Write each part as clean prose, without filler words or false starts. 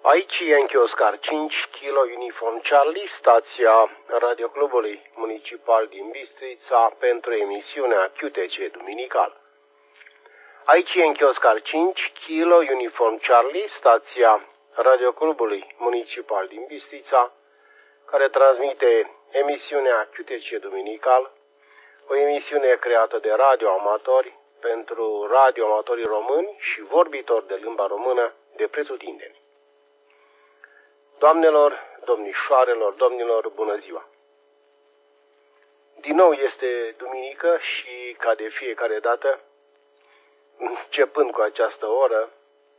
Aici Yankee Oscar 5 Kilo Uniform Charlie, stația Radioclubului Municipal din Bistrița pentru emisiunea QTC Duminical. Aici Yankee Oscar 5 Kilo Uniform Charlie, stația Radioclubului Municipal din Bistrița, care transmite emisiunea QTC Duminical, o emisiune creată de radioamatori pentru radioamatorii români și vorbitori de limba română de pretutindeni. Doamnelor, domnișoarelor, domnilor, bună ziua! Din nou este duminică și, ca de fiecare dată, începând cu această oră,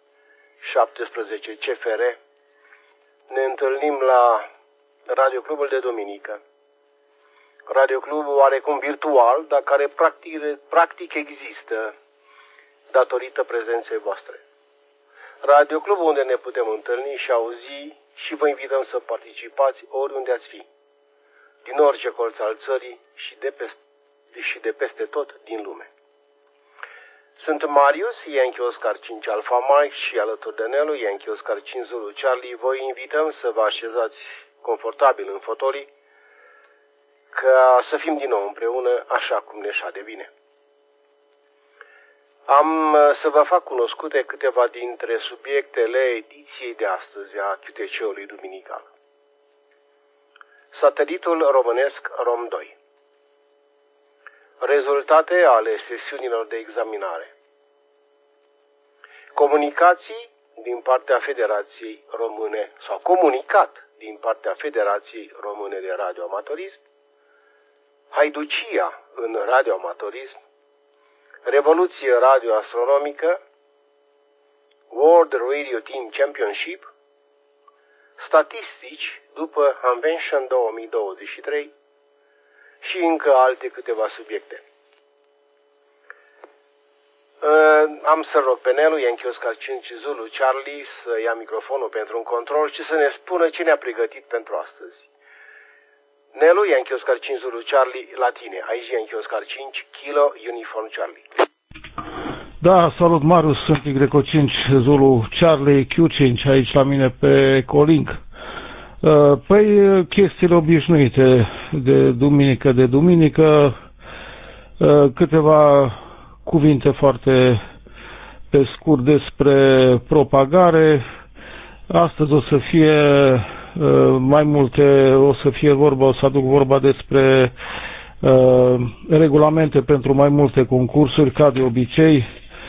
17 CFR, ne întâlnim la Radioclubul de Duminică. Radioclubul oarecum virtual, dar care practic există datorită prezenței voastre. Radioclubul unde ne putem întâlni și auzi și vă invităm să participați oriunde ați fi, din orice colț al țării și de peste tot din lume. Sunt Marius, Yankee Oscar 5 Alpha Mike și alături de Nelu, Yankee Oscar 5 Zulu Charlie, vă invităm să vă așezați confortabil în fotolii, ca să fim din nou împreună așa cum ne șade bine. Am să vă fac cunoscute câteva dintre subiectele ediției de astăzi a QTC-ului Duminical. Satelitul românesc ROM2. Rezultate ale sesiunilor de examinare. Comunicații din partea Federației Române sau comunicat din partea Federației Române de Radioamatorism, haiducia în radioamatorism, revoluție radioastronomică, World Radio Team Championship, statistici după Convention 2023 și încă alte câteva subiecte. Am să rog pe Nelu, Yankee Oscar 5 Zulu Charlie, să ia microfonul pentru un control și să ne spună ce ne-a pregătit pentru astăzi. Nelu, Yankee Oscar 5 Zulu Charlie, la tine. Aici Yankee Oscar 5 Kilo Uniform Charlie. Da, salut Marius, sunt Y5 Zulu Charlie Q5 aici la mine pe Ecolink. Păi, chestiile obișnuite de duminică, câteva cuvinte foarte pe scurt despre propagare. Astăzi o să fie mai multe, o să aduc vorba despre regulamente pentru mai multe concursuri, ca de obicei.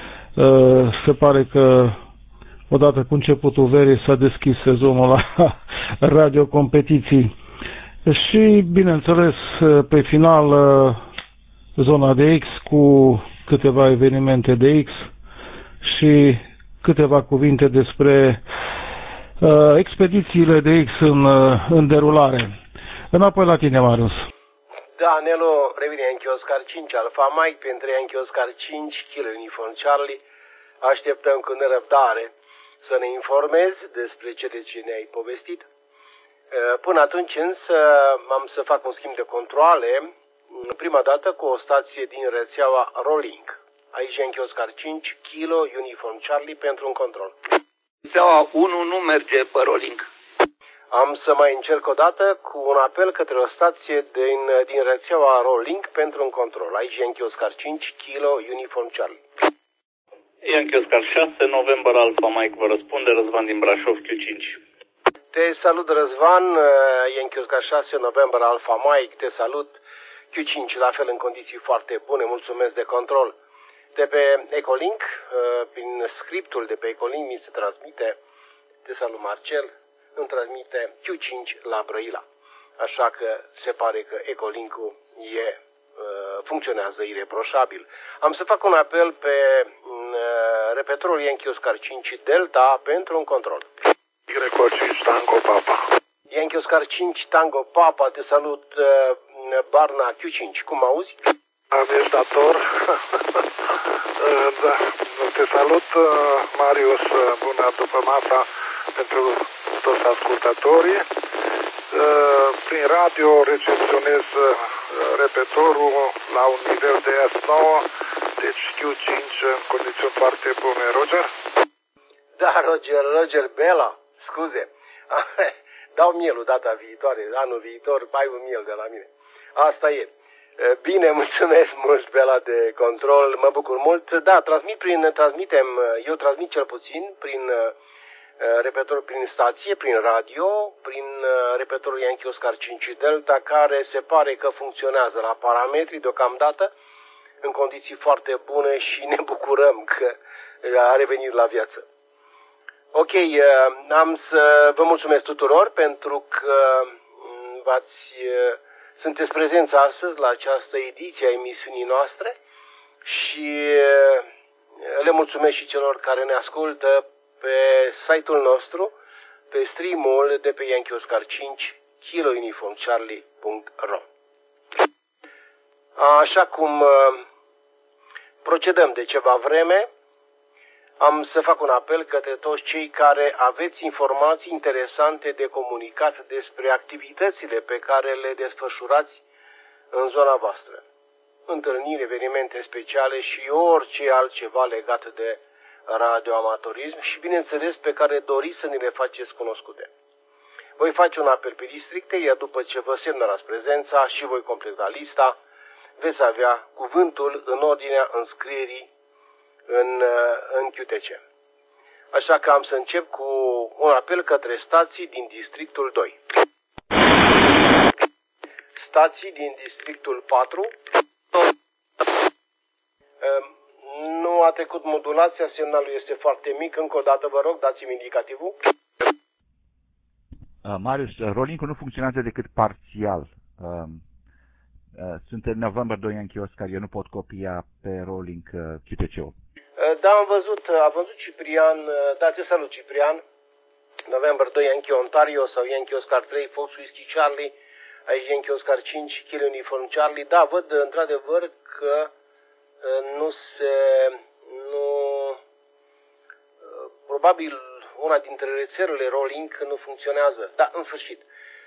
Se pare că odată cu începutul verii s-a deschis sezonul la radiocompetiții și, bineînțeles, pe final zona de X cu câteva evenimente de X și câteva cuvinte despre expedițiile de X în derulare. Înapoi la tine, Marius. Da, Nelu, revine Yankee Oscar 5 Alpha Mike pentru Yankee Oscar 5 Kilo Uniform Charlie. Așteptăm cu nerăbdare să ne informezi despre cele ce ne-ai povestit. Până atunci însă am să fac un schimb de controale, prima dată cu o stație din rețeaua Rolling. Aici Yankee Oscar 5 Kilo Uniform Charlie pentru un control. Rețeaua 1 nu merge pe Rolling. Am să mai încerc o dată cu un apel către o stație din rețeaua Rolling pentru un control. Aici Yankee Oscar 5 Kilo Uniform Charlie. Yankee Oscar 6 November Alpha Mike vă răspunde, Răzvan din Brașov Q5. Te salut, Răzvan, Yankee Oscar 6 November Alpha Mike, te salut, Q5 la fel în condiții foarte bune, mulțumesc de control. De pe Ecolink, prin scriptul de pe Ecolink mi se transmite, te salut Marcel, îmi transmite Q5 la Brăila. Așa că se pare că Ecolink-ul funcționează ireproșabil. Am să fac un apel pe repetorul Yankee Oscar 5 Delta pentru un control. Y5 Tango Papa. Yankee Oscar 5 Tango Papa, te salut, Barna Q5. Cum auzi? Ești dator. Da. Te salut, Marius, bună după masa pentru toți ascultătorii. Prin radio recepționez repetorul la un nivel de S9, deci Q5 în condiții foarte bune. Roger? Da, Roger Bela. Scuze. Dau mielul data viitoare, anul viitor, ai un miel de la mine. Asta e. Bine, mulțumesc mult, Bela, de control, mă bucur mult. Da, eu transmit cel puțin prin repetor, prin stație, prin radio, prin repetorul Yankee Oscar 5 Delta, care se pare că funcționează la parametri deocamdată, în condiții foarte bune și ne bucurăm că a revenit la viață. Ok, am să vă mulțumesc tuturor pentru că sunteți prezenți astăzi la această ediție a emisiunii noastre și le mulțumesc și celor care ne ascultă pe site-ul nostru, pe stream-ul de pe Yankee Oscar 5, kilouniformcharlie.ro. Așa cum procedăm de ceva vreme, am să fac un apel către toți cei care aveți informații interesante de comunicat despre activitățile pe care le desfășurați în zona voastră. Întâlniri, evenimente speciale și orice altceva legat de radioamatorism și, bineînțeles, pe care doriți să ni le faceți cunoscute. Voi face un apel pe districte, iar după ce vă semnalați prezența și voi completa lista, veți avea cuvântul în ordinea înscrierii în QTC. Așa că am să încep cu un apel către stații din districtul 2. Stații din districtul 4. Nu a trecut modulația, semnalul este foarte mic. Încă o dată vă rog, dați-mi indicativul. Marius, rolling-ul nu funcționează decât parțial. Sunt în November 2 Yankee Oscar, eu nu pot copia pe rolling QTC-ul. Da, a văzut Ciprian, da, te salut Ciprian, November 2 Yankee Ontario sau Yankee Oscar 3 Fox Whiskey Charlie, aici Yankee Oscar 5 Kilo Uniform Charlie, da, văd într-adevăr că probabil una dintre rețelele rolling nu funcționează, da, în sfârșit,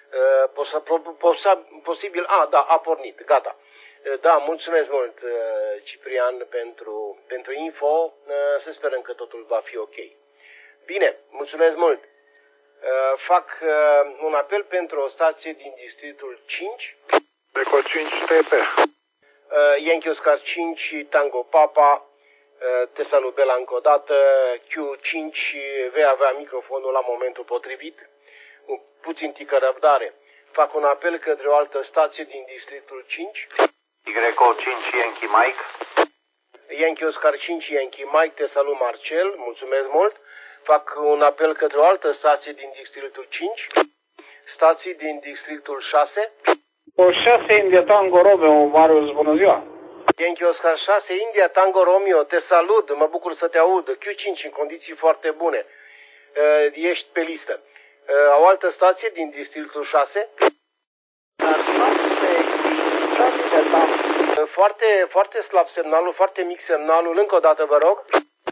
posibil, a pornit, gata. Da, mulțumesc mult, Ciprian, pentru info. Să sperăm că totul va fi ok. Bine, mulțumesc mult. Fac un apel pentru o stație din districtul 5. Eco 5 TP. Yankee Oscar 5, Tango Papa, te salut, Bela, încă o dată. Q5, vei avea microfonul la momentul potrivit. Puțin tică răbdare. Fac un apel către o altă stație din districtul 5. YO5 Yankee Mike. Yankee Oscar 5 Yankee Mike, te salut, Marcel, mulțumesc mult. Fac un apel către o altă stație din districtul 5. Stații din districtul 6. O 6 India Tango Romeo, Marius, bună ziua. Yankee Oscar 6 India Tango Romeo, te salut, mă bucur să te aud. Q5 în condiții foarte bune. Ești pe listă. O altă stație din districtul 6. Foarte, foarte slab semnalul, foarte mic semnalul. Încă o dată, vă rog.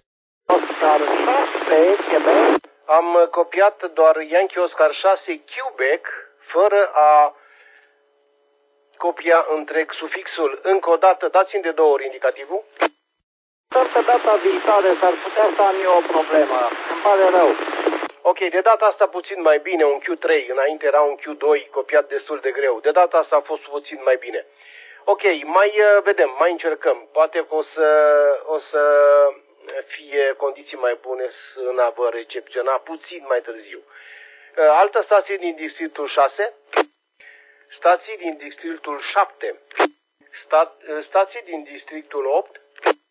Am copiat doar Yankee Oscar 6 Quebec, fără a copia întreg sufixul. Încă o dată, dați-mi de 2 ori indicativul. Pe data viitoare s-ar putea să am eu o problemă. Îmi pare rău. Ok, de data asta puțin mai bine, un Q3, înainte era un Q2 copiat destul de greu. De data asta a fost puțin mai bine. Ok, mai vedem, mai încercăm. Poate că o să fie condiții mai bune în a vă recepționa puțin mai târziu. Altă stație din districtul 6, stații din districtul 7, stații din districtul 8.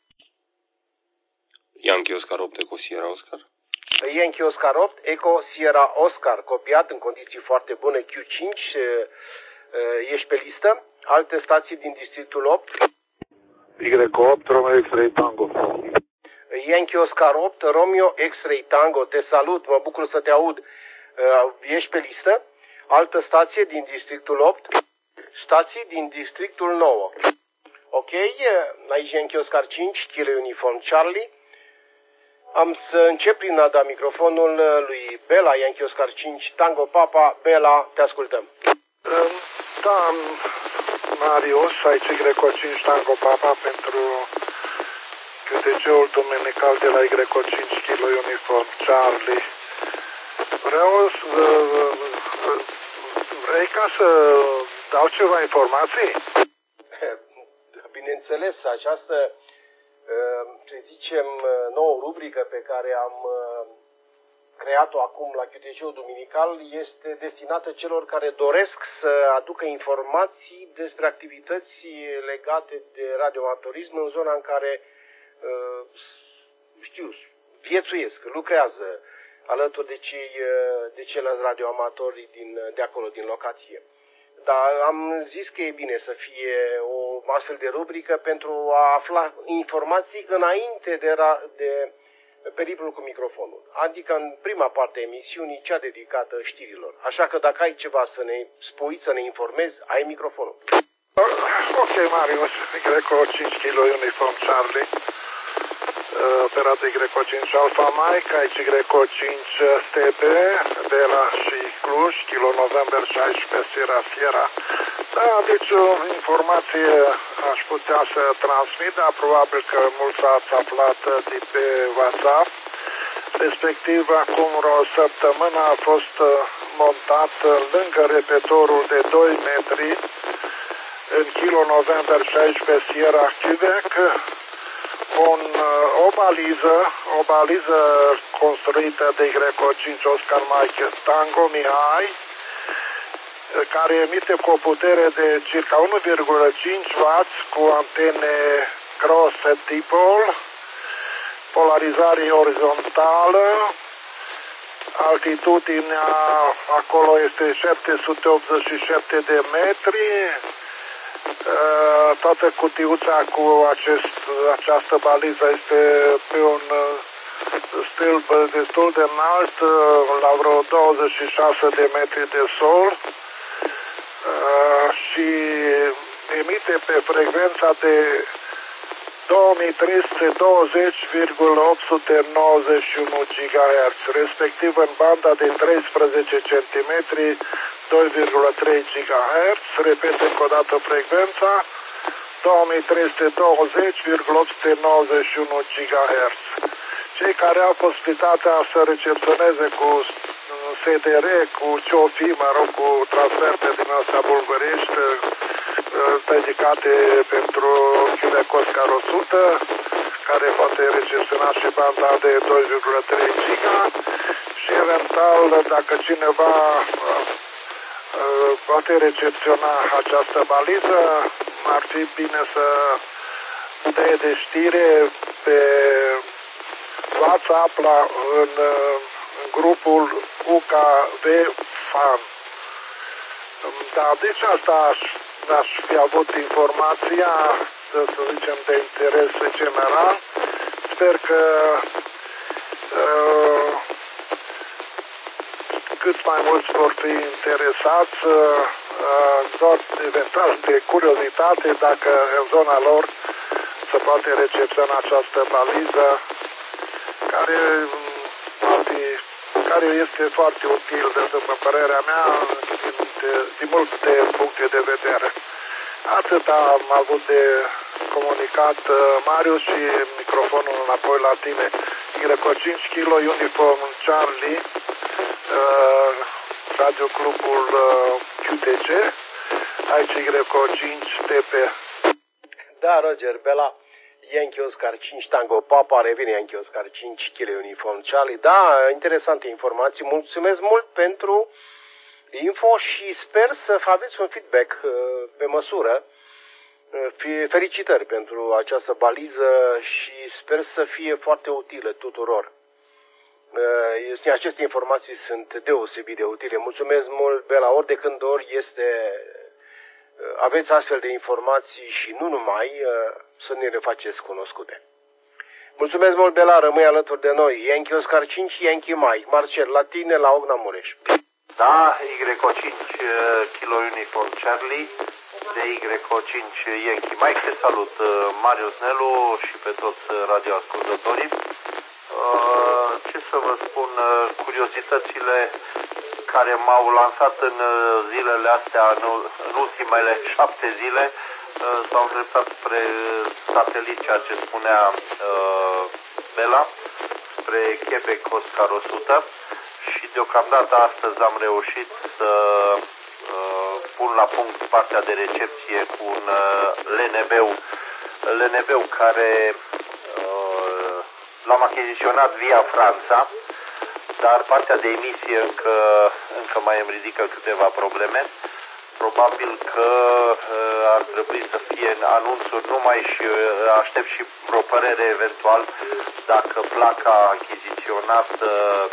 Yankee Oscar 8 Eco Sierra Oscar. Yankee Oscar 8 Eco Sierra Oscar, copiat în condiții foarte bune. Q5, ești pe listă. Alte stații din districtul 8. Y8 Romeo X-Ray Tango. Yankee Oscar 8 Romeo X-Ray Tango, te salut, mă bucur să te aud. Ești pe listă. Altă stație din districtul 8. Stații din districtul 9. Ok, aici Yankee Oscar 5 Kilo Uniform Charlie. Am să încep prin a da microfonul lui Bela, Yankee Oscar 5 Tango Papa. Bela, te ascultăm. Da, Marius, aici Y5 Tango Papa pentru QTC-ul dominical de la Y5 Kilo Uniform Charlie. Vrei ca să dau ceva informații? Bineînțeles, această, să zicem, nouă rubrică pe care am creat-o acum la QTC-ul Duminical este destinată celor care doresc să aducă informații despre activități legate de radioamatorism în zona în care, viețuiesc, lucrează alături de ceilalți radioamatori de acolo, din locație. Dar am zis că e bine să fie o astfel de rubrică pentru a afla informații înainte de periplul cu microfonul. Adică în prima parte a emisiunii, cea dedicată știrilor. Așa că dacă ai ceva să ne spui, să ne informezi, ai microfonul. Ok, Marius, Greco 5 kg uniform Charlie. Operat Greco 5 Alfa Mike, aici Greco 5 STB, Bela și Cluj, kilo November 16 Sierra. Da, deci o informație aș putea să transmit, dar probabil că mulți ați aflat de pe WhatsApp. Respectiv, acum o săptămână a fost montat lângă repetorul de 2 metri în kilo November 16 Sierra Quebec, o baliză construită de Greco 5 Oscar Mike Tango Mihai, care emite cu o putere de circa 1,5 W cu antene cross dipole, polarizare orizontală, altitudinea acolo este 787 de metri. Toată cutiuța cu această baliză este pe un stâlp destul de înalt, la vreo 26 de metri de sol, și emite pe frecvența de 2320,891 GHz, respectiv în banda de 13 cm, 2,3 GHz, repet încă o dată frecvența, 2320,891 GHz. Cei care au posibilitatea să recepționeze cu SDR, cu COFI, cu transferte din astea bulgărești, dedicate pentru Quebec Oscar 100, care poate recepționa și banda de 2,3 giga, și eventual, dacă cineva poate recepționa această baliză, ar fi bine să dea de știre pe WhatsApp în grupul UKV Fan. Da, deci asta aș fi avut informația, să zicem, de interes general. Sper că cât mai mulți vor fi interesați, doar eventual de curiozitate, dacă în zona lor se poate recepționa această baliză, care este foarte util, după părerea mea, din multe puncte de vedere. Atât am avut de comunicat, Marius, și microfonul înapoi la tine. Greco 5 kg uniform Charlie, Radio Clubul QTC, aici Greco 5 TP. Da, Roger, Bela, Yankee Oscar 5 Tango Papa, revine Yankee Oscar 5 kg uniform Charlie. Da, interesante informații, mulțumesc mult pentru info și sper să aveți un feedback pe măsură. Felicitări pentru această baliză și sper să fie foarte utilă tuturor. Aceste informații sunt deosebit de utile. Mulțumesc mult, Bela, ori de când ori aveți astfel de informații și nu numai, să ne le faceți cunoscute. Mulțumesc mult, Bela, rămâi alături de noi. Yankee Oscar 5, Yankee Mike. Marcel, la tine, la Ogna Mureș. Da, Y5 kg uniform Charlie, de Y5 Yankee Mike. Te salut, Marius Nelu, și pe toți radioascultătorii. Ce să vă spun, curiozitățile care m-au lansat în zilele astea, în ultimele 7 zile, s-au îndreptat spre satelit, ceea ce spunea Bela, spre Quebec Oscar 100, și deocamdată astăzi am reușit să pun la punct partea de recepție cu un LNB care l-am achiziționat via Franța, dar partea de emisie încă mai îmi ridică câteva probleme. Probabil că ar trebui să fie în anunțuri numai și aștept și o părere eventual dacă placa achiziționată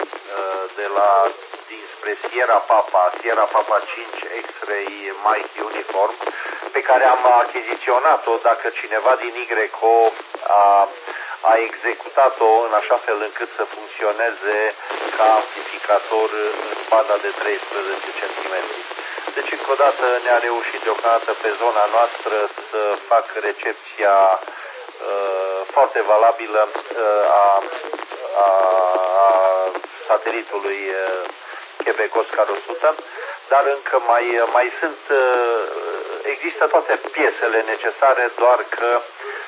dinspre Sierra Papa 5 X-Ray Mike Uniform, pe care am achiziționat-o, dacă cineva din YCO a executat-o în așa fel încât să funcționeze ca amplificator în banda de 13 cm. Deci, încă o dată, ne-a reușit deocamdată pe zona noastră să fac recepția foarte valabilă a satelitului Quebec Oscar 100, dar încă mai sunt, există toate piesele necesare, doar că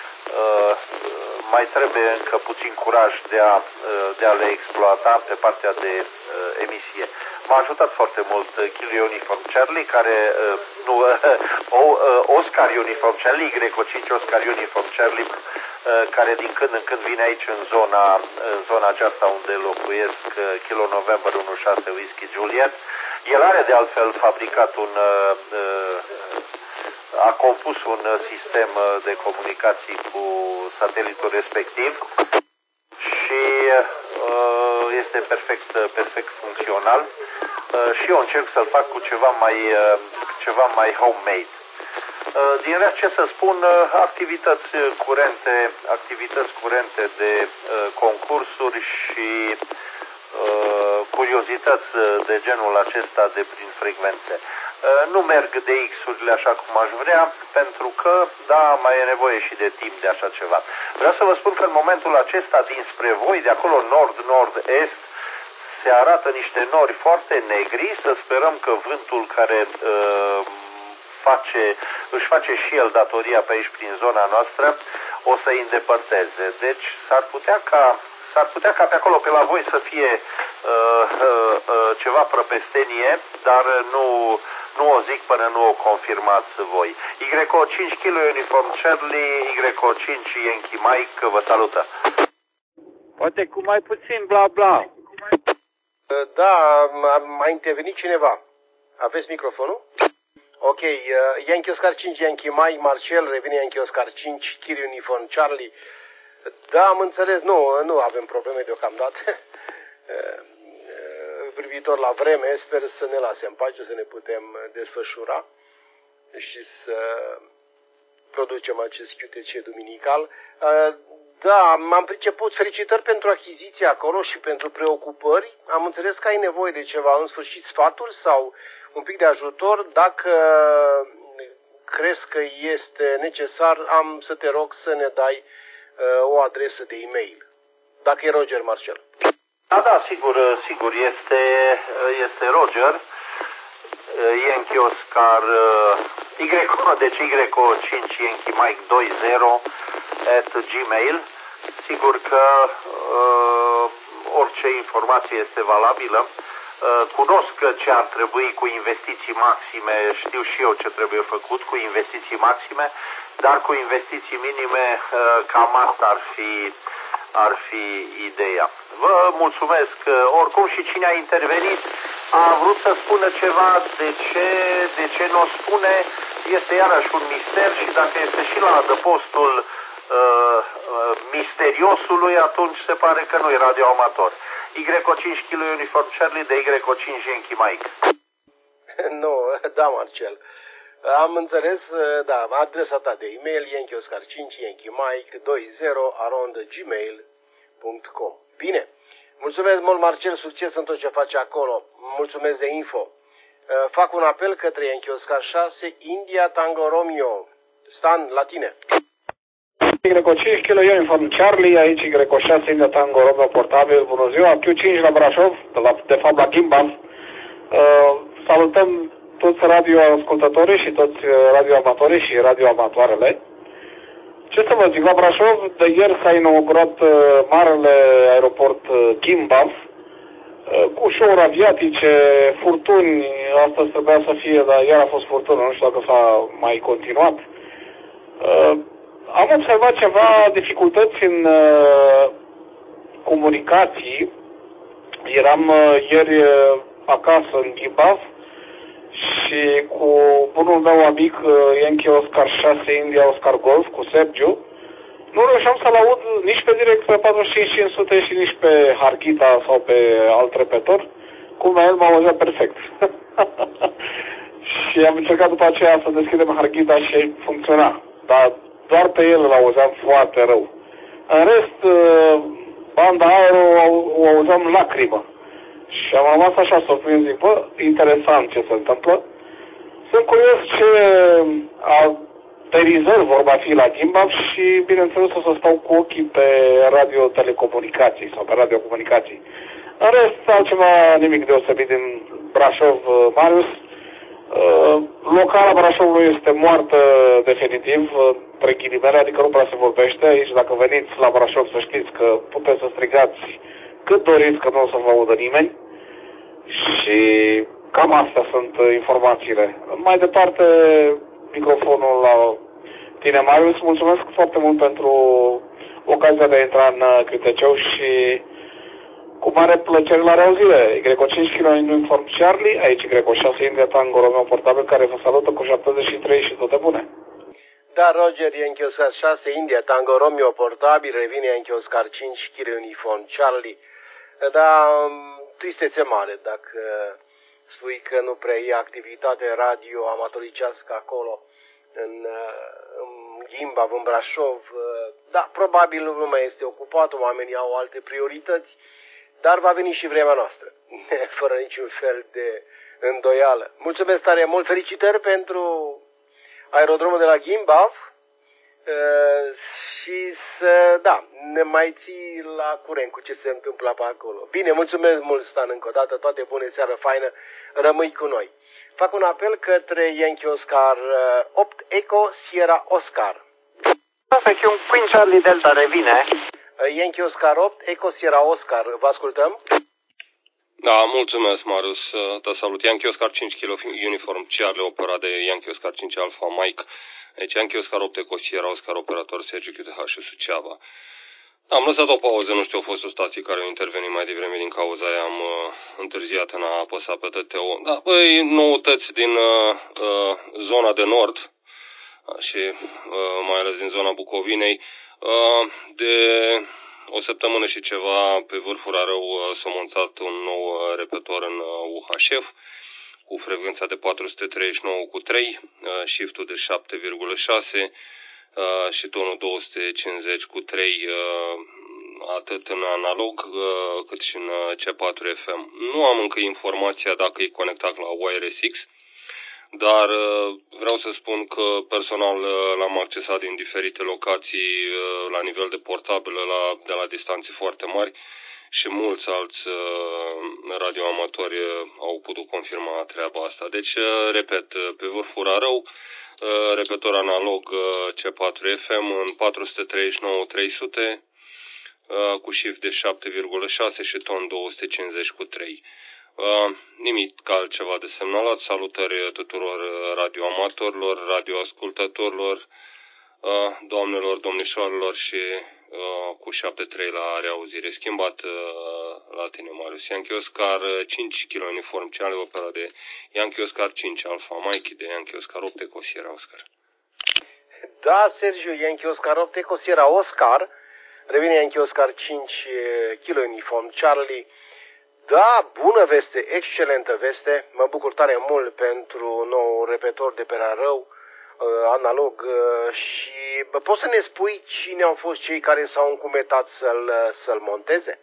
mai trebuie încă puțin curaj de a le exploata pe partea de emisie. M-a ajutat foarte mult Kilo Uniform Charlie, care Oscar Uniform Charlie, YCO5 Oscar Uniform Charlie, care din când în când vine aici în zona aceasta unde locuiesc, Kilo November 16 Whiskey Juliet. El are de altfel fabricat a compus un sistem de comunicații cu satelitul respectiv și este perfect funcțional și eu încerc să-l fac cu ceva mai homemade. Din rest, ce să spun, activități curente de concursuri și curiozități de genul acesta de prin frecvențe. Nu merg DX-urile așa cum aș vrea, pentru că, da, mai e nevoie și de timp de așa ceva. Vreau să vă spun că în momentul acesta, dinspre voi, de acolo nord-nord-est, se arată niște nori foarte negri. Să sperăm că vântul care își face și el datoria pe aici prin zona noastră o să-i îndepărteze. Deci s-ar putea ca pe acolo pe la voi să fie ceva prăpestenie, dar nu o zic până nu o confirmați voi. YCO5 Kilo Uniform Charlie, YCO5 Yankee Mike, vă salută. Poate cu mai puțin bla bla. Da, a intervenit cineva. Aveți microfonul? Ok, Yankee Oscar 5 Yankee Mike, Marcel, revine Yankee Oscar 5 Kilo Uniform Charlie. Da, am înțeles, nu avem probleme deocamdată. Privitor la vreme, sper să ne lase în pace, să ne putem desfășura și să producem acest QTC duminical. Da, m-am priceput. Felicitări pentru achiziția acolo și pentru preocupări. Am înțeles că ai nevoie de ceva, în sfârșit, sfaturi sau un pic de ajutor. Dacă crezi că este necesar, am să te rog să ne dai o adresă de e-mail. Dacă e Roger Marcel. Da, sigur, este Roger, Yankee Oscar, deci YCO5 Yankee Mike 20 @gmail. Sigur că orice informație este valabilă. Cunosc ce ar trebui cu investiții maxime, știu și eu ce trebuie făcut cu investiții maxime, dar cu investiții minime cam asta ar fi ideea. Vă mulțumesc. Oricum și cine a intervenit a vrut să spună ceva. De ce nu o spune este iarăși un mister și dacă este și la adăpostul misteriosului, atunci se pare că nu e radioamator. YCO5 Kilo Uniform Charlie de YCO5 Yankee Mike. Nu, da, Marcel. Am înțeles, da, adresa ta de e-mail, Yankee Oscar 5 Yankee Mike 20@gmail.com. Bine. Mulțumesc mult, Marcel, succes în tot ce faci acolo. Mulțumesc de info. Fac un apel către Yankee Oscar 6 India Tango Romeo. Stan, la tine. YCO5 Kilo Uniform Charlie, aici YCO6 India Tango Romeo portabil. Bună ziua, Q5 la Brașov, de fapt la Gimbal. Salutăm toți radioascultătorii și toți radioamatorii și radioamatoarele. Ce să vă zic, la Brașov de ieri s-a inaugurat marele aeroport Gimbal. cu show-uri aviatice, furtuni, asta trebuia să fie, dar iar a fost furtună, nu știu dacă s-a mai continuat. Am observat ceva dificultăți în comunicații. Eram ieri acasă în Ghibav și cu bunul meu amic Yankee Oscar 6 India Oscar Golf, cu Sergiu, nu reușeam să-l aud nici pe direct pe 45500 și nici pe Harghita sau pe alt repetor. Cum el m-a auzit perfect. Și am încercat după aceea să deschidem Harghita și funcționa. Dar doar pe el îl auzeam foarte rău. În rest, banda aero o auzeam lacrimă. Și am rămas așa surprins, zic, bă, interesant ce se întâmplă. Sunt curios ce aterizări vor mai fi la Gimbav și, bineînțeles, o să stau cu ochii pe radio-telecomunicații sau pe radiocomunicații. În rest, altceva nimic deosebit din Brașov, Marius. Locala Brașovului este moartă definitiv, între ghilimele, adică nu prea se vorbește. Aici, dacă veniți la Brașov, să știți că puteți să strigați cât doriți, că nu o să vă audă nimeni. Și cam astea sunt informațiile. Mai departe, microfonul la tine, Marius. Mulțumesc foarte mult pentru ocazia de a intra în Cânteceu și cu mare plăcere la reauzire. Greco 5 kg Uniform Charlie, aici Greco 6 India Tango Romeo portabil, care vă salută cu 73 și toate bune. Da, Roger, Yankee Oscar 6 India Tango Romeo portabil, revine Yankee Oscar 5 kg Uniform Charlie. Da, tristețe mare dacă spui că nu prea e activitate radio amatoricească acolo în Gimbav, în Brașov. Da, probabil lumea este ocupată, oamenii au alte priorități, dar va veni și vremea noastră, fără niciun fel de îndoială. Mulțumesc tare mult, felicitări pentru aerodromul de la Gimbav și să, da, ne mai ții la curent cu ce se întâmplă pe acolo. Bine, mulțumesc mult, Stan, încă o dată, toate bune, seară faină, rămâi cu noi. Fac un apel către Yankee Oscar 8 Echo Sierra Oscar. Perfect, un Queen Charlie Delta revine. Yankee Oscar 8 Echo Sierra Oscar, vă ascultăm? Da, mulțumesc, Marius. Te salut. Yankee Oscar 5 kg Uniform Charlie, operat de Yankee Oscar 5 Alpha Mike. Deci Yankee Oscar 8 Echo Sierra Oscar, operator Sergiu QTH și Suceava. Am lăsat o pauză, nu știu, au fost o stație care au intervenit mai devreme, din cauza aia am întârziat în a apăsa pe TTO. Da, băi, noutăți din zona de nord și mai ales din zona Bucovinei. De o săptămână și ceva pe vârful Arău s-a montat un nou repetor în UHF cu frecvența de 439/3, shift-ul de 7,6 și tonul 250/3, atât în analog cât și în C4 FM. Nu am încă informația dacă e conectat la WireSX, dar vreau să spun că personal l-am accesat din diferite locații la nivel de portabil de la distanțe foarte mari și mulți alți radioamatori au putut confirma treaba asta. Deci, repet, pe vârful Arău, repetor analog C4 FM în 439/300 cu shift de 7,6 și ton 250/3. Nimic altceva de semnalat. Salutări tuturor radioamatorilor, radioascultătorilor, doamnelor, domnișoarelor și cu 7-3 la reauzire. Schimbat la tine, Marius. Yankee Oscar 5 kg Uniform Charlie, opera de Yankee Oscar 5 Alpha Mike, de Yankee Oscar 8 Echo Sierra Oscar. Da, Sergiu, Yankee Oscar 8 Echo Sierra Oscar, revine Yankee Oscar 5 kg Uniform Charlie. Da, bună veste, excelentă veste, mă bucur tare mult pentru nou repetor de pe Arău, analog, și poți să ne spui cine au fost cei care s-au încumetat să-l monteze?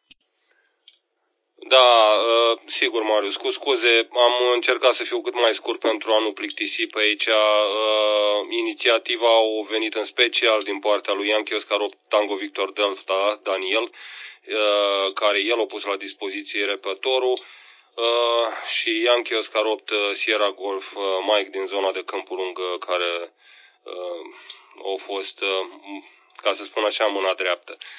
Da, sigur, Marius, cu scuze, am încercat să fiu cât mai scurt pentru a nu plictisi pe aici. Inițiativa a venit în special din partea lui Yankee Oscar 8 Tango Victor Delta, Daniel, care el a pus la dispoziție repetorul, și Yankee Oscar 8 Sierra Golf Mike din zona de Câmpul Lung, care au fost, ca să spun așa, mâna dreaptă.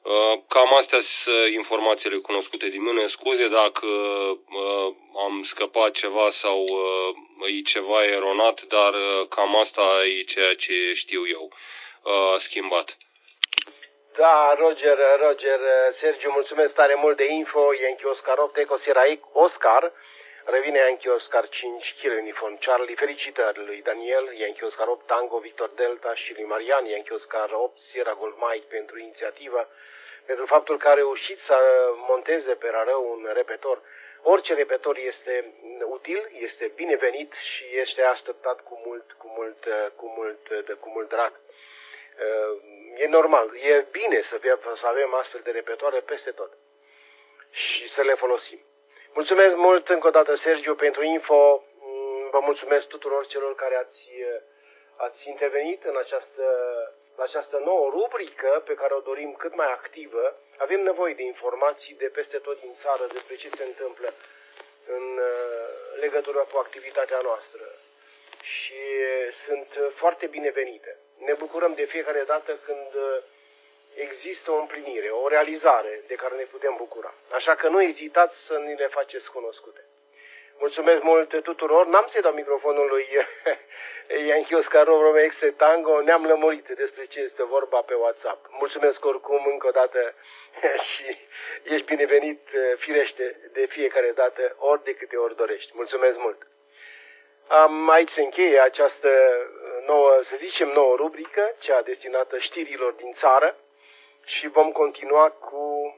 Cam astea sunt informațiile cunoscute din mine. Scuze dacă am scăpat ceva sau e ceva eronat, dar cam asta e ceea ce știu eu schimbat. Da, Roger, Sergiu, mulțumesc tare mult de info. Yankee Oscar 8, Eco Sierra Oscar. Revine Yankee Oscar 5, Kilo Uniform Charlie. Felicitări lui Daniel, Yankee Oscar 8, Tango, Victor Delta și lui Marian, Yankee Oscar 8, Sierra Golf Mike pentru inițiativă, pentru faptul că a reușit să monteze pe rarău un repetor. Orice repetor este util, este binevenit și este așteptat cu mult drag. E normal, e bine să avem astfel de repetoare peste tot și să le folosim. Mulțumesc mult încă o dată, Sergiu, pentru info. Vă mulțumesc tuturor celor care ați intervenit în această nouă rubrică pe care o dorim cât mai activă. Avem nevoie de informații de peste tot din țară despre ce se întâmplă în legătură cu activitatea noastră și sunt foarte binevenite. Ne bucurăm de fiecare dată când există o împlinire, o realizare de care ne putem bucura. Așa că nu ezitați să ni le faceți cunoscute. Mulțumesc mult tuturor. N-am să-i dau microfonul lui Yankee Oscar Romeo X Tango. Ne-am lămurit despre ce este vorba pe WhatsApp. Mulțumesc oricum încă o dată și ești binevenit, firește, de fiecare dată, ori de câte ori dorești. Mulțumesc mult. Aici se încheie această nouă rubrică, cea destinată știrilor din țară, și vom continua cu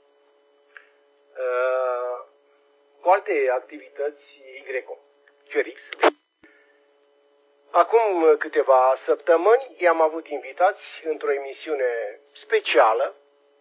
alte activități YCO. Felix. Acum câteva săptămâni i-am avut invitați într-o emisiune specială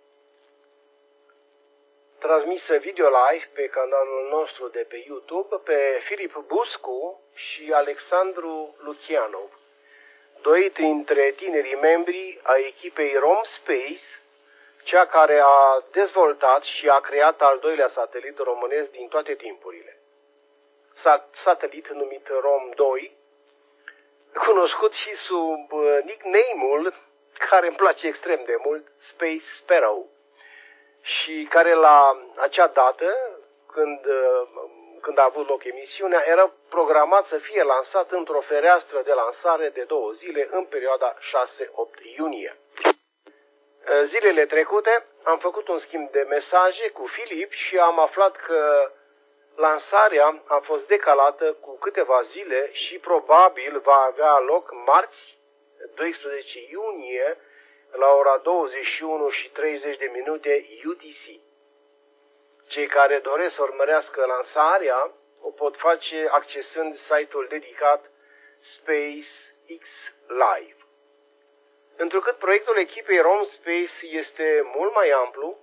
transmisă video live pe canalul nostru de pe YouTube pe Filip Buscu și Alexandru Lucianov, doi dintre tinerii membri ai echipei RomSpace, cea care a dezvoltat și a creat al doilea satelit românesc din toate timpurile. Satelit numit ROM-2, cunoscut și sub nickname-ul care îmi place extrem de mult, Space Sparrow, și care la acea dată, când a avut loc emisiunea, era programat să fie lansat într-o fereastră de lansare de 2 zile în perioada 6-8 iunie. Zilele trecute am făcut un schimb de mesaje cu Filip și am aflat că lansarea a fost decalată cu câteva zile și probabil va avea loc marți, 12 iunie, la ora 21:30 UTC. Cei care doresc să urmărească lansarea o pot face accesând site-ul dedicat SpaceX Live. Întrucât proiectul echipei RomSpace este mult mai amplu,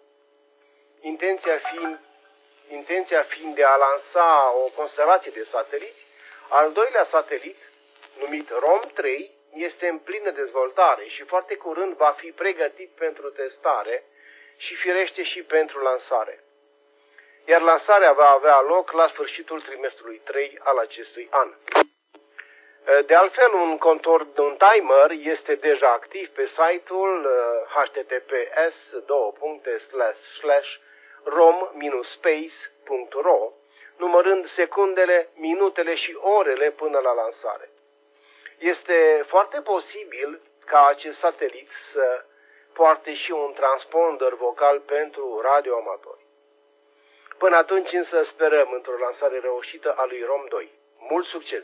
intenția fiind de a lansa o constelație de sateliți, al doilea satelit, numit ROM-3, este în plină dezvoltare și foarte curând va fi pregătit pentru testare și firește și pentru lansare. Iar lansarea va avea loc la sfârșitul trimestrului 3 al acestui an. De altfel, un timer este deja activ pe site-ul https://rom-space.ro, numărând secundele, minutele și orele până la lansare. Este foarte posibil ca acest satelit să poarte și un transponder vocal pentru radioamatori. Până atunci însă sperăm într-o lansare reușită a lui ROM-2. Mult succes!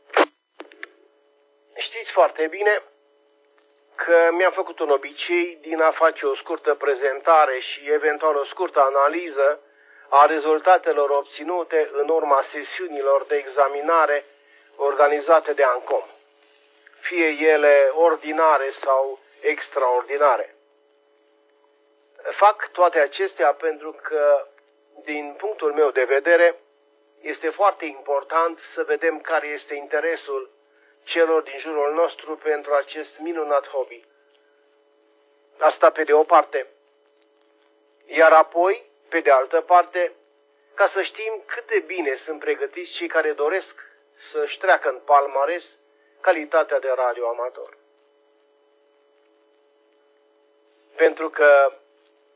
Știți foarte bine că mi-am făcut un obicei din a face o scurtă prezentare și eventual o scurtă analiză a rezultatelor obținute în urma sesiunilor de examinare organizate de ANCOM, fie ele ordinare sau extraordinare. Fac toate acestea pentru că, din punctul meu de vedere, este foarte important să vedem care este interesul celor din jurul nostru pentru acest minunat hobby. Asta pe de o parte. Iar apoi, pe de altă parte, ca să știm cât de bine sunt pregătiți cei care doresc să-și treacă în palmares calitatea de radioamator. Pentru că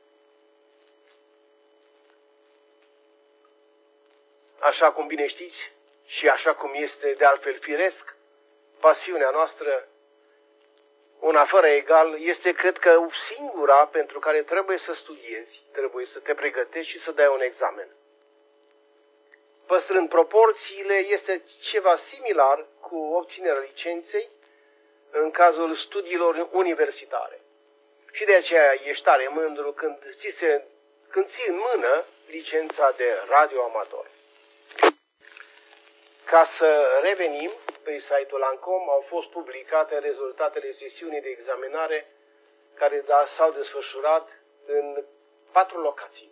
așa cum bine știți și așa cum este de altfel firesc, pasiunea noastră, una fără egal, este cred că singura pentru care trebuie să studiezi, trebuie să te pregătești și să dai un examen. Păstrând proporțiile, este ceva similar cu obținerea licenței în cazul studiilor universitare. Și de aceea ești tare mândru când ții în mână licența de radioamator. Ca să revenim, pe site-ul ANCOM au fost publicate rezultatele sesiunii de examinare care s-au desfășurat în 4 locații.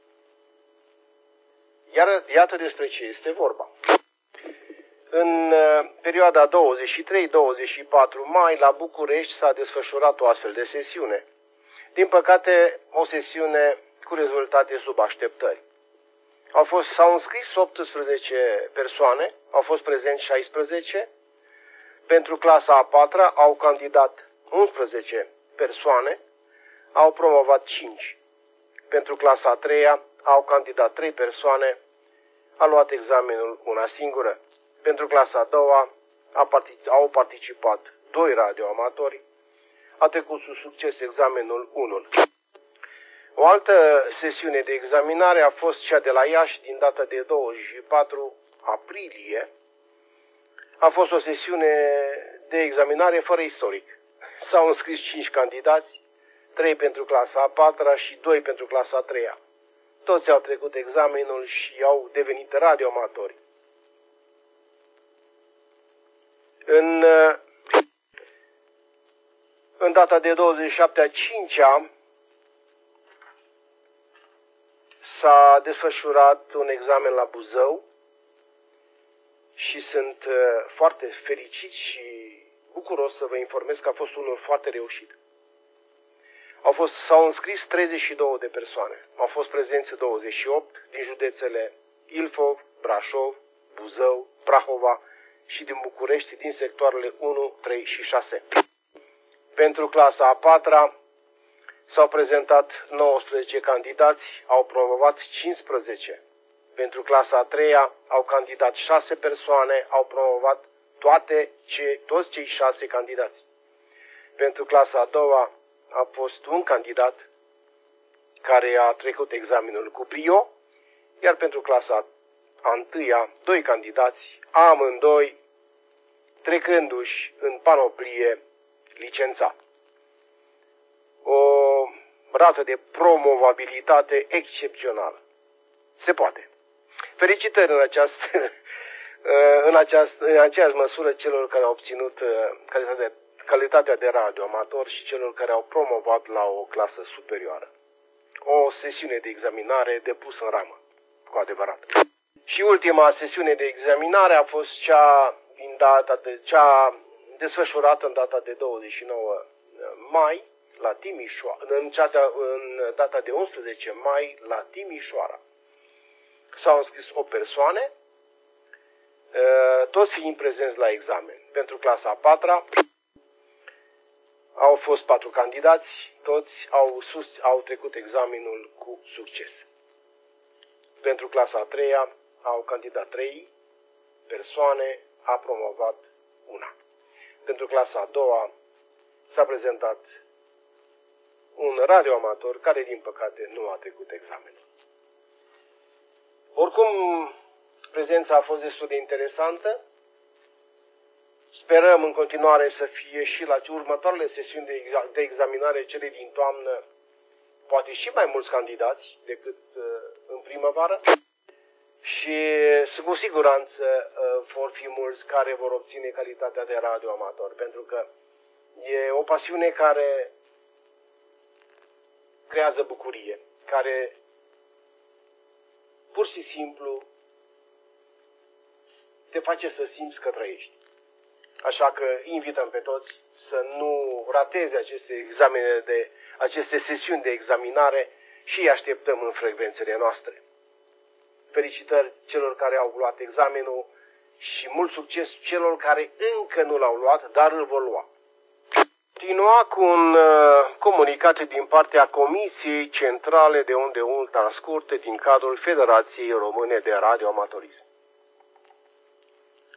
Iar iată despre ce este vorba. În perioada 23-24 mai, la București, s-a desfășurat o astfel de sesiune. Din păcate, o sesiune cu rezultate sub așteptări. S-au înscris 18 persoane, au fost prezenți 16. Pentru clasa a 4-a au candidat 11 persoane, au promovat 5. Pentru clasa a 3-a au candidat 3 persoane, a luat examenul una singură. Pentru clasa a 2-a au participat 2 radioamatori, a trecut cu succes examenul unul. O altă sesiune de examinare a fost cea de la Iași din data de 24 aprilie. A fost o sesiune de examinare fără istoric. S-au înscris 5 candidați, 3 pentru clasa a 4-a și 2 pentru clasa a 3-a. Toți au trecut examenul și au devenit radioamatori. În data de 27/5 s-a desfășurat un examen la Buzău și sunt foarte fericit și bucuros să vă informez că a fost unul foarte reușit. S-au înscris 32 de persoane. Au fost prezenți 28 din județele Ilfov, Brașov, Buzău, Prahova și din București din sectoarele 1, 3 și 6. Pentru clasa a 4-a s-au prezentat 19 candidați, au promovat 15. Pentru clasa a 3-a au candidat 6 persoane, au promovat toți cei 6 candidați. Pentru clasa a 2-a a fost un candidat care a trecut examenul cu brio, iar pentru clasa a 1-a 2 candidați, amândoi trecându-și în panoplie licența. O rată de promovabilitate excepțională. Se poate. Felicitări în aceeași măsură celor care au obținut calitatea de radioamator și celor care au promovat la o clasă superioară. O sesiune de examinare depusă în ramă, cu adevărat. Și ultima sesiune de examinare a fost cea desfășurată în data de 29 mai la Timișoara, în data de 11 mai la Timișoara. S-au înscris 8 persoane, toți fiind prezenți la examen. Pentru clasa a 4-a au fost 4 candidați, toți au trecut examenul cu succes. Pentru clasa a 3-a au candidat 3 persoane, a promovat una. Pentru clasa a 2-a s-a prezentat un radioamator care, din păcate, nu a trecut examenul. Oricum, prezența a fost destul de interesantă. Sperăm în continuare să fie și la următoarele sesiuni de examinare, cele din toamnă, poate și mai mulți candidați decât în primăvară. Și cu siguranță vor fi mulți care vor obține calitatea de radioamator, pentru că e o pasiune care creează bucurie, care pur și simplu te face să simți că trăiești. Așa că invităm pe toți să nu rateze aceste sesiuni de examinare și îi așteptăm în frecvențele noastre. Felicitări celor care au luat examenul și mult succes celor care încă nu l-au luat, dar îl vor lua. Continua cu un comunicat din partea Comisiei Centrale de Unde Ultra Scurte din cadrul Federației Române de Radioamatorism.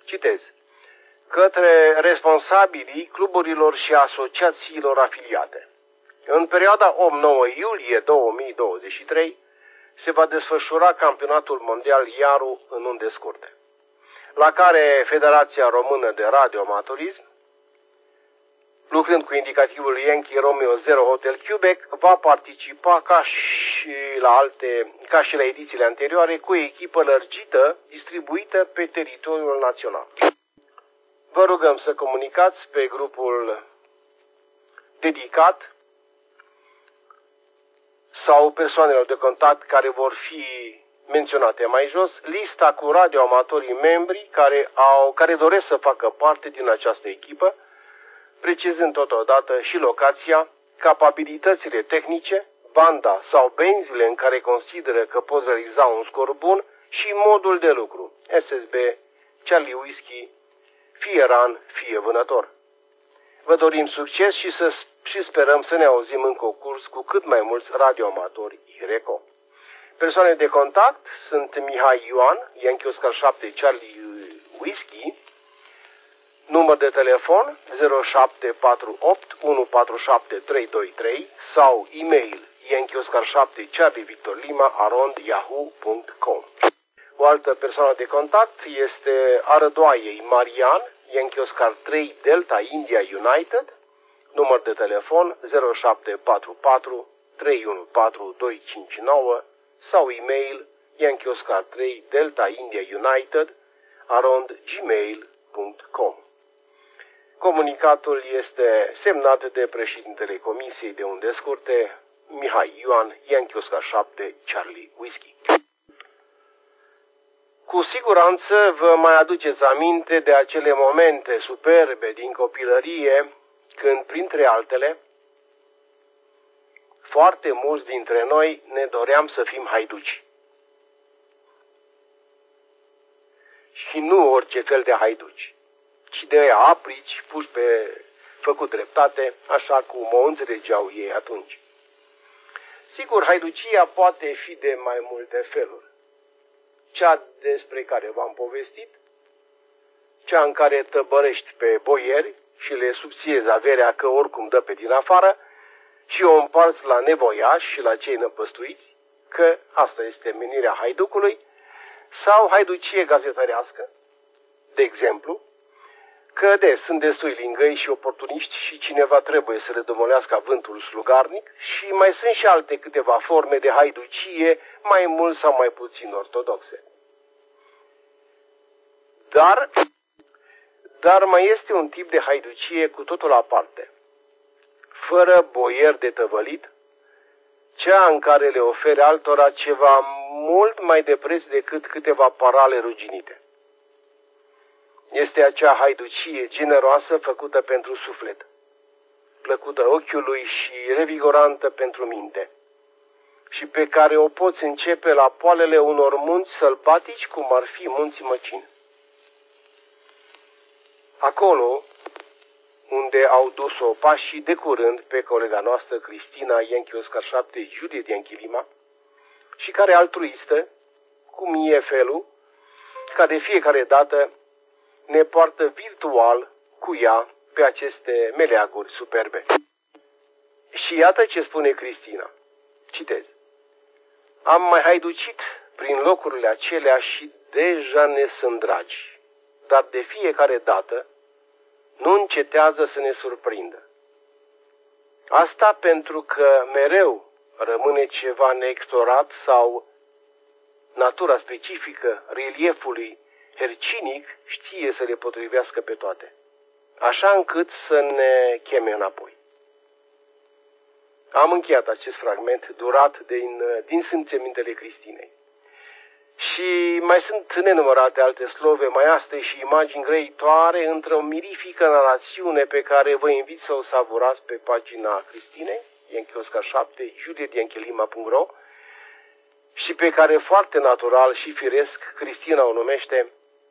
Citez. Către responsabilii cluburilor și asociațiilor afiliate. În perioada 8-9 iulie 2023 se va desfășura campionatul mondial Iaru în unde scurte, la care Federația Română de Radioamatorism, lucrând cu indicativul Yankee Romeo 0 Hotel Quebec, va participa ca și la edițiile anterioare cu echipă lărgită distribuită pe teritoriul național. Vă rugăm să comunicați pe grupul dedicat sau persoanelor de contact care vor fi menționate mai jos, lista cu radioamatorii membri care doresc să facă parte din această echipă, precizând totodată și locația, capabilitățile tehnice, banda sau benzile în care consideră că pot realiza un scor bun și modul de lucru, SSB, Charlie Whiskey, fie ran, fie vânător. Vă dorim succes și sperăm să ne auzim în concurs cu cât mai mulți radioamatori IRECO. Persoane de contact sunt Mihai Ioan, Yankee Oscar 7 Charlie Whiskey, număr de telefon 0748 147 323 sau e-mail Yankee Oscar 7 Charlie Victor Lima @yahoo.com. O altă persoană de contact este Arădoaiei Marian, Yankee Oscar 3 Delta India United, număr de telefon 0744 314 259 sau e-mail Yankee Oscar 3 Delta India United @gmail.com. Comunicatul este semnat de președintele Comisiei de Unde Scurte, Mihai Ioan, Yankee Oscar 7 Charlie Whiskey. Cu siguranță vă mai aduceți aminte de acele momente superbe din copilărie, când, printre altele, foarte mulți dintre noi ne doream să fim haiduci. Și nu orice fel de haiduci, ci de aia aprici, puși pe făcut dreptate, așa cum o înțelegeau ei atunci. Sigur, haiducia poate fi de mai multe feluri. Cea despre care v-am povestit, cea în care tăbărești pe boieri și le subțiezi averea că oricum dă pe din afară și o împarți la nevoiași și la cei năpăstuiți, că asta este menirea haiducului, sau haiducie gazetărească, de exemplu, că sunt destui lingăi și oportuniști și cineva trebuie să le domolească avântul slugarnic și mai sunt și alte câteva forme de haiducie, mai mult sau mai puțin ortodoxe. Dar mai este un tip de haiducie cu totul aparte, fără boier de tăvălit, cea în care le ofere altora ceva mult mai de preț decât câteva parale ruginite. Este acea haiducie generoasă făcută pentru suflet, plăcută ochiului și revigorantă pentru minte, și pe care o poți începe la poalele unor munți sălbatici, cum ar fi munții Măcin. Acolo unde au dus-o pașii de curând pe colega noastră Cristina Yankee Oscar 7 Juliet Yankee Lima, și care altruistă, cum e felul, ca de fiecare dată ne poartă virtual cu ea pe aceste meleaguri superbe. Și iată ce spune Cristina. Citez. Am mai haiducit prin locurile acelea și deja ne sunt dragi, dar de fiecare dată nu încetează să ne surprindă. Asta pentru că mereu rămâne ceva neexplorat sau natura specifică reliefului hercinic știe să le potrivească pe toate, așa încât să ne cheme înapoi. Am încheiat acest fragment durat din simțămintele Cristinei. Și mai sunt nenumărate alte slove maiastre și imagini grăitoare într-o mirifică narațiune pe care vă invit să o savurați pe pagina Cristinei, Yankee Oscar 7, julietyankelima.ro, și pe care foarte natural și firesc Cristina o numește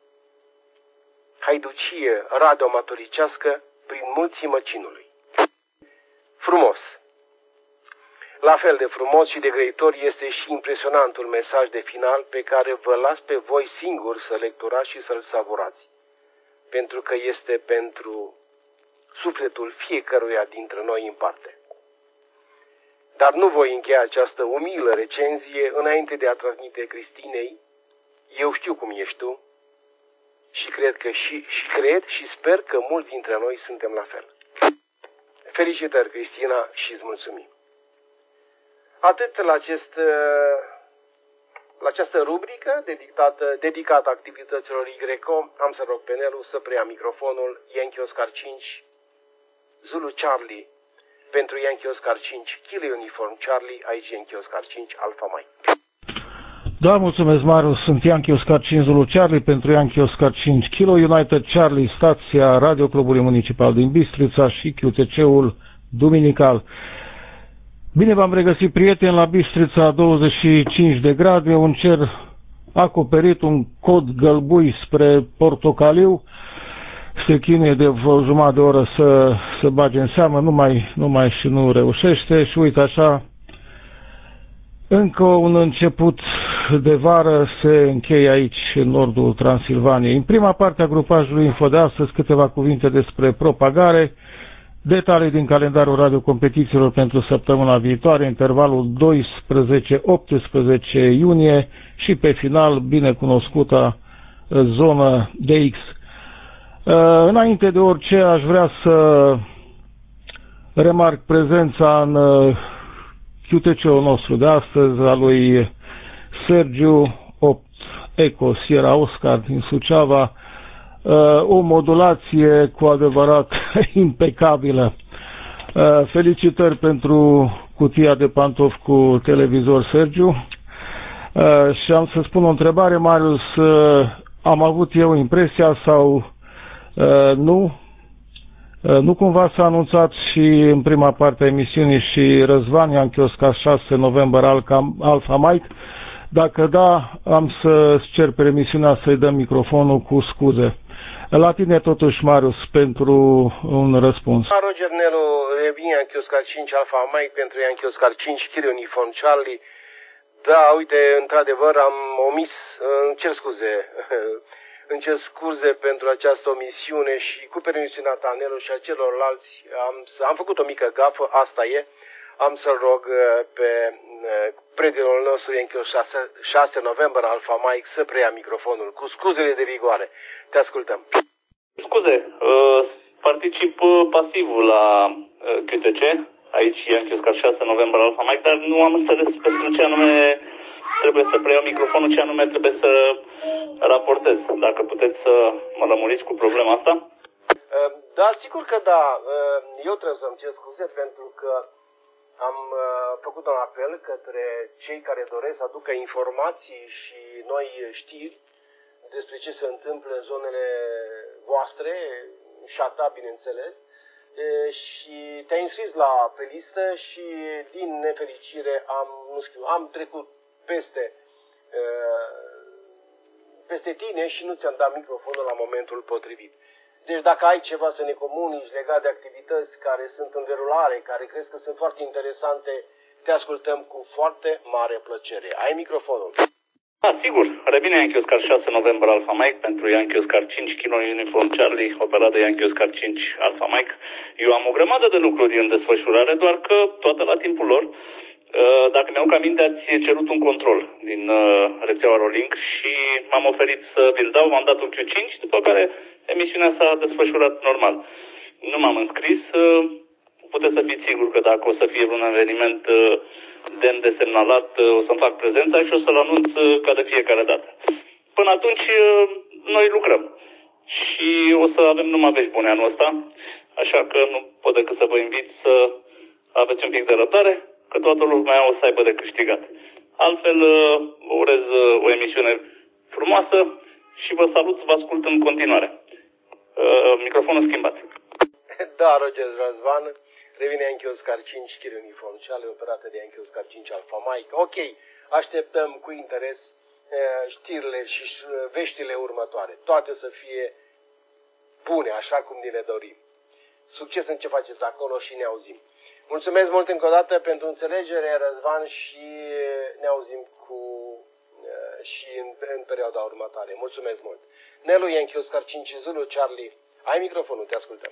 haiducie radioamatoricească prin mulții Măcinului. Frumos! La fel de frumos și de grăitor este și impresionantul mesaj de final pe care vă las pe voi singuri să lecturați și să-l savurați. pentru că este pentru sufletul fiecăruia dintre noi în parte. Dar nu voi încheia această umilă recenzie înainte de a transmite Cristinei: eu știu cum ești tu și cred și sper că mulți dintre noi suntem la fel. Felicitări, Cristina, și îți mulțumim. Atât la această rubrică dedicată activităților YCO. Am să rog pe Nelu să preia microfonul. Yankee Oscar 5 Zulu Charlie pentru Yankee Oscar 5 Kilo Uniform Charlie, aici Yankee Oscar 5 Alpha Mike. Da, mulțumesc, Marius. Sunt Yankee Oscar 5 Zulu Charlie pentru Yankee Oscar 5 Kilo United Charlie, stația Radio Clubului Municipal din Bistrița și QTC-ul Duminical. Bine v-am regăsit, prieteni, la Bistrița, 25 de grade, un cer acoperit, un cod gălbui spre portocaliu. Se chinuie de o jumătate de oră să bage în seamă, nu reușește și uite așa, încă un început de vară se încheie aici, în nordul Transilvaniei. În prima parte a grupajului Info de astăzi, câteva cuvinte despre propagare, detalii din calendarul radiocompetițiilor pentru săptămâna viitoare, intervalul 12-18 iunie și pe final binecunoscuta zonă DX. Înainte de orice, aș vrea să remarc prezența în QTC-ul nostru de astăzi a lui Sergiu 8 Eco Sierra Oscar din Suceava, o modulație cu adevărat impecabilă. Felicitări pentru cutia de pantofi cu televizor, Sergiu. Și am să spun o întrebare, Marius, am avut eu impresia sau nu? Nu cumva s-a anunțat și în prima parte a emisiunii și Răzvan Yankee Oscar 6 November Alpha Mike? Dacă da, am să-ți cer permisiunea să-i dăm microfonul cu scuze. La tine totuși, Marius, pentru un răspuns. Roger Nelu, revin Yankee Oscar 5 Alpha Mike pentru Yankee Oscar 5 Kilo Uniform Charlie. Da, uite, într-adevăr am omis, îmi cer scuze pentru această omisiune și cu permisiunea ta, Nelu, și a celorlalți am făcut o mică gafă, asta e. Am să-l rog pe prietenul nostru Yankee 6 November Alpha Mike să preia microfonul cu scuzele de vigoare. Te ascultăm. Scuze, particip pasiv la QTC, aici Yankee Oscar 6 November Alpha Mike, dar nu am înțeles despre ce anume trebuie să preiau microfonul, ce anume trebuie să raportez. Dacă puteți să mă lămuriți cu problema asta? Da, sigur că da. Eu trebuie să-mi cer scuze pentru că am făcut un apel către cei care doresc să aducă informații și noi știri despre ce se întâmplă în zonele voastre și a ta, bineînțeles, și te-ai înscris pe listă și din nefericire am trecut peste tine și nu ți-am dat microfonul la momentul potrivit. Deci dacă ai ceva să ne comunici legat de activități care sunt în derulare, care crezi că sunt foarte interesante, te ascultăm cu foarte mare plăcere. Ai microfonul. Da, sigur. Revine Yankee Oscar 6 November Alpha Mike pentru Yankee Oscar 5 Kilo Uniform Charlie, operat de Yankee Oscar 5 Alpha Mike. Eu am o grămadă de lucruri în desfășurare, doar că toate la timpul lor. Dacă mi-au aminte, ați cerut un control din rețeaua Rolink și m-am oferit să vi-l dau, m-am dat un Q5, după care emisiunea s-a desfășurat normal. Nu m-am înscris, puteți să fiți siguri că dacă o să fie un eveniment demn de semnalat, o să-mi fac prezența și o să-l anunț ca de fiecare dată. Până atunci, noi lucrăm și o să avem numai vești bune anul ăsta, așa că nu pot decât să vă invit să aveți un pic de răbdare, că toată lumea o să aibă de câștigat. Altfel, urez o emisiune frumoasă și vă salut, vă ascult în continuare. Microfonul schimbat. Da, Roger Răzvan, revine Yankee Oscar 5 Kilo Uniform Charlie, operată de Yankee Oscar 5 Alpha Mike. Ok, așteptăm cu interes știrile și veștile următoare. Toate să fie bune, așa cum ni le dorim. Succes în ce faceți acolo și ne auzim. Mulțumesc mult încă o dată pentru înțelegere, Răzvan, și ne auzim cu și în perioada următoare. Mulțumesc mult. Nelu Yankee Oscar 5 Zulu Charlie, ai microfonul, te ascultăm.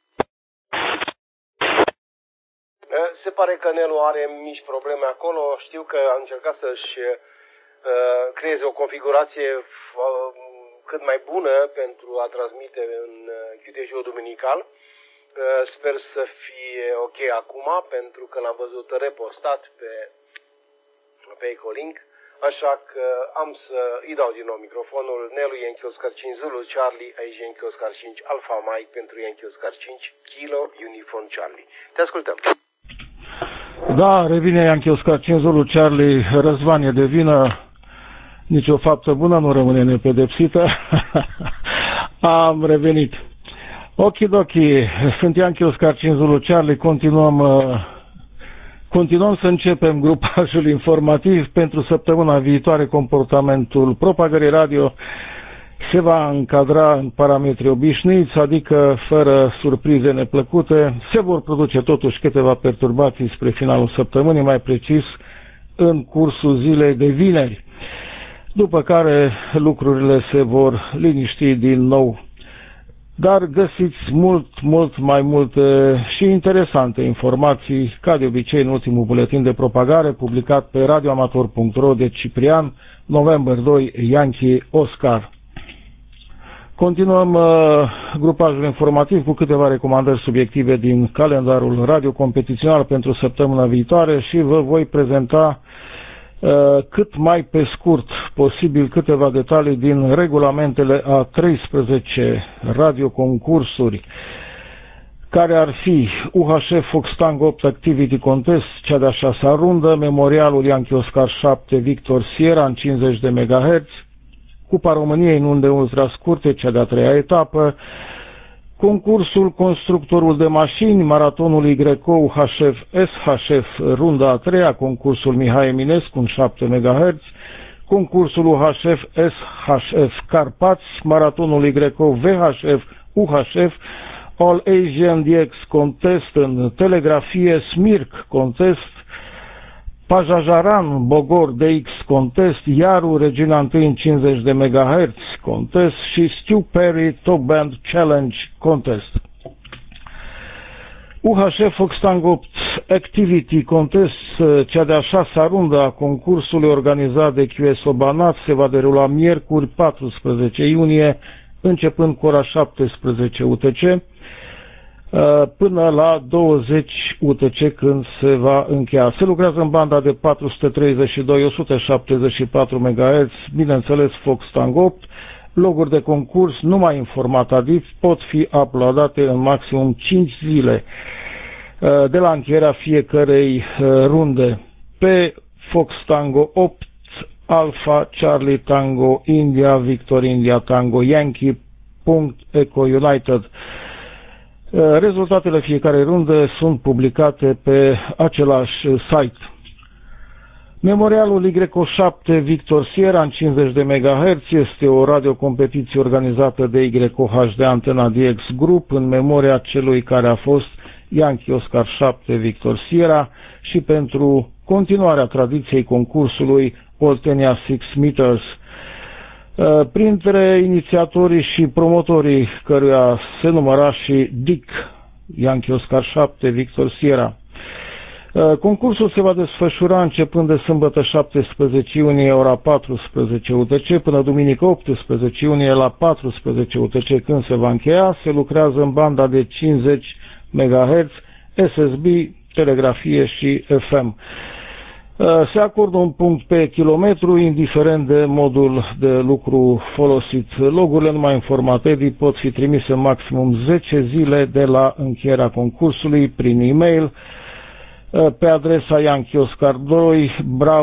Se pare că Nelu are mici probleme acolo. Știu că a încercat să-și creeze o configurație cât mai bună pentru a transmite în QTJ-ul duminical. Sper să fie ok acum, pentru că l-am văzut repostat pe Ecolink. Așa că am să îi dau din nou microfonul. Nelu Yankee Oscar 5 Zulu Charlie, aici Yankee Oscar 5 Alpha Mike pentru Yankee Oscar 5 Kilo Uniform Charlie. Te ascultăm. Da, revine Yankee Oscar 5 Zulu Charlie, Răzvan e de vină, nicio faptă bună nu rămâne nepedepsită. Am revenit. Okidoki, sunt Yankee Oscar 5 Zulu Charlie, continuăm să începem grupajul informativ. Pentru săptămâna viitoare comportamentul propagării radio se va încadra în parametri obișnuiți, adică fără surprize neplăcute. Se vor produce totuși câteva perturbații spre finalul săptămânii, mai precis în cursul zilei de vineri, după care lucrurile se vor liniști din nou. Dar găsiți mult mai multe și interesante informații, ca de obicei în ultimul buletin de propagare publicat pe radioamator.ro de Ciprian, noiembrie 2, Yankee Oscar. Continuăm grupajul informativ cu câteva recomandări subiective din calendarul radiocompetițional pentru săptămâna viitoare și vă voi prezenta cât mai pe scurt posibil câteva detalii din regulamentele a 13 radioconcursuri, care ar fi UHF Fox Tango 8 Activity Contest, cea de-a 6-a rundă, Memorialul Yankee Oscar 7 Victor Sierra în 50 de MHz, Cupa României în unde ultrascurte, cea de-a 3-a etapă, concursul Constructorul de mașini, maratonul YGO UHF SHF runda a 3-a, concursul Mihai Eminescu în 7 MHz, concursul UHF SHF Carpați, maratonul YGO VHF UHF, All Asian DX Contest în telegrafie, SMIRC Contest, Pajajaran Bogor DX Contest, Iaru Regina 1 în 50 de MHz Contest și Stu Perry Top Band Challenge Contest. UHF Fox Tango 8 Activity Contest, cea de-a 6-a rundă a concursului organizat de QSO Banat, se va derula miercuri 14 iunie, începând cu ora 17 UTC, până la 20 UTC când se va încheia. Se lucrează în banda de 432-174 MHz, bineînțeles Fox Tango 8. Loguri de concurs numai în format ADIF pot fi uploadate în maximum 5 zile de la încheierea fiecărei runde pe Fox Tango 8 Alpha Charlie Tango India Victor India Tango Yankee.eco United. Rezultatele fiecarei runde sunt publicate pe același site. Memorialul YGO7 Victor Sierra în 50 de MHz este o radiocompetiție organizată de YGO-HD Antena DX Group în memoria celui care a fost Yankee Oscar 7 Victor Sierra și pentru continuarea tradiției concursului Oltenia 6 Meters. Printre inițiatorii și promotorii căruia se număra și Dick Yankee Oscar 7 Victor Sierra. Concursul se va desfășura începând de sâmbătă 17 iunie ora 14 UTC până duminică 18 iunie la 14 UTC când se va încheia. Se lucrează în banda de 50 MHz, SSB, telegrafie și FM. Se acordă un punct pe kilometru, indiferent de modul de lucru folosit. Logurile numai în format EDI pot fi trimise maximum 10 zile de la încheierea concursului prin e-mail pe adresa yankeeoscar2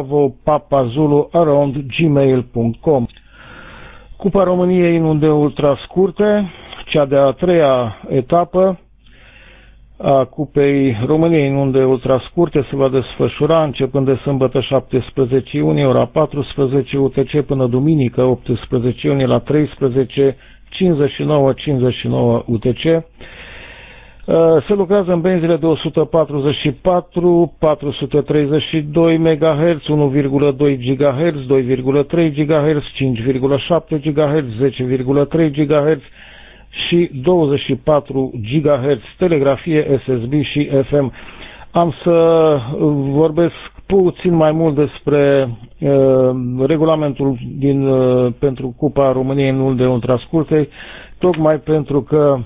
bravo@gmail.com. Cupa României în unde ultrascurte, cea de-a 3-a etapă a Cupei României în unde ultrascurte se va desfășura începând de sâmbătă 17 iunie ora 14 UTC până duminică 18 iunie la 13:59 UTC. Se lucrează în benzile de 144, 432 MHz, 1,2 GHz, 2,3 GHz, 5,7 GHz, 10,3 GHz și 24 GHz, telegrafie, SSB și FM. Am să vorbesc puțin mai mult despre regulamentul pentru Cupa României în unde ultrascurte, tocmai pentru că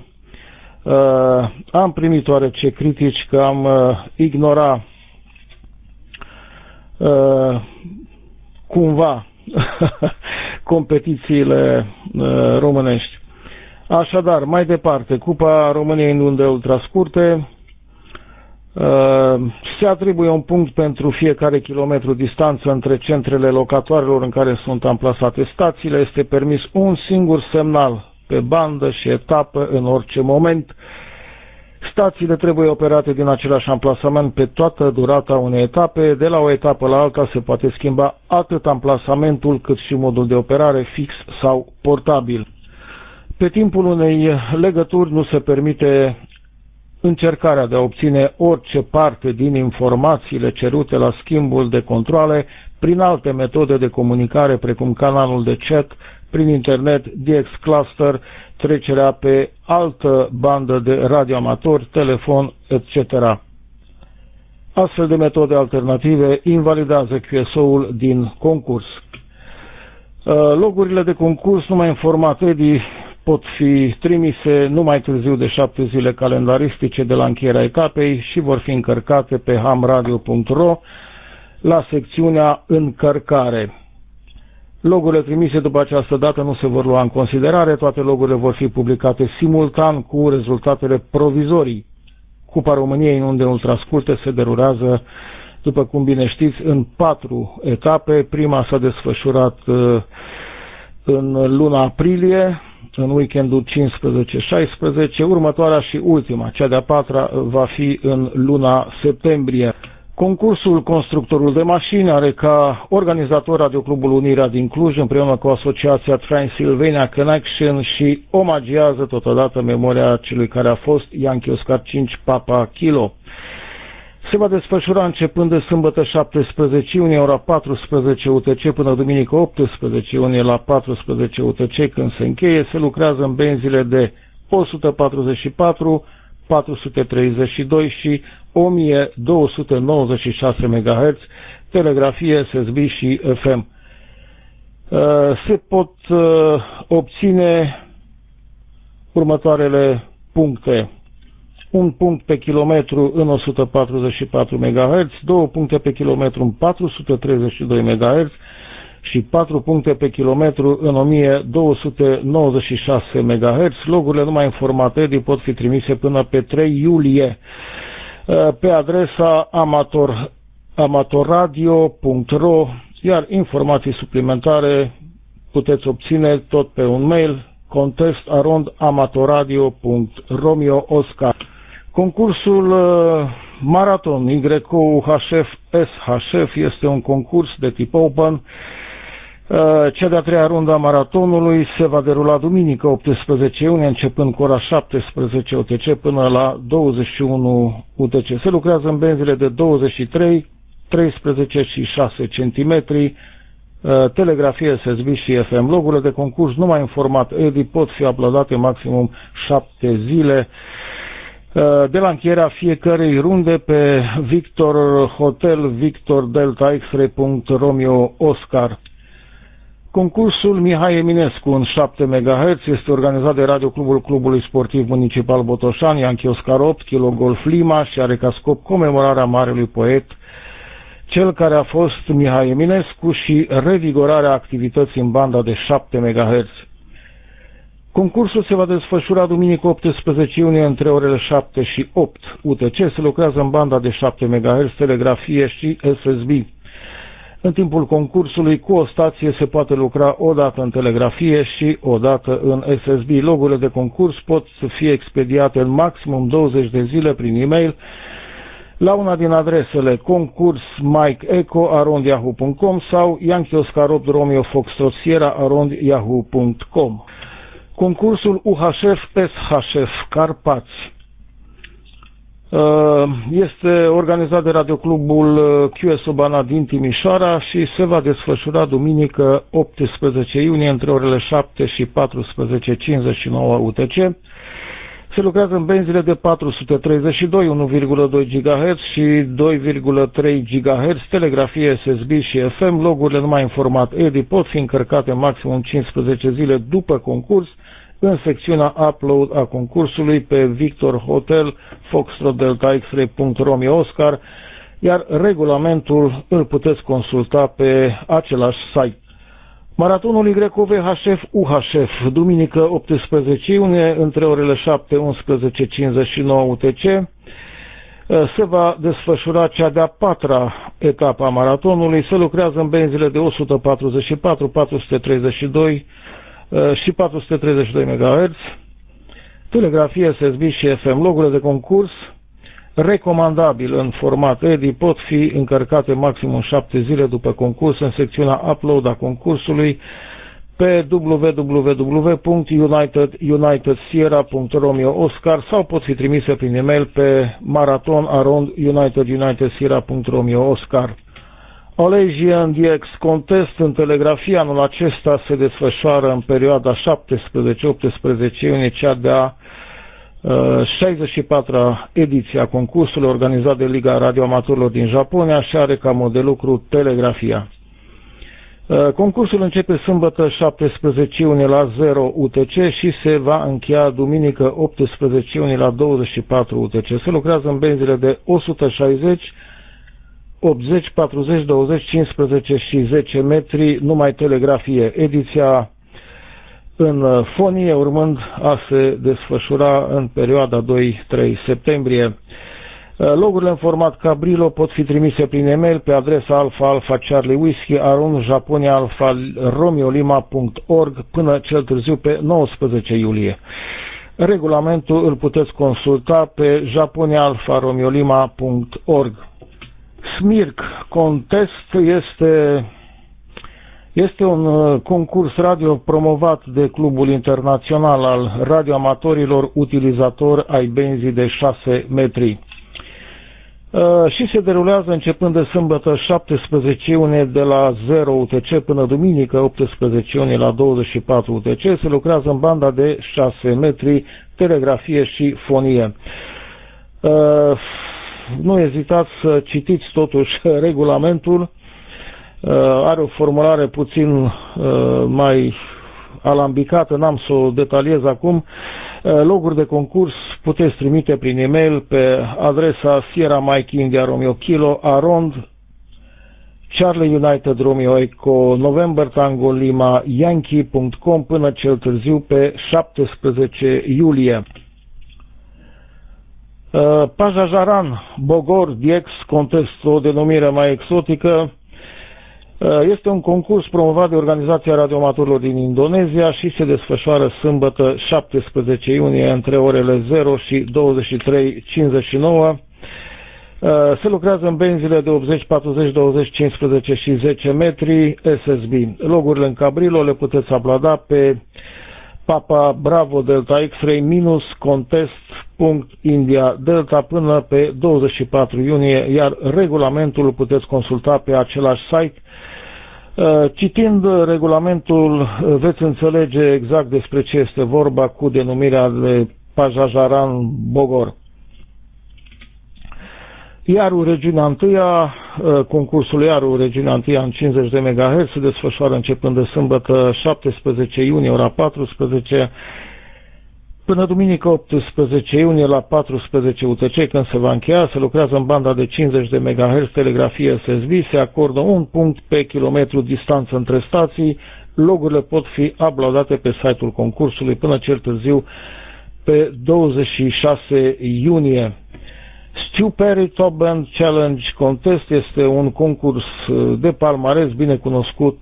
am primit oarece critici că am ignora cumva competițiile românești. Așadar, mai departe, Cupa României în unde ultrascurte se atribuie un punct pentru fiecare kilometru distanță între centrele locatoarelor în care sunt amplasate stațiile. Este permis un singur semnal pe bandă și etapă în orice moment. Stațiile trebuie operate din același amplasament pe toată durata unei etape. De la o etapă la alta se poate schimba atât amplasamentul cât și modul de operare fix sau portabil. Pe timpul unei legături nu se permite încercarea de a obține orice parte din informațiile cerute la schimbul de controale prin alte metode de comunicare precum canalul de chat, prin internet, DX Cluster, trecerea pe altă bandă de radioamator, telefon, etc. Astfel de metode alternative invalidează QSO-ul din concurs. Logurile de concurs numai în format EDI pot fi trimise nu mai târziu de 7 zile calendaristice de la încheierea etapei și vor fi încărcate pe hamradio.ro la secțiunea încărcare. Logurile trimise după această dată nu se vor lua în considerare, toate logurile vor fi publicate simultan cu rezultatele provizorii. Cupa României în unde ultrascurte se derulează, după cum bine știți, în 4 etape. Prima s-a desfășurat în luna aprilie, în weekendul 15-16, următoarea și ultima, cea de-a 4-a, va fi în luna septembrie. Concursul Constructorul de Mașini are ca organizator Radioclubul Unirea din Cluj împreună cu Asociația Transylvania Connection și omagiază totodată memoria celui care a fost Yankee Oscar 5 Papa Kilo. Se va desfășura începând de sâmbătă 17 iunie, ora 14 UTC, până duminică 18 iunie la 14 UTC, când se încheie. Se lucrează în benzile de 144, 432 și 1296 MHz, telegrafie, SSB și FM. Se pot obține următoarele puncte. Un punct pe kilometru în 144 MHz, 2 puncte pe kilometru în 432 MHz și 4 puncte pe kilometru în 1296 MHz. Logurile numai în format EDI pot fi trimise până pe 3 iulie pe adresa amatorradio.ro, iar informații suplimentare puteți obține tot pe un mail contest@amatorradio.romeo Oscar. Concursul Maraton YUHF SHF este un concurs de tip Open. Cea de-a 3-a rundă a maratonului se va derula duminică 18 iunie, începând cu ora 17 UTC până la 21 UTC. Se lucrează în benzile de 23, 13 și 6 cm, telegrafie, SSB și FM. Logurile de concurs numai în format EDI pot fi uploadate maximum 7 zile de la încheierea fiecărei runde pe Victor Hotel Victor Delta X-ray.Romeo Oscar. Concursul Mihai Eminescu în 7 MHz este organizat de Radioclubul Clubului Sportiv Municipal Botoșani, Yankee Oscar 8, Kilo Golf Lima și are ca scop comemorarea marelui poet, cel care a fost Mihai Eminescu, și revigorarea activității în banda de 7 MHz. Concursul se va desfășura duminică 18 iunie între orele 7 și 8 UTC. Se lucrează în banda de 7 MHz, telegrafie și SSB. În timpul concursului, cu o stație se poate lucra o dată în telegrafie și o dată în SSB. Logurile de concurs pot să fie expediate în maximum 20 de zile prin e-mail la una din adresele concurs.mikeeco@yahoo.com sau Yankee Oscar 8 Romeo Foxtrot Sierra@yahoo.com. Concursul UHF SHF Carpați Este organizat de Radioclubul QSO Banat din Timișoara și se va desfășura duminică 18 iunie între orele 7 și 14:59 UTC. Se lucrează în benzile de 432, 1,2 GHz și 2,3 GHz, telegrafie SSB și FM. Logurile numai în format EDI pot fi încărcate maximum 15 zile după concurs în secțiunea Upload a concursului pe Victor Hotel Foxtrot Delta X-ray.Romeo Oscar, iar regulamentul îl puteți consulta pe același site. Maratonul YVHF-UHF, duminică 18 iunie, între orele 7-11:59 UTC, se va desfășura cea de-a patra etapă a maratonului. Se lucrează în benzile de 144, 432 și 432 MHz, telegrafie SSB și FM. Logurile de concurs recomandabil în format EDI pot fi încărcate maximum 7 zile după concurs în secțiunea Upload a concursului pe www.unitedsierra.romeo Oscar sau pot fi trimise prin e-mail pe marathon@unitedsierra.romeo Oscar. All-Asian DX Contest în telegrafie anul acesta se desfășoară în perioada 17-18 iunie, cea de-a 64-a ediție a concursului organizat de Liga Radioamatorilor din Japonia și are ca mod de lucru telegrafia. Concursul începe sâmbătă 17 iunie la 0 UTC și se va încheia duminică 18 iunie la 24 UTC. Se lucrează în benzile de 160, 80, 40, 20, 15 și 10 metri, numai telegrafie. Ediția în fonie, urmând a se desfășura în perioada 2-3 septembrie. Logurile în format Cabrillo pot fi trimise prin e-mail pe adresa alfa-alfa-charlie-whisky@japoniaalfa-romeo-lima.org până cel târziu pe 19 iulie. Regulamentul îl puteți consulta pe japoniaalfa-romeo-lima.org. SMIRC Contest este un concurs radio promovat de Clubul Internațional al Radioamatorilor utilizatori ai benzii de 6 metri. Și se derulează începând de sâmbătă 17 iunie de la 0 UTC până duminică 18 iunie la 24 UTC. Se lucrează în banda de 6 metri, telegrafie și fonie. Nu ezitați să citiți totuși regulamentul. Are o formulare puțin mai alambicată, n-am să o detaliez acum. Loguri de concurs puteți trimite prin e-mail pe adresa Sierra Mike India Romeo Kilo Arond Charlie United Romeo Echo November Tango Lima Yankee.com până cel târziu pe 17 iulie. Pajajaran Bogor DX Contest, o denumire mai exotică. Este un concurs promovat de Organizația Radioamatorilor din Indonezia și se desfășoară sâmbătă 17 iunie între orele 0 și 23:59. Se lucrează în benzile de 80, 40, 20, 15 și 10 metri SSB. Logurile în Cabrillo le puteți aplada pe Papa Bravo Delta X-ray -contest.india Delta până pe 24 iunie, iar regulamentul puteți consulta pe același site. Citind regulamentul veți înțelege exact despre ce este vorba cu denumirea de Pajajaran Bogor. Iarul Regiunea 1, concursul Iarul Regiunea 1 în 50 de MHz se desfășoară începând de sâmbătă 17 iunie ora 14 până duminică 18 iunie la 14 UTC, când se va încheia. Se lucrează în banda de 50 de MHz, telegrafie SSB, se acordă un punct pe kilometru distanță între stații. Logurile pot fi uploadate pe site-ul concursului până cel târziu pe 26 iunie. Stu Perry Top Band Challenge Contest este un concurs de palmares bine cunoscut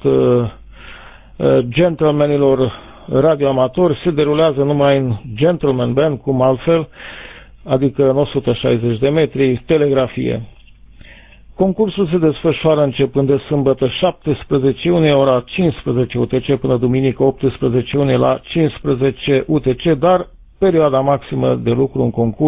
gentlemanilor radioamatori. Se derulează numai în gentleman band, cum altfel, adică în 160 de metri, telegrafie. Concursul se desfășoară începând de sâmbătă 17 iunie, ora 15 UTC, până duminică 18 iunie la 15 UTC, dar perioada maximă de lucru în concurs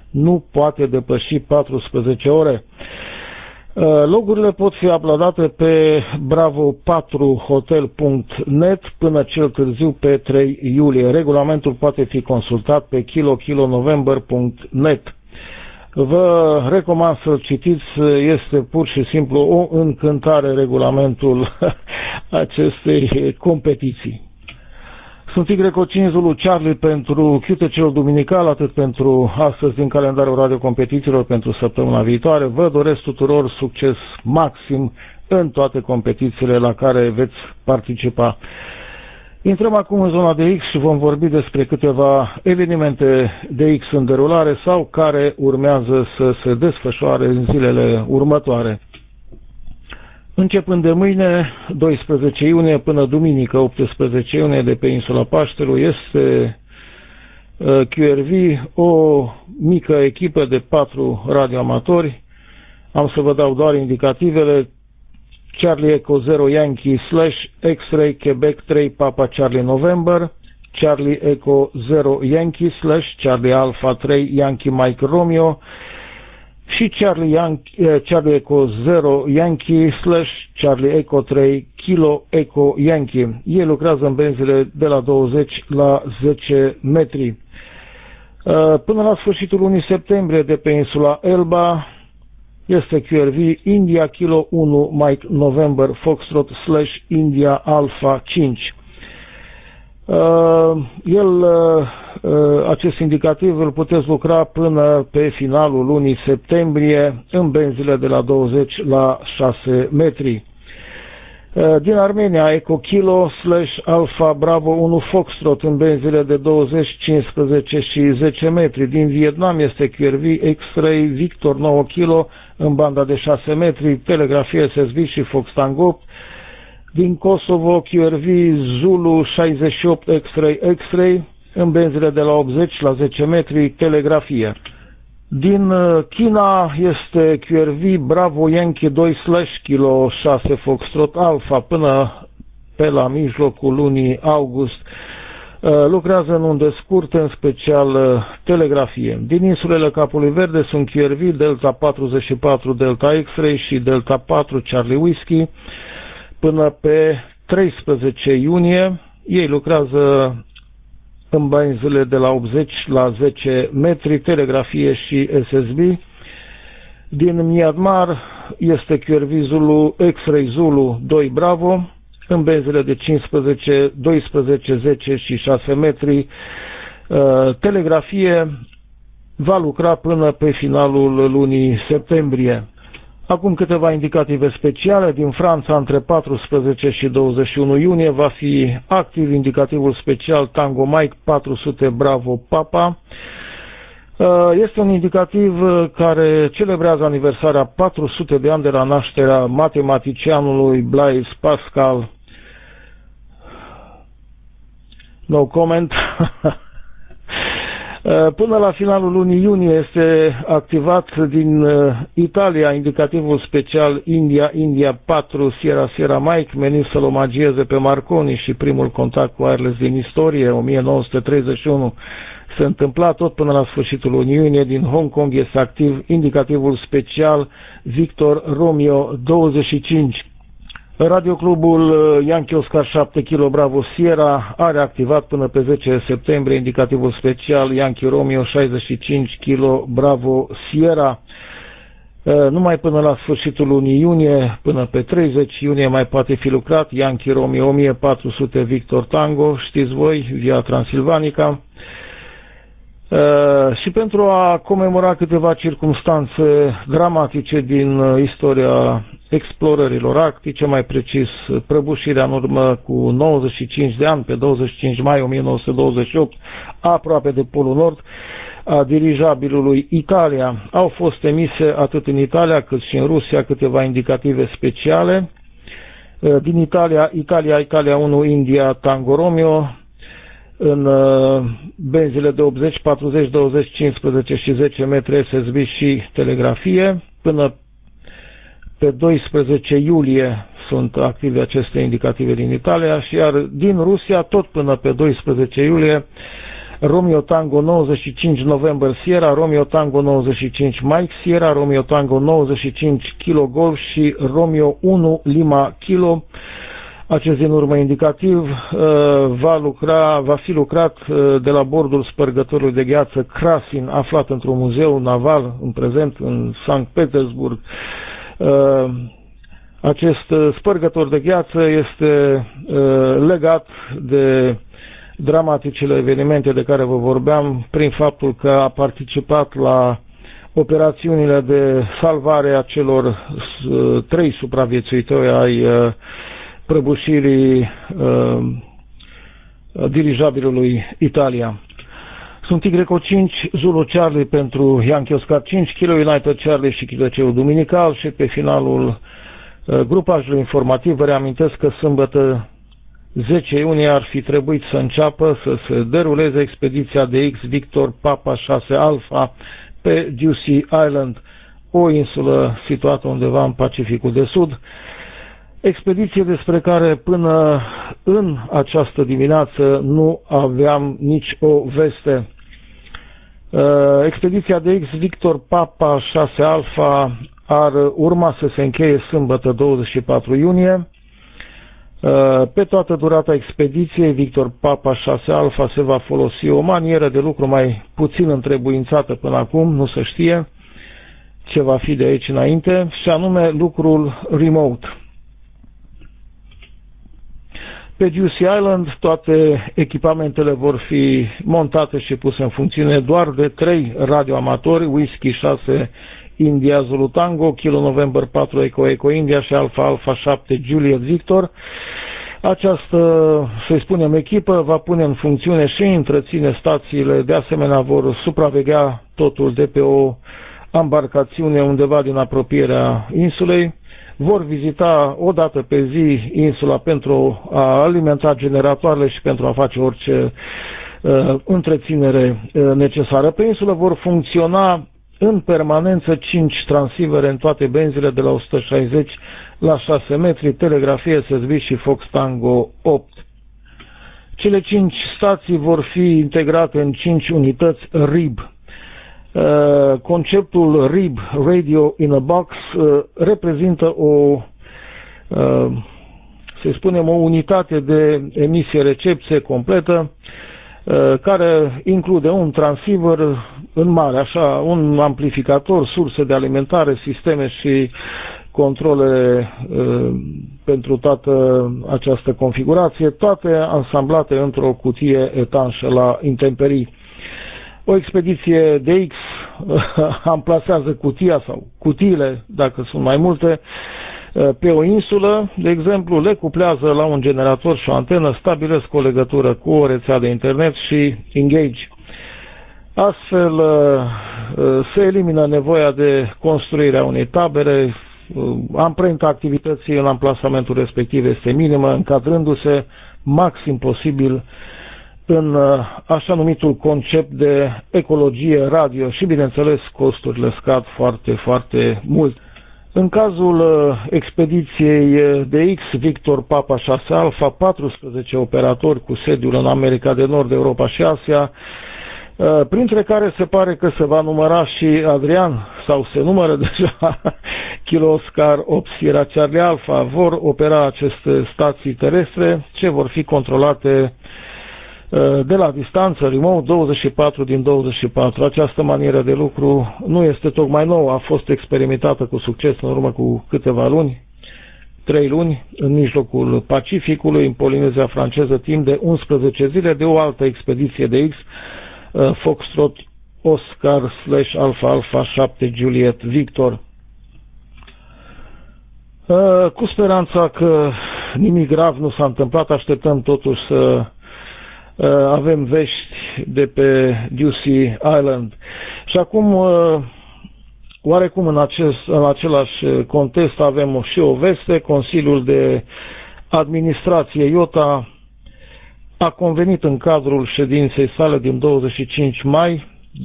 nu poate depăși 14 ore. Logurile pot fi uploadate pe bravo4hotel.net până cel târziu pe 3 iulie. Regulamentul poate fi consultat pe kilonovember.net. Vă recomand să-l citiți, este pur și simplu o încântare regulamentul acestei competiții. Sunt Y5 Zulu Charlie pentru QTC-ul duminical, atât pentru astăzi din calendarul radiocompetițiilor pentru săptămâna viitoare. Vă doresc tuturor succes maxim în toate competițiile la care veți participa. Intrăm acum în zona de X și vom vorbi despre câteva evenimente de X în derulare sau care urmează să se desfășoare în zilele următoare. Începând de mâine, 12 iunie, până duminică, 18 iunie, de pe insula Paștelui, este QRV, o mică echipă de 4 radioamatori. Am să vă dau doar indicativele: Charlie Echo 0 Yankee / X-Ray Quebec 3 Papa Charlie November, Charlie Echo 0 Yankee / Charlie Alpha 3 Yankee Mike Romeo și Charlie Echo 0 Yankee / Charlie Echo 3 Kilo Echo Yankee. Ei lucrează în benzile de la 20 la 10 metri. Până la sfârșitul lunii septembrie, de pe insula Elba, este QRV India Kilo 1 Mike November Foxtrot / India Alpha 5. Acest indicativ îl puteți lucra până pe finalul lunii septembrie în benzile de la 20 la 6 metri. Din Armenia, Eco Kilo / Alpha Bravo 1 Foxtrot în benzile de 20, 15 și 10 metri. Din Vietnam este QRV X-Ray Victor 9 Kilo în banda de 6 metri, telegrafie SSB și Fox Tango. Din Kosovo, QRV Zulu 68 X-Ray în benzile de la 80 la 10 metri, telegrafie. Din China este QRV Bravo Yankee 2 / Kilo 6 Foxtrot Alpha până pe la mijlocul lunii august. Lucrează în unde scurte, în special telegrafie. Din insulele Capului Verde sunt QRV Delta 44 Delta X-Ray și Delta 4 Charlie Whiskey până pe 13 iunie. Ei lucrează în benzile de la 80 la 10 metri, telegrafie și SSB. Din Myanmar este QRV Zulu X-Ray Zulu 2 Bravo în benzile de 15, 12, 10 și 6 metri, telegrafie. Va lucra până pe finalul lunii septembrie. Acum câteva indicative speciale. Din Franța, între 14 și 21 iunie, va fi activ indicativul special Tango Mike 400 Bravo Papa. Este un indicativ care celebrează aniversarea 400 de ani de la nașterea matematicianului Blaise Pascal. No comment. Până la finalul lunii iunie este activat din Italia indicativul special India 4 Sierra Mike, menit să-l omagieze pe Marconi și primul contact wireless din istorie, 1931. Se întâmpla tot până la sfârșitul lunii iunie. Din Hong Kong este activ indicativul special Victor Romeo 25. Radioclubul Yankee Oscar 7 Kilo Bravo Sierra are activat până pe 10 septembrie indicativul special Yankee Romeo 65 Kilo Bravo Sierra. Numai până la sfârșitul lunii iunie, până pe 30 iunie, mai poate fi lucrat Yankee Romeo 1400 Victor Tango, știți voi, via Transilvanica. Și pentru a comemora câteva circumstanțe dramatice din istoria explorărilor arctice, mai precis prăbușirea în urmă cu 95 de ani, pe 25 mai 1928, aproape de Polul Nord, a dirijabilului Italia, au fost emise atât în Italia cât și în Rusia câteva indicative speciale. Din Italia 1 India Tango Romeo, în benzile de 80, 40, 20, 15 și 10 metri SSB și telegrafie. Până pe 12 iulie sunt active aceste indicative din Italia, și iar din Rusia, tot până pe 12 iulie, Romeo Tango 95 November Sierra, Romeo Tango 95 Mike Sierra, Romeo Tango 95 Kilo Golf și Romeo 1 Lima Kilo. Acest din urmă indicativ va fi lucrat de la bordul spărgătorului de gheață Krasin, aflat într-un muzeu naval în prezent în Sankt Petersburg. Acest spărgător de gheață este legat de dramaticele evenimente de care vă vorbeam prin faptul că a participat la operațiunile de salvare a celor 3 supraviețuitori ai prăbușirii dirijabilului Italia. Sunt Tigreco 5, Zulu Charlie pentru Yankee Oscar 5, Kilo United Charlie și QTC Duminical și pe finalul grupajului informativ vă reamintesc că sâmbătă 10 iunie ar fi trebuit să înceapă să se deruleze expediția de X Victor Papa 6 Alpha pe Juicy Island, o insulă situată undeva în Pacificul de Sud. Expediție despre care până în această dimineață nu aveam nici o veste. Expediția de X Victor Papa 6 Alpha ar urma să se încheie sâmbătă 24 iunie. Pe toată durata expediției, Victor Papa 6 Alpha se va folosi o manieră de lucru mai puțin întrebuințată până acum, nu se știe ce va fi de aici înainte, și anume lucrul remote. Pe Juicy Island toate echipamentele vor fi montate și puse în funcțiune doar de 3 radioamatori, Whisky 6 India Zulu Tango, Kilo November 4 Eco Eco India și Alpha Alpha 7 Juliet Victor. Această, să-i spunem, echipă va pune în funcțiune și întreține stațiile, de asemenea vor supraveghea totul de pe o embarcațiune undeva din apropierea insulei. Vor vizita o dată pe zi insula pentru a alimenta generatoarele și pentru a face orice întreținere necesară. Pe insulă vor funcționa în permanență 5 transivere în toate benzile de la 160 la 6 metri, telegrafie SSB și Fox Tango 8. Cele 5 stații vor fi integrate în 5 unități RIB. Conceptul RIB, Radio in a Box, reprezintă o, să spunem, o unitate de emisie-recepție completă, care include un transceiver în mare, așa, un amplificator, surse de alimentare, sisteme și controle pentru toată această configurație, toate ansamblate într-o cutie etanșă la intemperii. O expediție de X amplasează cutia sau cutiile, dacă sunt mai multe, pe o insulă, de exemplu, le cuplează la un generator și o antenă, stabilesc o legătură cu o rețea de internet și engage. Astfel se elimină nevoia de construirea unei tabere, amprenta activității în amplasamentul respectiv este minimă, încadrându-se maxim posibil în așa numitul concept de ecologie radio și, bineînțeles, costurile scad foarte, foarte mult. În cazul expediției de X Victor Papa 6 Alpha, 14 operatori cu sediul în America de Nord, Europa și Asia, printre care se pare că se va număra și Adrian, sau se numără deja Kilo Oscar 8 Sierra Charlie Alpha, vor opera aceste stații terestre ce vor fi controlate de la distanță, remote, 24 din 24. Această manieră de lucru nu este tocmai nouă, a fost experimentată cu succes în urmă cu câteva luni, 3 luni, în mijlocul Pacificului, în Polinezia franceză, timp de 11 zile, de o altă expediție de X, Foxtrot Oscar / Alpha Alpha 7 Juliet Victor. Cu speranța că nimic grav nu s-a întâmplat, așteptăm totuși să avem vești de pe Juicy Island. Și acum, oarecum în același context avem și o veste. Consiliul de Administrație IOTA a convenit în cadrul ședinței sale din 25 mai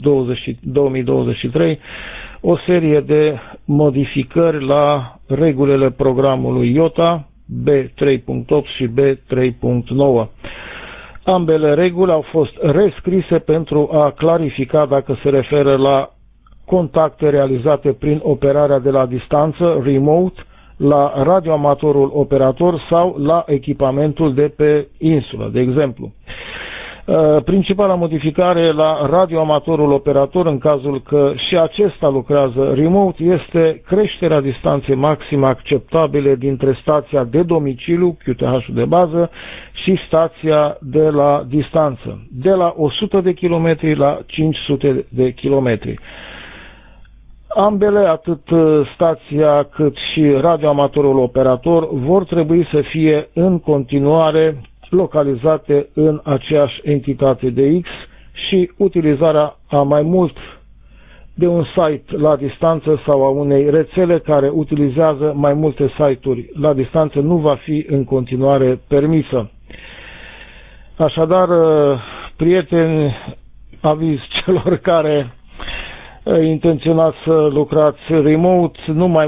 2023 o serie de modificări la regulile programului IOTA B3.8 și B3.9. Ambele reguli au fost rescrise pentru a clarifica dacă se referă la contacte realizate prin operarea de la distanță, remote, la radioamatorul operator sau la echipamentul de pe insulă, de exemplu. Principala modificare la radioamatorul operator, în cazul că și acesta lucrează remote, este creșterea distanței maxime acceptabile dintre stația de domiciliu, QTH-ul de bază, și stația de la distanță, de la 100 de km la 500 de km. Ambele, atât stația cât și radioamatorul operator, vor trebui să fie în continuare localizate în aceeași entitate de X și utilizarea a mai mult de un site la distanță sau a unei rețele care utilizează mai multe site-uri la distanță nu va fi în continuare permisă. Așadar, prieteni, aviz celor care intenționați să lucrați remote, nu mai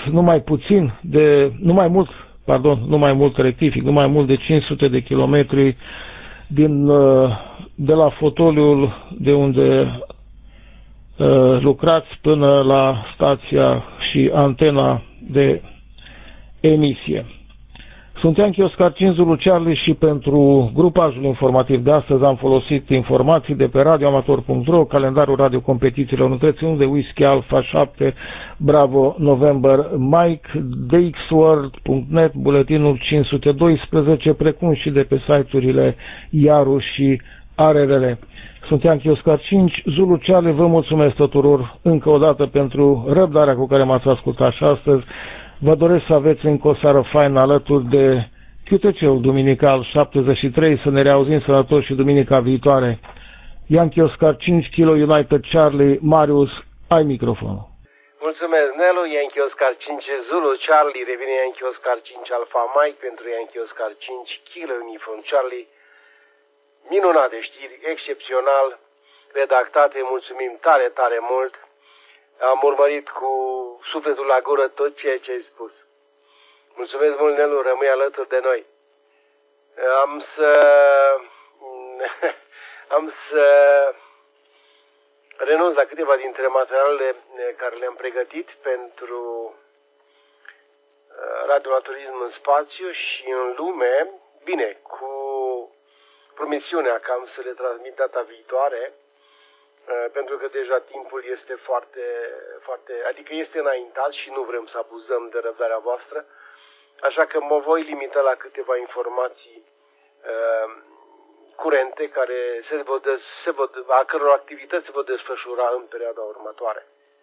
mult de 500 de kilometri de la fotoliul de unde lucrați până la stația și antena de emisie. Sunt Yankee Oscar 5 Zulu Charlie și pentru grupajul informativ de astăzi am folosit informații de pe radioamator.ro, calendarul radiocompetițiilor întreținut de Whisky Alpha 7 Bravo November Mike, dxworld.net, buletinul 512, precum și de pe site-urile Iaru și ARRL. Sunt Yankee Oscar 5 Zulu Charlie, vă mulțumesc tuturor încă o dată pentru răbdarea cu care m-ați ascultat și astăzi. Vă doresc să aveți încă o seară faină alături de QTC-ul Duminical 73, să ne reauzim sănătoși și duminica viitoare. Yankee Oscar 5 Kilo United Charlie, Marius, ai microfonul. Mulțumesc, Nelu. Yankee Oscar 5 Zulu Charlie, revine Yankee Oscar 5 Alpha Mike pentru Yankee Oscar 5 Kilo Uniform Charlie. Minunate știri, excepțional redactate, mulțumim tare, tare mult. Am urmărit cu sufletul la gură tot ceea ce ai spus. Mulțumesc mult, Nelu, rămâi alături de noi. Am să renunț la câteva dintre materialele care le-am pregătit pentru radionaturism în spațiu și în lume, bine, cu promisiunea că am să le transmit data viitoare, pentru că deja timpul este adică este înaintat și nu vrem să abuzăm de răbdarea voastră, așa că mă voi limita la câteva informații curente care a căror activități se vor desfășura în perioada următoare.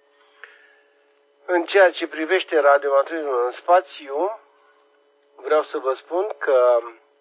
În ceea ce privește radionaturismul în spațiu, vreau să vă spun că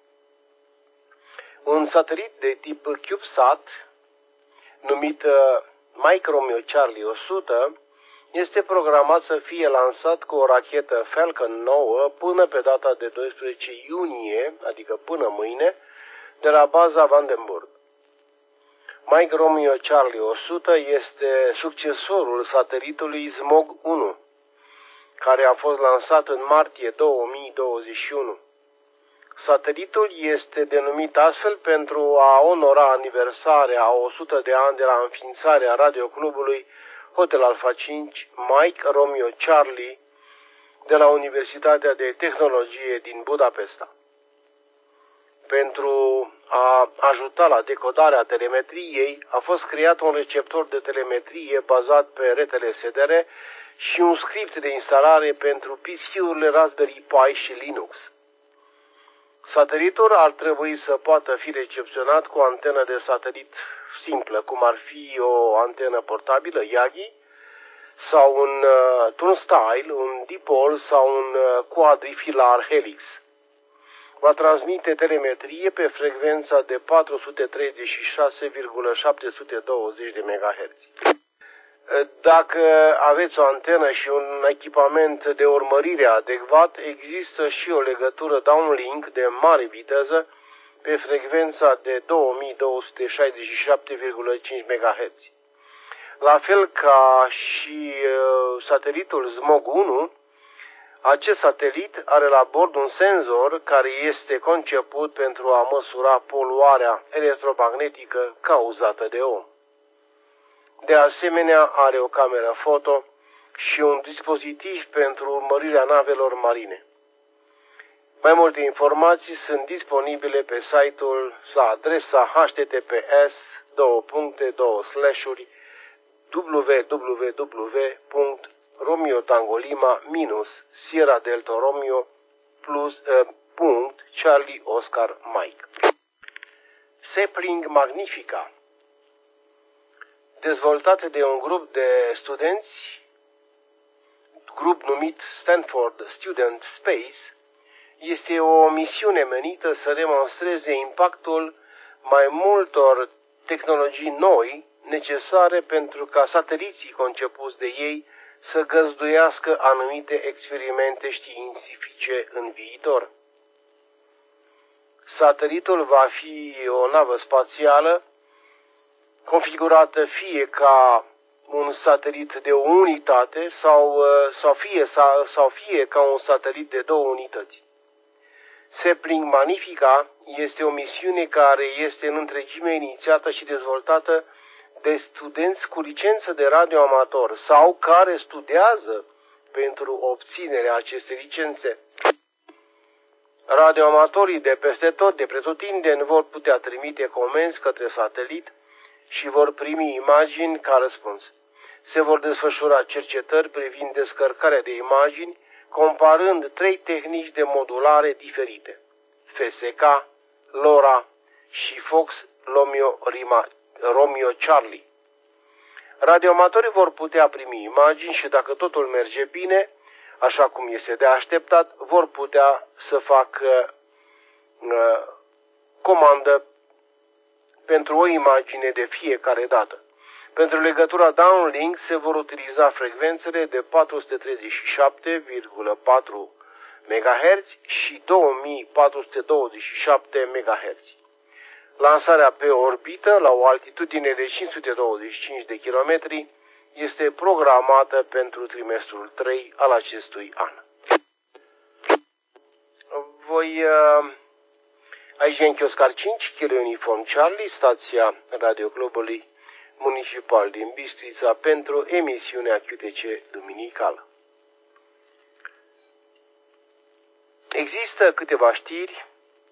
un satelit de tip CubeSat, numit Mike Romeo Charlie 100, este programat să fie lansat cu o rachetă Falcon 9 până pe data de 12 iunie, adică până mâine, de la baza Vandenburg. Mike Romeo Charlie 100 este succesorul satelitului Smog 1, care a fost lansat în martie 2021. Satelitul este denumit astfel pentru a onora aniversarea a 100 de ani de la înființarea radioclubului Hotel Alpha 5 Mike Romeo Charlie de la Universitatea de Tehnologie din Budapesta. Pentru a ajuta la decodarea telemetriei, a fost creat un receptor de telemetrie bazat pe retele SDR și un script de instalare pentru PC-urile Raspberry Pi și Linux. Satelitul ar trebui să poată fi recepționat cu o antenă de satelit simplă, cum ar fi o antenă portabilă Yagi sau un turnstile, un dipol sau un quadrifilar helix. Va transmite telemetrie pe frecvența de 436,720 de MHz. Dacă aveți o antenă și un echipament de urmărire adecvat, există și o legătură downlink de mare viteză pe frecvența de 2267,5 MHz. La fel ca și satelitul Smog 1, Acest satelit are la bord un senzor care este conceput pentru a măsura poluarea electromagnetică cauzată de om. De asemenea, are o cameră foto și un dispozitiv pentru urmărirea navelor marine. Mai multe informații sunt disponibile pe site-ul la adresa https://www.romiotangolima-sierra delta romeo +Charlie Oscar Mike. Sapling Magnifica, dezvoltată de un grup de studenți, grup numit Stanford Student Space, este o misiune menită să demonstreze impactul mai multor tehnologii noi necesare pentru ca sateliții concepuți de ei să găzduiască anumite experimente științifice în viitor. Satelitul va fi o navă spațială configurată fie ca un satelit de o unitate sau fie ca un satelit de două unități. Sapling Magnifica este o misiune care este în întregime inițiată și dezvoltată de studenți cu licență de radioamator sau care studiază pentru obținerea acestei licențe. Radioamatorii de peste tot, de pretutindeni, vor putea trimite comenzi către satelit și vor primi imagini ca răspuns. Se vor desfășura cercetări privind descărcarea de imagini, comparând 3 tehnici de modulare diferite: FSK, LoRa și Fox Romeo Charlie. Radioamatorii vor putea primi imagini și, dacă totul merge bine, așa cum este de așteptat, vor putea să facă comandă pentru o imagine de fiecare dată. Pentru legătura downlink se vor utiliza frecvențele de 437,4 MHz și 2427 MHz. Lansarea pe orbită la o altitudine de 525 de km este programată pentru trimestrul 3 al acestui an. Aici Yankee Oscar 5, Kilo Uniform Charlie, stația Radio Clubului Municipal din Bistrița, pentru emisiunea QTC duminicală. Există câteva știri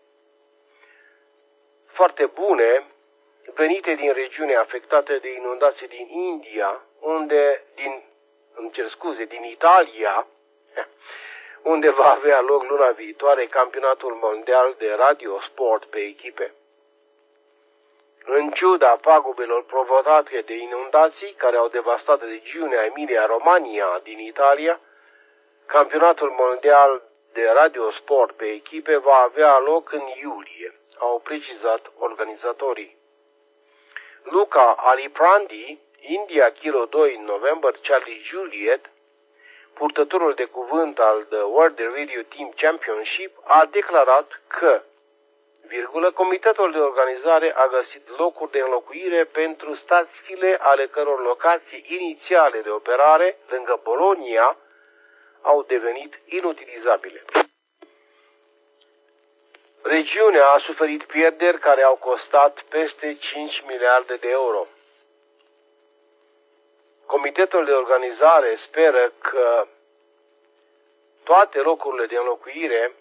foarte bune venite din regiunea afectată de inundații din India, din Italia, unde va avea loc luna viitoare campionatul mondial de radiosport pe echipe. În ciuda pagubelor provocate de inundații care au devastat regiunea Emilia-Romagna din Italia, campionatul mondial de radiosport pe echipe va avea loc în iulie, au precizat organizatorii. Luca Aliprandi, India Kilo 2 November Charlie Juliet, purtătorul de cuvânt al The World Radio Team Championship, a declarat că, comitetul de organizare a găsit locuri de înlocuire pentru stațiile ale căror locații inițiale de operare, lângă Bologna, au devenit inutilizabile. Regiunea a suferit pierderi care au costat peste 5 miliarde de euro. Comitetul de organizare speră că toate locurile de înlocuire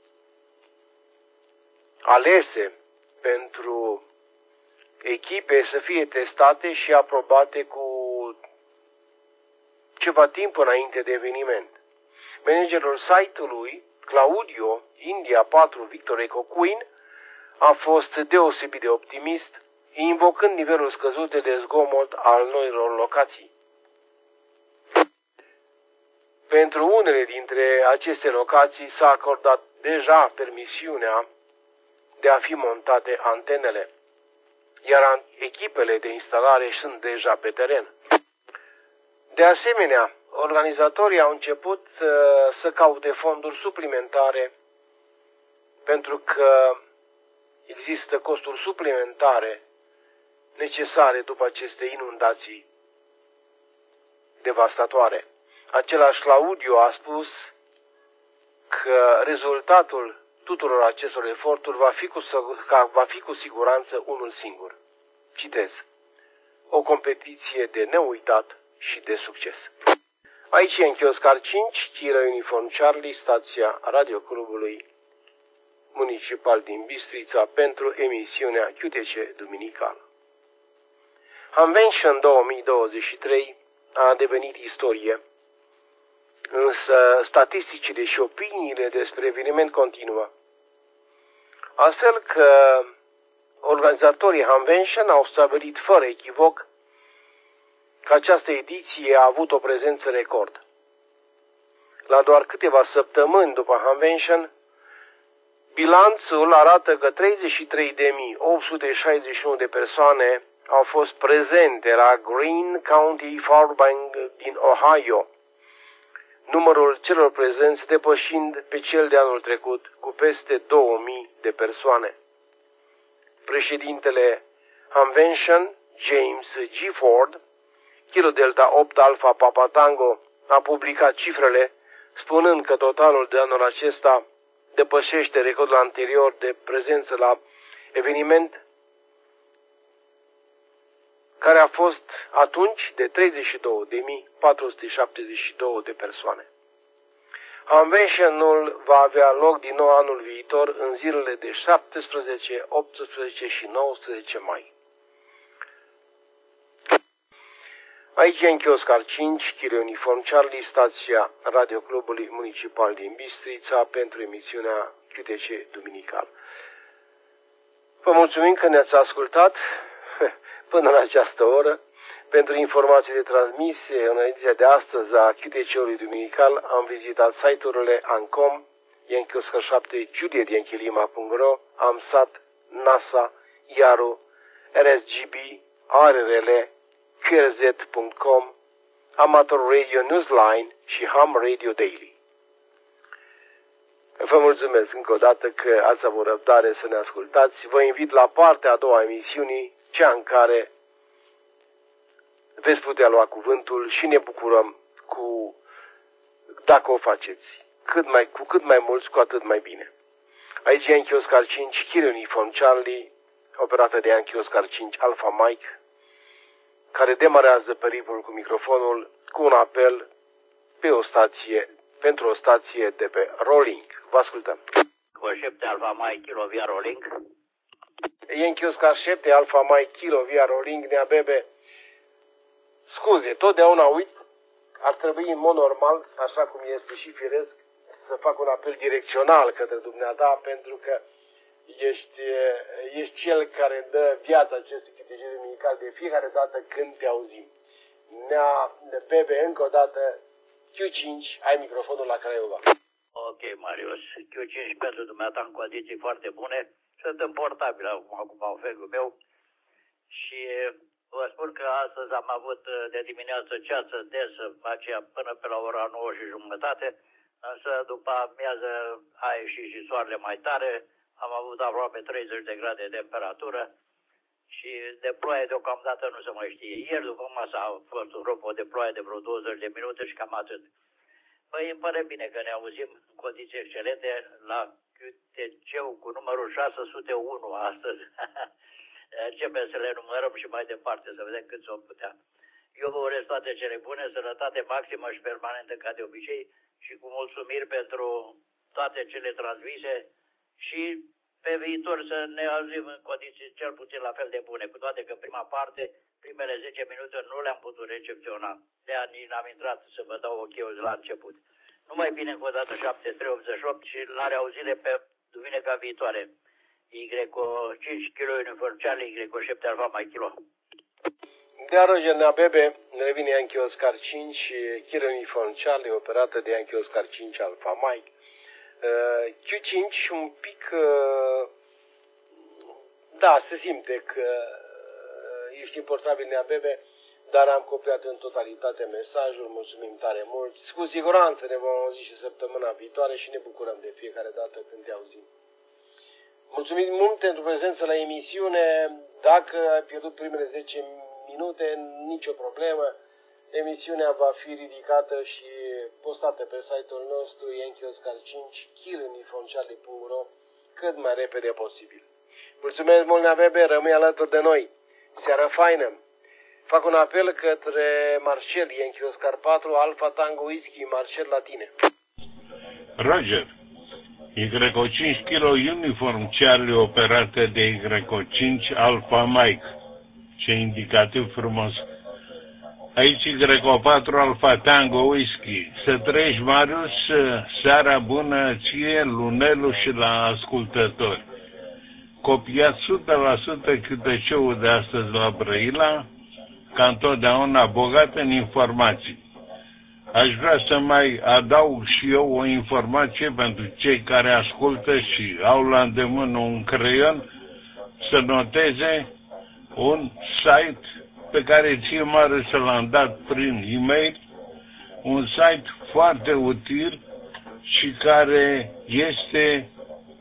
alese pentru echipe să fie testate și aprobate cu ceva timp înainte de eveniment. Managerul site-ului, Claudio, India 4 Victor Eco Queen, a fost deosebit de optimist, invocând nivelul scăzut de zgomot al noilor locații. Pentru unele dintre aceste locații s-a acordat deja permisiunea de a fi montate antenele, iar echipele de instalare sunt deja pe teren. De asemenea, organizatorii au început să caute fonduri suplimentare pentru că există costuri suplimentare necesare după aceste inundații devastatoare. Același Claudio a spus că rezultatul tuturor acestor eforturi va fi cu siguranță unul singur. Citez. O competiție de neuitat și de succes. Aici e în Chioscar 5, Kilo Uniform Charlie, stația radioclubului municipal din Bistrița pentru emisiunea QTC duminicală. Convention 2023 a devenit istorie, însă statisticile și opiniile despre eveniment continuă. Astfel că organizatorii Convention au stabilit fără echivoc că această ediție a avut o prezență record. La doar câteva săptămâni după Convention, bilanțul arată că 33.861 de persoane au fost prezente la Greene County Fairbank din Ohio, numărul celor prezenți depășind pe cel de anul trecut cu peste 2000 de persoane. Președintele Convention, James G. Ford, Kilo Delta 8 Alpha Papa Tango, a publicat cifrele, spunând că totalul de anul acesta depășește recordul anterior de prezență la eveniment, care a fost atunci de 32.472 de persoane. Conventionul va avea loc din nou anul viitor în zilele de 17, 18 și 19 mai. Aici în Chioscar 5, Kilo Uniform Charlie, stația radioclubului municipal din Bistrița pentru emisiunea QTC duminical. Vă mulțumim că ne-ați ascultat până la această oră. Pentru informațiile transmise în ediția de astăzi a QTC-ului duminical am vizitat site-urile ANCOM, Chioscar 7, julietyanchilima.ro, AMSAT, NASA, IARU, RSGB, ARRL, QRZ.com, Amateur Radio Newsline și Ham Radio Daily. Vă mulțumesc încă o dată că ați avut răbdare să ne ascultați. Vă invit la partea a doua a emisiunii, cea în care veți putea lua cuvântul și ne bucurăm dacă o faceți. Cu cât mai mulți, cu atât mai bine. Aici e în Chioscar 5, Kilo Uniform Charlie, operată de Chioscar 5 Alpha Mike, care demarează pericolul cu microfonul cu un apel pentru o stație de pe Rolling. Vă ascultăm. Cu 7 Alpha Mike Kilo via Rolling. E în Chioscar 7 Alpha Mike Kilo via Rolling, nea bebe. Scuze, totdeauna uit, ar trebui în mod normal, așa cum este și firesc, să fac un apel direcțional către dumneata, pentru că ești cel care dă viața acestui QTC duminical de fiecare dată când te auzim. Nea bebe, încă o dată, Q5, ai microfonul la Craiova. Ok, Marius, Q5 pentru dumneata în condiții foarte bune. Sunt portabil acum cu felul meu și vă spun că astăzi am avut de dimineață ceață densă, aceea până pe la ora 9:30, însă după amiază a ieșit și soarele mai tare, am avut aproape 30 de grade de temperatură și de ploaie deocamdată nu se mai știe. Ieri după masa a fost un ropo de ploaie de vreo 20 de minute și cam atât. Păi îmi pare bine că ne auzim în condiții excelente la QTC-ul cu numărul 601 astăzi. Începem să le numărăm și mai departe, să vedem cât vom putea. Eu vă urez toate cele bune, sănătate maximă și permanentă ca de obicei și cu mulțumiri pentru toate cele transmise și pe viitor să ne auzim în condiții cel puțin la fel de bune, cu toate că prima parte, primele 10 minute nu le-am putut recepționa. De-aia nici n-am intrat să vă dau ok la început. Numai bine încă o dată 7388 și la reauzire pe duminica viitoare. Y5 Kilo Uniform Charlie, Y7 Alpha Mike Kilo. De Roger Neabebe, revine Yankee Oscar 5, Kilo Uniform Charlie, operată de Yankee Oscar 5 Alpha Mike. Q5 un pic, da, se simte că ești importabil Neabebe, dar am copiat în totalitate mesajul, mulțumim tare mult. Cu siguranță ne vom auzi și săptămâna viitoare și ne bucurăm de fiecare dată când te auzim. Mulțumim mult pentru prezența la emisiune. Dacă ai pierdut primele 10 minute, nicio problemă. emisiunea va fi ridicată și postată pe site-ul nostru yankeeoscar5kiluniformcharlie.ro cât mai repede posibil. Mulțumesc mult, Nea Weber, rămâi alături de noi. Seară faină! Fac un apel către Marcel, Yankee Oscar 4, Alpha Tango Whisky, Marcel la tine. Roger, Y5 Kilo Uniform Charlie operată de Y5 Alpha Mike. Ce indicativ frumos. Aici Y4 Alpha Tango Whisky. Să trăiești, Marius, seara bună ție, Lunelu și la ascultători. Copiați 100% cânteceul de astăzi la Brăila, ca întotdeauna bogat în informații. Aș vrea să mai adaug și eu o informație pentru cei care ascultă și au la îndemână un creion, să noteze un site pe care ție, Marius, l-am dat prin e-mail, un site foarte util și care este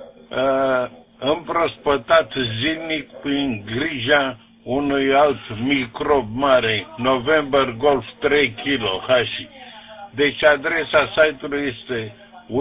împrospătat zilnic prin grija unui alt microb mare, November Golf 3 Kilo, Hashi. Deci adresa site-ului este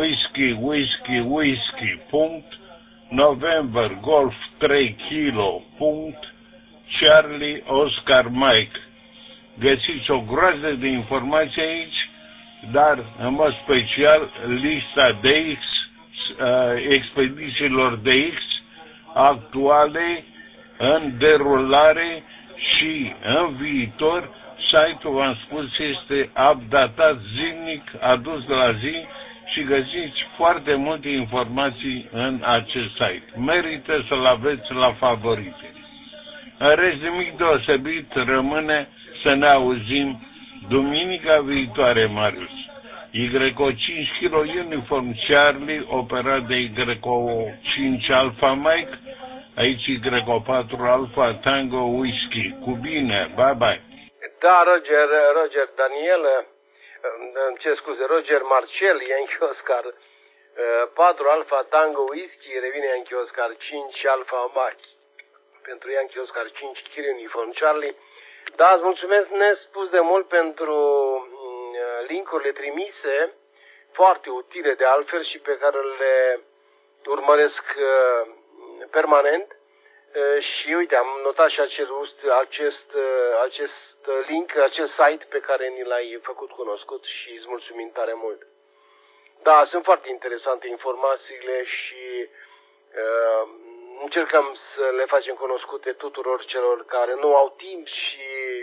whisky.November Golf 3 Kilo Charlie Oscar Mike. Găsiți o groază de informații aici, dar în mod special lista DX, expedițiilor DX actuale, în derulare și în viitor. Site-ul, v-am spus, este updatat zilnic, adus la zi și găsiți foarte multe informații în acest site. Merită să-l aveți la favorite. În rest, nimic deosebit, rămâne să ne auzim duminica viitoare, Marius. Y5 Kilo Uniform Charlie, operat de Y5 Alpha Mike, aici Y4 Alpha Tango Whisky. Cu bine, bye-bye. Da, Roger Daniel, Roger Marcel, Yankee Oscar 4 Alpha Tango Whisky, revine Yankee Oscar 5 Alpha Mike. Pentru Yankee Oscar 5 Kilo Uniform Charlie. Da, îți mulțumesc nespus de mult pentru linkurile trimise, foarte utile de altfel și pe care le urmăresc permanent. Și uite, am notat și acest link, acest site pe care ni l-ai făcut cunoscut și îți mulțumim tare mult. Da, sunt foarte interesante informațiile și încercăm să le facem cunoscute tuturor celor care nu au timp și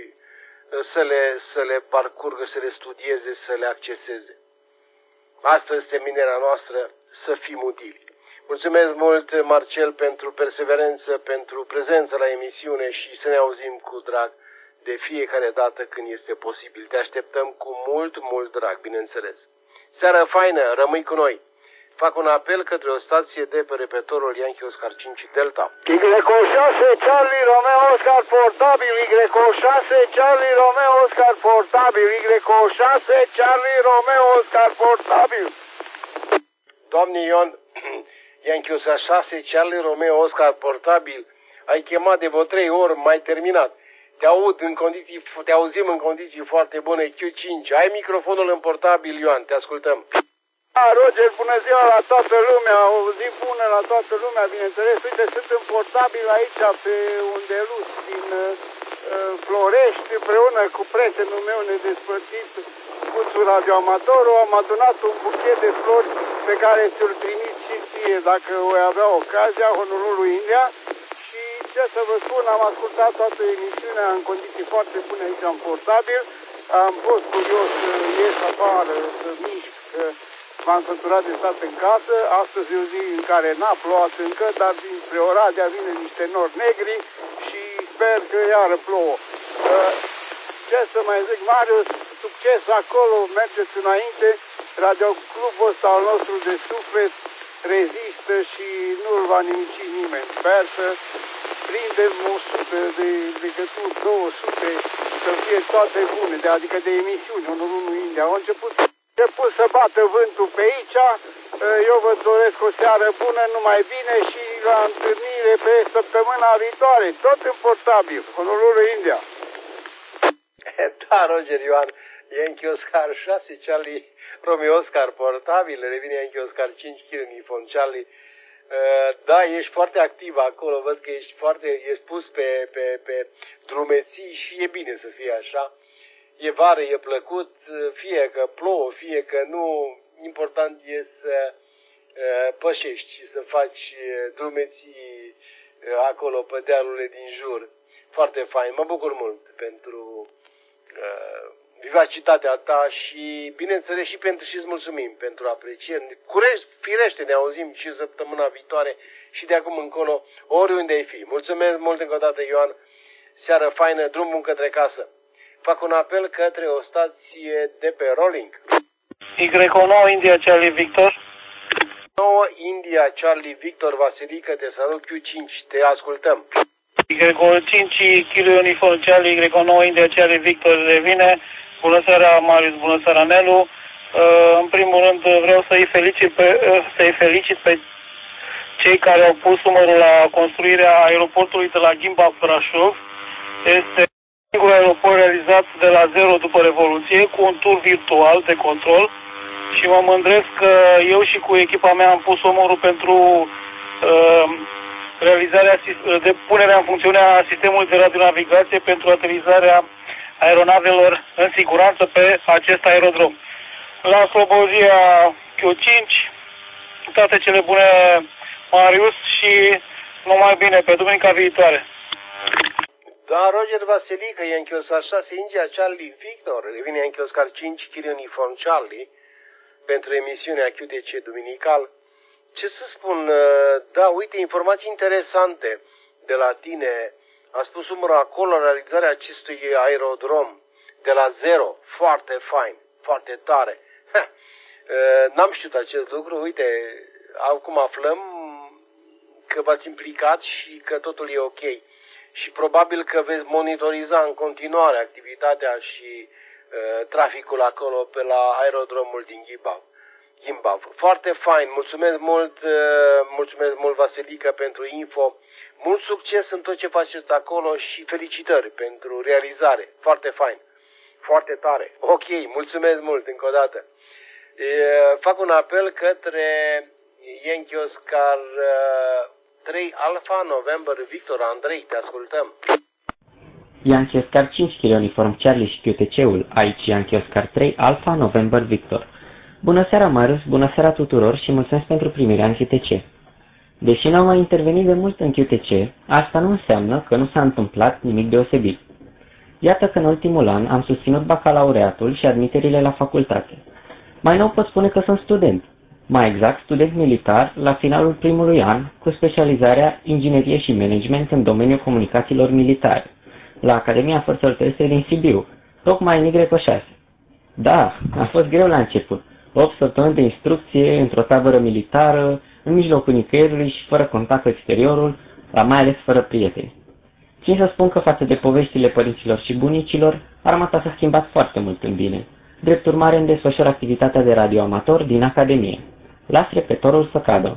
să le parcurgă, să le studieze, să le acceseze. Asta este menirea noastră, să fim utili. Mulțumesc mult, Marcel, pentru perseverență, pentru prezență la emisiune și să ne auzim cu drag de fiecare dată când este posibil. Te așteptăm cu mult, mult drag, bineînțeles. Seară faină, rămâi cu noi. Fac un apel către o stație de pe repetorul Yankee Oscar 5 Delta. Y6 Charlie Romeo Oscar portabil, Y6 Charlie Romeo Oscar portabil, Y6 Charlie Romeo Oscar portabil. Doamne Ion, Yankee Oscar 6 Charlie Romeo Oscar portabil, ai chemat de vreo 3 ori, mai terminat. Te auzim în condiții foarte bune, Q5. Ai microfonul în portabil, Ioan, te ascultăm. Roger, bună ziua la toată lumea, o zi bună la toată lumea, bineînțeles. Uite, sunt în portabil aici pe Undelus din Florești, împreună cu prietenul meu nedespărțit, Guțu Radioamatorul. Am adunat un buchet de flori pe care ți-l trimit și ție, dacă voi avea ocazia, Honorului India. Și ce să vă spun, am ascultat toată emisiunea în condiții foarte bune aici în portabil. Am fost curios să ies afară, să mișc, m-am săturat de stat în casă. Astăzi e o zi în care n-a plouat încă, dar dinspre Oradea vine niște nori negri și sper că iară plouă. Ce să mai zic, Marius, succes acolo, mergeți înainte. Radioclubul ăsta al nostru de suflet rezistă și nu-l va nimici nimeni. Sper să prindem 100 de legături, 200, să fie toate bune, adică de emisiuni, Honorul India. Au început să bată vântul pe aici. Eu vă doresc o seară bună, numai bine și la întâlnire pe săptămâna viitoare, tot în portabil, Honorul India. Da, Roger Ioan, Yankee Oscar 6, Charlie Romeo Oscar portabil, revine Yankee Oscar 5 kg uniform Charlie. Da, ești foarte activ acolo, văd că ești pus pe drumeții și e bine să fie așa. E vară, e plăcut, fie că plouă, fie că nu, important e să pășești și să faci drumeții acolo pe dealurile din jur. Foarte fain, mă bucur mult pentru vivacitatea ta și bineînțeles și îți mulțumim pentru aprecieri. Firește, ne auzim și săptămâna viitoare și de acum încolo oriunde ai fi. Mulțumesc mult încă o dată, Ioan, seară faină, drum bun către casă. Fac un apel către o stație de pe Rolling. Y9 India Charlie Victor. 9 India Charlie Victor, Vasilică, te salut Q5, te ascultăm. Y5 kg uniform Charlie, Y9 India Charlie Victor revine. Bună seara, Marius, bună seara, Nelu. În primul rând vreau să-i felicit pe cei care au pus numărul la construirea aeroportului de la Gimbav, Brașov. Este singurul aeroport realizat de la zero după Revoluție, cu un tur virtual de control și mă mândresc că eu și cu echipa mea am pus omorul pentru de punerea în funcțiune a sistemului de radionavigație pentru aterizarea aeronavelor în siguranță pe acest aerodrom. La Slobozia Q5, toate cele bune, Marius, și numai bine pe duminica viitoare. Da, Roger Vasilică, Yankee Oscar 6 India Charlie Victor, revine Yankee Oscar 5 kg uniform Charlie pentru emisiunea QTC duminical. Ce să spun, da, uite, informații interesante de la tine. A spus umărul acolo realizarea acestui aerodrom de la zero. Foarte fain, foarte tare. N-am știut acest lucru, uite, acum aflăm că v-ați implicat și că totul e ok. Și probabil că veți monitoriza în continuare activitatea și traficul acolo pe la aerodromul din Gimbav. Foarte fain, mulțumesc mult Vasilică pentru info. Mult succes în tot ce faceți acolo și felicitări pentru realizare. Foarte fain, foarte tare. Ok, mulțumesc mult încă o dată. Fac un apel către Yankee Oscar 3 Alpha November Victor Andrei, te ascultăm. Yankee Oscar 5 kg uniform Charlie și QTC-ul, aici Yankee Oscar 3 Alpha November Victor. Bună seara, Marius, bună seara tuturor și mulțumesc pentru primirea în QTC. Deși n-am mai intervenit de mult în QTC, asta nu înseamnă că nu s-a întâmplat nimic deosebit. Iată că în ultimul an am susținut bacalaureatul și admiterile la facultate. Mai nou pot spune că sunt student, mai exact student militar la finalul primului an cu specializarea Inginerie și Management în domeniul comunicațiilor militare, la Academia Forțelor Terestre din Sibiu, tocmai în Y6. Da, a fost greu la început, 8 săptămâni de instrucție într-o tabără militară, în mijlocul nicăierului și fără contact cu exteriorul, dar mai ales fără prieteni. Țin să spun că față de poveștile părinților și bunicilor, armata s-a schimbat foarte mult în bine. Drept urmare îmi desfășor activitatea de radioamator din Academie. Las repetorul să cadă.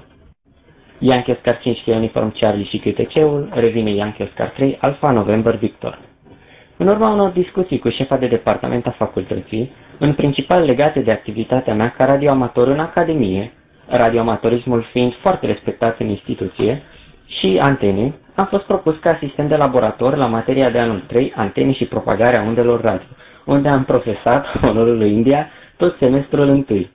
Yankee Oscar 5 kg uniform Charlie și QTC-ul, revine Yankee Oscar 3 Alpha November Victor. În urma unor discuții cu șefa de departament a facultății, în principal legate de activitatea mea ca radioamator în Academie, radioamatorismul fiind foarte respectat în instituție, și antene, am fost propus ca asistent de laborator la materia de anul 3, antene și propagarea undelor radio, unde am profesat, onorul lui India, tot semestrul întâi.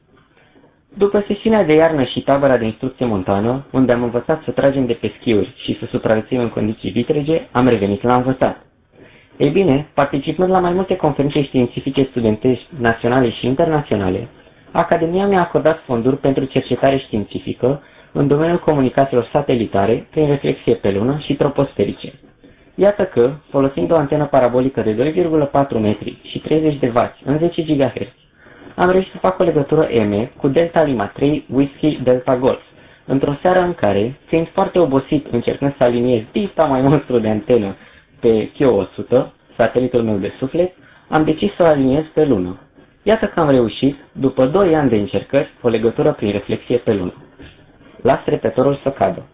După sesiunea de iarnă și tabăra de instrucție montană, unde am învățat să tragem de pe schiuri și să supraviețuim în condiții vitrege, am revenit la învățat. Ei bine, participând la mai multe conferințe științifice studentești naționale și internaționale, Academia mi-a acordat fonduri pentru cercetare științifică în domeniul comunicațiilor satelitare prin reflexie pe lună și troposferice. Iată că, folosind o antenă parabolică de 2,4 metri și 30 de W în 10 GHz, am reușit să fac o legătură M cu Delta Lima 3 Whiskey Delta Golf, într-o seară în care, fiind foarte obosit încercând să aliniez dita mai monstru de antenă pe Q100, satelitul meu de suflet, am decis să o aliniez pe lună. Iată că am reușit, după 2 ani de încercări, o legătură prin reflexie pe lună. Las repetorul să cadă.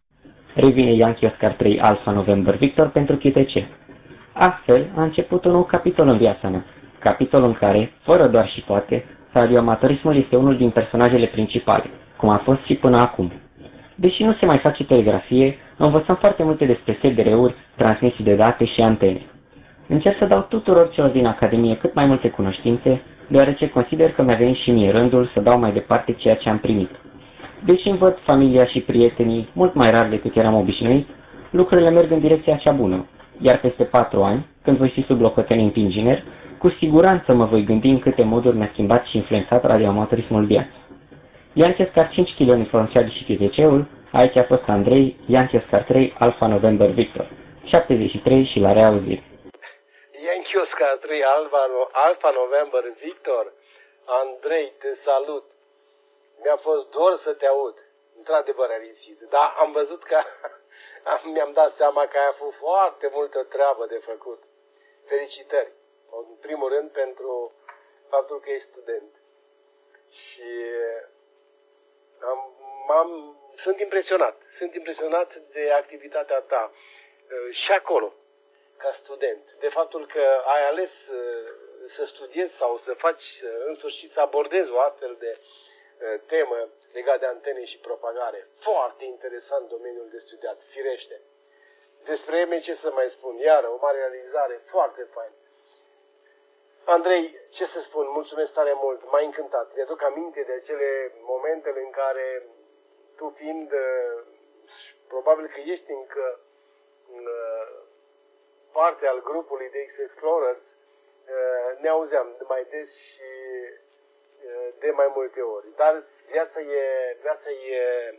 Revine Yankee Oscar 3 Alpha November Victor pentru QTC. Astfel a început un nou capitol în viața mea, capitol în care, fără doar și poate, radioamatorismul este unul din personajele principale, cum a fost și până acum. Deși nu se mai face telegrafie, învățăm foarte multe despre SDR-uri, transmisii de date și antene. Încerc să dau tuturor celor din Academie cât mai multe cunoștințe, deoarece consider că mi-a venit și mie rândul să dau mai departe ceea ce am primit. Deși îmi văd familia și prietenii mult mai rar decât eram obișnuit, lucrurile merg în direcția cea bună, iar peste 4 ani, când voi fi sub locotenent inginer, cu siguranță mă voi gândi în câte moduri mi-a schimbat și influențat radioamatorismul viața. Yankee Oscar 5 kg uniform Charlie și QTC-ul, aici a fost Andrei, Yankee Oscar 3 Alpha November Victor, 73 și la reauzire. Yankee Oscar 3 Alpha November Victor, Andrei, te salut. Mi-a fost dor să te aud. Într-adevăr ai reușit, dar am văzut că mi-am dat seama că ai avut foarte multă treabă de făcut. Felicitări, în primul rând, pentru faptul că ești student. Și sunt impresionat de activitatea ta și acolo, ca student. De faptul că ai ales să studiezi sau să faci, în sfârșit, să abordezi o astfel de temă legată de antene și propagare. Foarte interesant domeniul de studiat, firește. Despre EME ce să mai spun, iară, o mare realizare, foarte fain. Andrei, ce să spun, mulțumesc tare mult, m-ai încântat. Mi-aduc aminte de acele momentele în care tu fiind, probabil că ești încă parte al grupului de X-Explorers, ne auzeam mai des și de mai multe ori. Dar viața e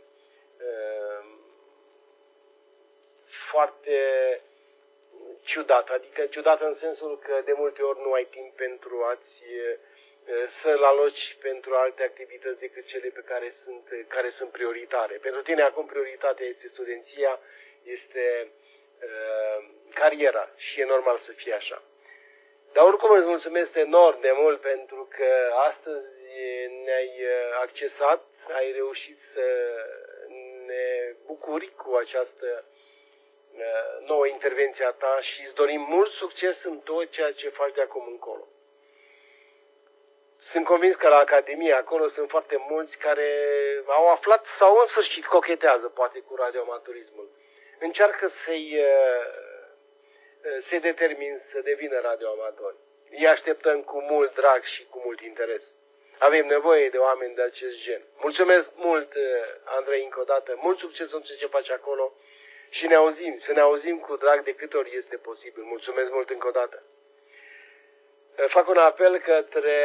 foarte ciudată, adică ciudată în sensul că de multe ori nu ai timp pentru să-l aloci pentru alte activități decât cele care sunt prioritare. Pentru tine acum prioritatea este studenția, este cariera și e normal să fie așa. Dar oricum îți mulțumesc enorm de mult pentru că astăzi ne-ai accesat, ai reușit să ne bucuri cu această nouă intervenție a ta și îți dorim mult succes în tot ceea ce faci de acum încolo. Sunt convins că la Academie acolo sunt foarte mulți care au aflat sau în sfârșit cochetează poate cu radioamatorismul. Încearcă se determin să devină radioamatori. Îi așteptăm cu mult drag și cu mult interes. Avem nevoie de oameni de acest gen. Mulțumesc mult, Andrei, încă o dată. Mult succes în ce faci acolo și să ne auzim cu drag de câte ori este posibil. Mulțumesc mult încă o dată. Fac un apel către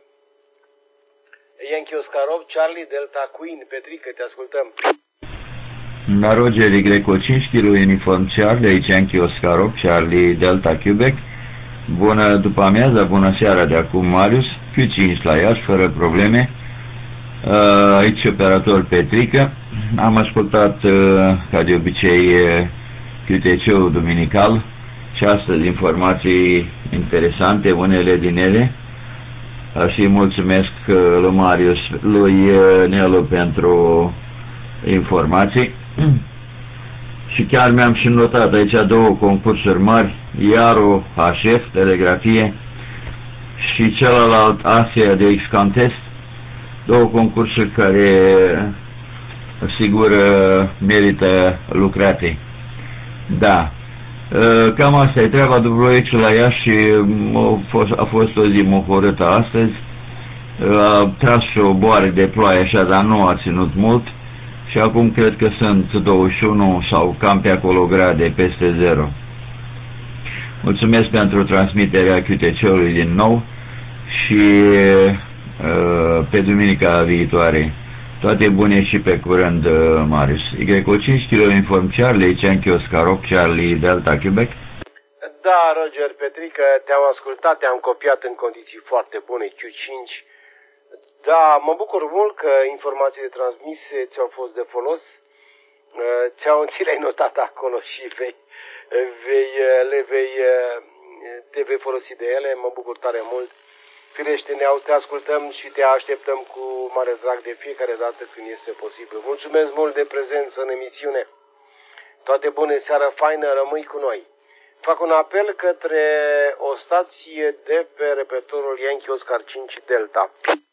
Yankee Oscar 8, Charlie Delta Queen. Petrică, te ascultăm. Roger Y 5 kg uniform Charlie, aici Yankee Oscar 8, Charlie Delta Quebec. Bună după amiaza, bună seara de acum Marius, Q5 la Iași, fără probleme. Aici operator Petrică. Am ascultat ca de obicei QTC-ul duminical și astăzi informații interesante, unele din ele. Și mulțumesc lui Marius, lui Nelu pentru informații. Și chiar mi-am și notat aici 2 concursuri mari, Iaro HF, telegrafie, și celălalt Asia de X-Contest, 2 concursuri care sigur merită lucrate. Da. Cam asta e treaba. WX la Iași a fost o zi mohorâtă astăzi. A tras și o boare de ploaie așa, dar nu a ținut mult. Și acum cred că sunt 21 sau cam pe acolo grade, peste 0. Mulțumesc pentru transmiterea QTC-ului din nou și pe duminica viitoare. Toate bune și pe curând, Marius. Y5 kg uniform Charlie, Yankee Oscar 8, Charlie Delta Quebec. Da, Roger, Petrică, te-am ascultat, te-am copiat în condiții foarte bune, Q5. Da, mă bucur mult că informațiile transmise ți-au fost de folos. Ți le-ai notat acolo și te vei folosi de ele. Mă bucur tare mult. Firește, te ascultăm și te așteptăm cu mare drag de fiecare dată când este posibil. Mulțumesc mult de prezență în emisiune. Toate bune, seară faină, rămâi cu noi. Fac un apel către o stație de pe repetorul Yankee Oscar 5 Delta.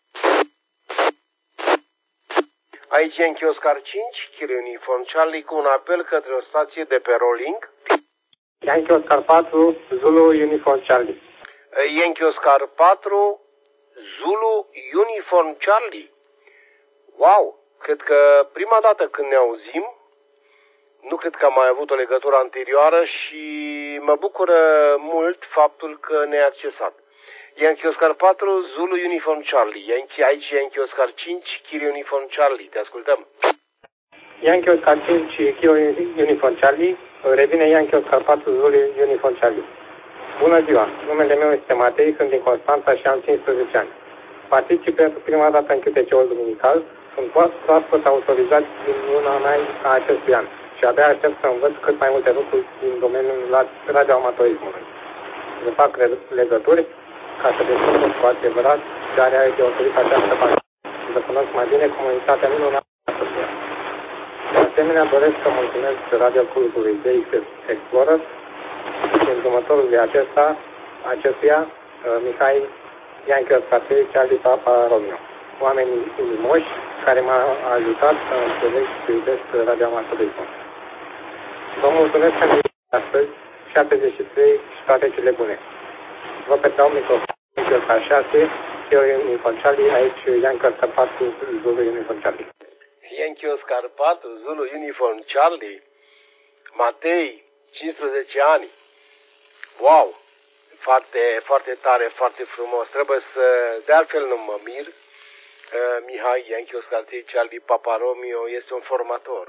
Aici Yankee Oscar 5, Kilo Uniform Charlie, cu un apel către o stație de pe Rolling. Yankee Oscar 4, Zulu Uniform Charlie. Yankee Oscar 4, Zulu Uniform Charlie. Wow! Cred că prima dată când ne auzim, nu cred că am mai avut o legătură anterioară și mă bucură mult faptul că ne-ai accesat. Yankee Oscar 4, Zulu Uniform Charlie. Aici Yankee Oscar 5, Kilo Uniform Charlie. Te ascultăm. Yankee Oscar 5, Kilo Uniform Charlie. Revine Yankee Oscar 4, Zulu Uniform Charlie. Bună ziua! Numele meu este Matei, sunt din Constanța și am 15 ani. Particip pentru prima dată în QTC-ul duminical. Sunt proaspăt autorizat din luna mai a acestui an și abia aștept să învăț cât mai multe lucruri din domeniul radioamatorismului. Le fac legături ca să descoper cu adevărat ce are de oferit această parte și să cunosc mai bine comunitatea minunată. De asemenea, doresc să mulțumesc radioclubului DX Explorer și îndrumătorului acestuia, Mihai Yankee Oscar 3, Charlie Papa Romeo. Oamenii inimoși care m-au ajutat să înțeleg și să iubesc radioamatorismul. Vă mulțumesc pentru astăzi, 73 și toate cele bune. Vă predau microfonul Yankee Oscar 6, Kilo Uniform Charlie, aici Yankee Oscar 4, Zulu Uniform Charlie. Yankee Oscar 4, Zulu Uniform Charlie. Matei, 15 ani. Wow! Foarte, foarte tare, foarte frumos. Trebuie să, de altfel nu mă mir, Mihai Yankee Oscar 3, Charlie Papa Romeo este un formator,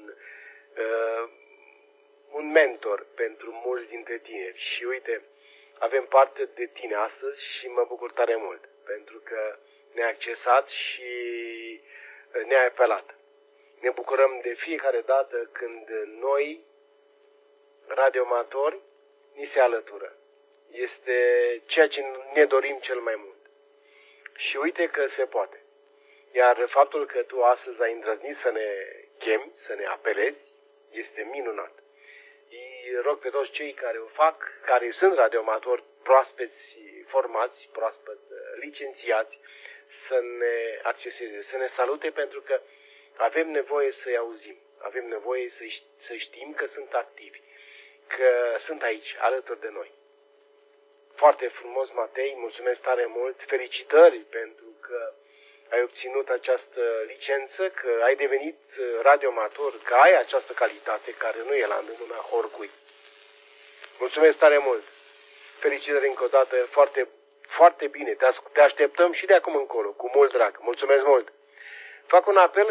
un mentor pentru mulți dintre tineri. Și uite, avem parte de tine astăzi și mă bucur tare mult, pentru că ne-ai accesat și ne-ai apelat. Ne bucurăm de fiecare dată când noi, radioamatori, ni se alătură. Este ceea ce ne dorim cel mai mult. Și uite că se poate. Iar faptul că tu astăzi ai îndrăznit să ne chemi, să ne apelezi, este minunat. Îi rog pe toți cei care o fac, care sunt radioamatori proaspeți formați, proaspăt licențiați, să ne acceseze, să ne salute, pentru că avem nevoie să-i auzim. Avem nevoie să știm că sunt activi, că sunt aici, alături de noi. Foarte frumos, Matei, mulțumesc tare mult, felicitări pentru că ai obținut această licență, că ai devenit radioamator, că ai această calitate care nu e la îndemâna oricui. Mulțumesc tare mult, felicitări încă o dată, foarte, foarte bine, te așteptăm și de acum încolo, cu mult drag, mulțumesc mult. Fac un apel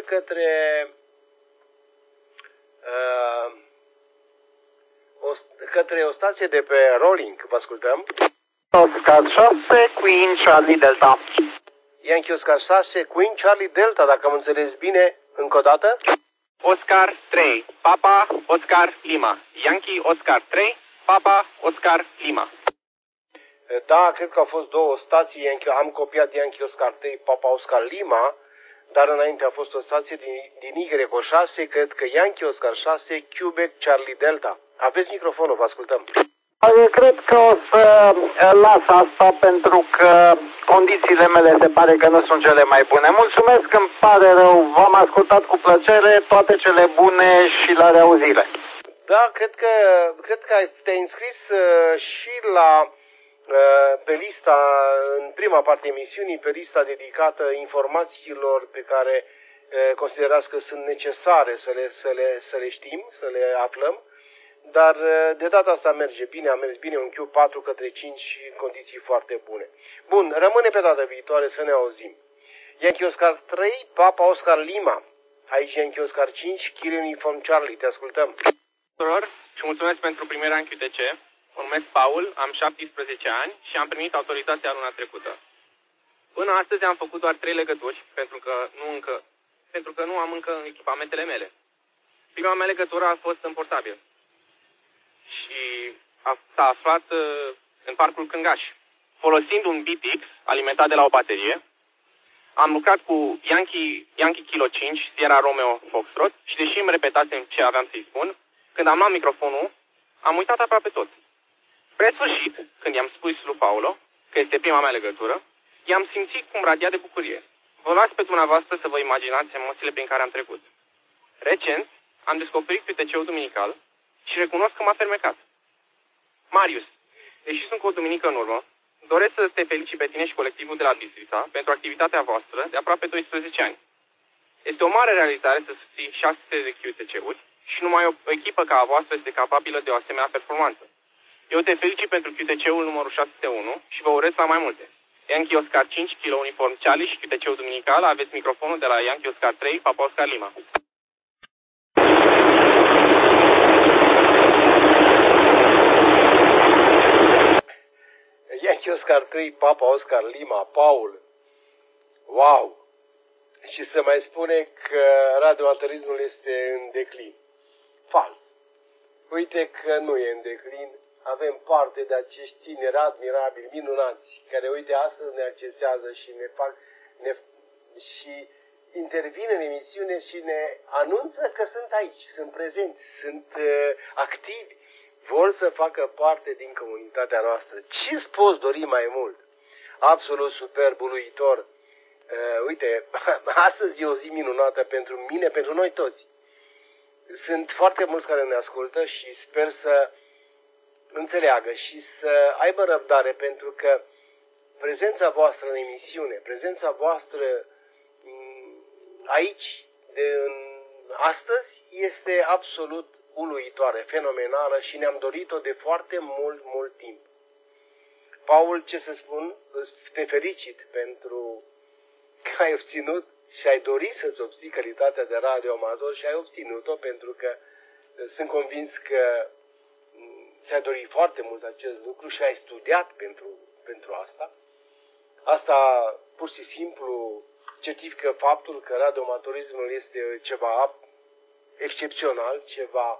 către o stație de pe Rolling, vă ascultăm. Oscar 6, Queen Charlie Delta. Yankee Oscar 6, Queen Charlie Delta, dacă am înțeles bine, încă o dată. Oscar 3, Papa Oscar Lima. Yankee Oscar 3, Papa Oscar Lima. Da, cred că au fost două stații, am copiat Yankee Oscar 3, Papa Oscar Lima, dar înainte a fost o stație din Y6, cred că Yankee Oscar 6, Quebec Charlie Delta. Aveți microfonul, vă ascultăm. Eu cred că o să las asta pentru că condițiile mele se pare că nu sunt cele mai bune. Mulțumesc, îmi pare rău, v-am ascultat cu plăcere, toate cele bune și la reauzire. Da, cred că te-ai înscris și pe lista, în prima parte a emisiunii, pe lista dedicată informațiilor pe care considerați că sunt necesare să le știm, să le aflăm. Dar de data asta merge bine, a mers bine un Q4 către 5 în condiții foarte bune. Bun, rămâne pe data viitoare să ne auzim. Yankee Oscar 3, Papa Oscar Lima. Aici Yankee Oscar 5, Kilo Uniform Charlie, te ascultăm. Tuturor și mulțumesc pentru primirea în QTC. Mă numesc Paul, am 17 ani și am primit autorizația luna trecută. Până astăzi am făcut doar 3 legături, pentru că nu am încă echipamentele mele. Prima mea legătură a fost în portabil și s-a aflat în Parcul Cângaș. Folosind un BTX alimentat de la o baterie, am lucrat cu Yankee Kilo 5, Sierra Romeo Foxtrot și deși îmi repetasem ce aveam să-i spun, când am luat microfonul, am uitat aproape tot. Spre sfârșit, când i-am spus lui Paulo că este prima mea legătură, i-am simțit cum radia de bucurie. Vă las pe dumneavoastră să vă imaginați emoțiile prin care am trecut. Recent, am descoperit QTC-ul duminical și recunosc că m-a fermecat. Marius, deși sunt cu o duminică în urmă, doresc să te felicit pe tine și colectivul de la Bistrița pentru activitatea voastră de aproape 12 ani. Este o mare realizare să susții 600 de QTC-uri și numai o echipă ca a voastră este capabilă de o asemenea performanță. Eu te felicit pentru QTC-ul numărul 601 și vă urez la mai multe. Yankee Oscar 5, Kilo Uniform Charlie și QTC-ul duminical, aveți microfonul de la Yankee Oscar 3, Papa Oscar Lima. Yankee Oscar 3, Papa Oscar Lima, Paul. Wow! Și se mai spune că radioamaterismul este în declin. Fals. Uite că nu e în declin. Avem parte de acești tineri admirabili, minunați, care, uite, astăzi ne accesează și și intervin în emisiune și ne anunță că sunt aici, sunt prezenți, sunt activi, vor să facă parte din comunitatea noastră. Ce îți poți dori mai mult? Absolut superb, uluitor. Uite, astăzi e o zi minunată pentru mine, pentru noi toți. Sunt foarte mulți care ne ascultă și sper să înțeleagă și să aibă răbdare, pentru că prezența voastră în emisiune, prezența voastră aici, astăzi, este absolut uluitoare, fenomenală și ne-am dorit-o de foarte mult timp. Paul, ce să spun, te felicit pentru că ai obținut și ai dorit să-ți obții calitatea de radioamator și ai obținut-o, pentru că sunt convins că ți-ai dorit foarte mult acest lucru și ai studiat pentru asta. Asta pur și simplu certifică faptul că radioamatorismul este ceva excepțional, ceva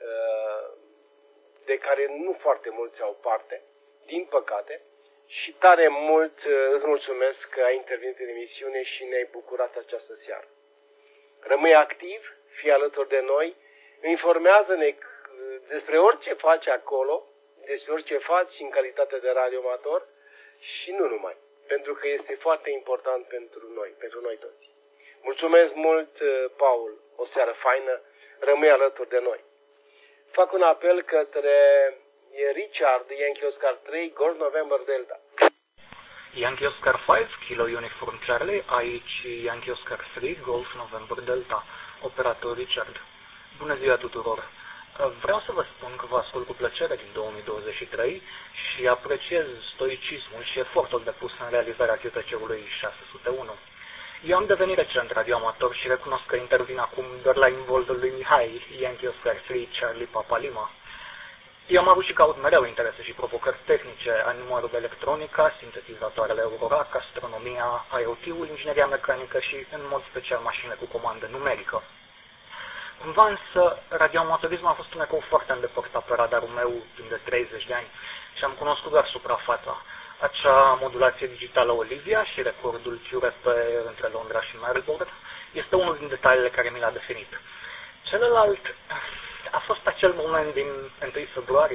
de care nu foarte mulți au parte, din păcate, și tare mult îți mulțumesc că ai intervenit în emisiune și ne-ai bucurat această seară. Rămâi activ, fii alături de noi, informează-ne despre orice faci acolo, despre orice faci în calitate de radioamator și nu numai, pentru că este foarte important pentru noi toți. Mulțumesc mult, Paul, o seară faină, rămâi alături de noi. Fac un apel către Richard, Yankee Oscar 3, Golf November Delta. Yankee Oscar 5, Kilo Uniform Charlie, aici Yankee Oscar 3, Golf November Delta, operator Richard. Bună ziua tuturor! Vreau să vă spun că vă ascult cu plăcere din 2023 și apreciez stoicismul și efortul depus în realizarea QTC-ului 601. Eu am devenit recent radioamator și recunosc că intervin acum doar la involvul lui Mihai, Yankee Oscar 3, Charlie Papa Lima. Eu am avut și caut mereu interese și provocări tehnice, animalul electronica, sintetizatoarele Eurorac, astronomia, IoT-ul, ingineria mecanică și, în mod special, mașinile cu comandă numerică. Cumva însă, radioamatorismul a fost un ecou foarte îndepărtat pe radarul meu timp de 30 de ani și am cunoscut doar suprafața. Acea modulație digitală Olivia și recordul QRP între Londra și Melbourne este unul din detaliile care mi l-a definit. Celălalt a fost acel moment din 1 februarie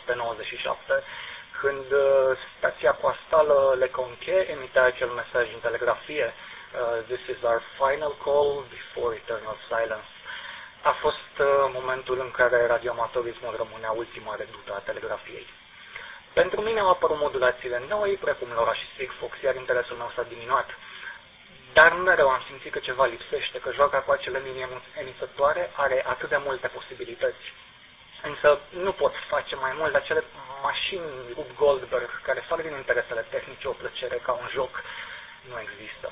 1997, când stația postală Le Conquet emitea acel mesaj în telegrafie, "This is our final call before eternal silence." A fost momentul în care radioamatorismul rămânea ultima redută a telegrafiei. Pentru mine au apărut modulațiile noi, precum Lora și Sigfox, iar interesul meu s-a diminuat. Dar mereu am simțit că ceva lipsește, că joaca cu acele linii emițătoare are atât de multe posibilități. Însă nu pot face mai mult. Acele mașini Rube Goldberg, care fac din interesele tehnice o plăcere ca un joc, nu există.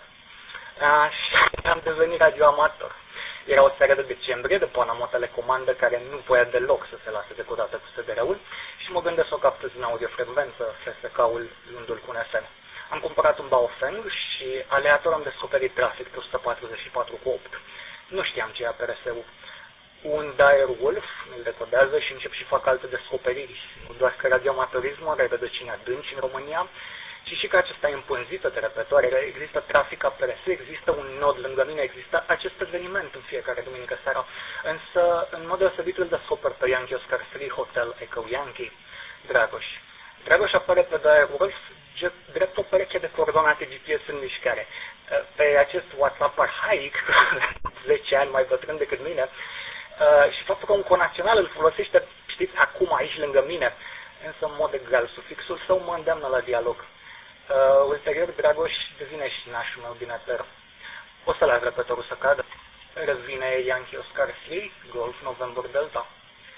Și am devenit radioamator. Era o seară de decembrie, de Panama Telecomandă, care nu voia deloc să se lase decodată cu SDR-ul și mă gândesc să o captez în audiofrecvență, FSK-ul luându-l cu un FM. Am cumpărat un Baofeng și aleator am descoperit trafic pe 144/8. Nu știam ce e APRS-ul. Un Direwolf îl decodează și încep și fac alte descoperiri. Nu doar că radioamatorismul are rădăcini adânci în România, ci și că acesta e împânzită de repetoare. Există trafic APRS, există un nod lângă mine, există acest eveniment în fiecare duminică seara. Însă, în mod deosebit, îl descoper pe Yankee Oscar 3 Hotel Echo Yankee. Dragoș, Dragoș apare pe Direwolf drept o pereche de coordonate GPS în mișcare. Pe acest WhatsApp arhaic, 10 ani mai bătrân decât mine, și faptul că un conațional îl folosește, știți, acum aici lângă mine, însă în mod egal, sufixul său mă îndeamnă la dialog. Ulterior, Dragoș devine și nașul meu din eter. O să las repătorul să cadă. Revine Yankee Oscar 3, Golf November Delta.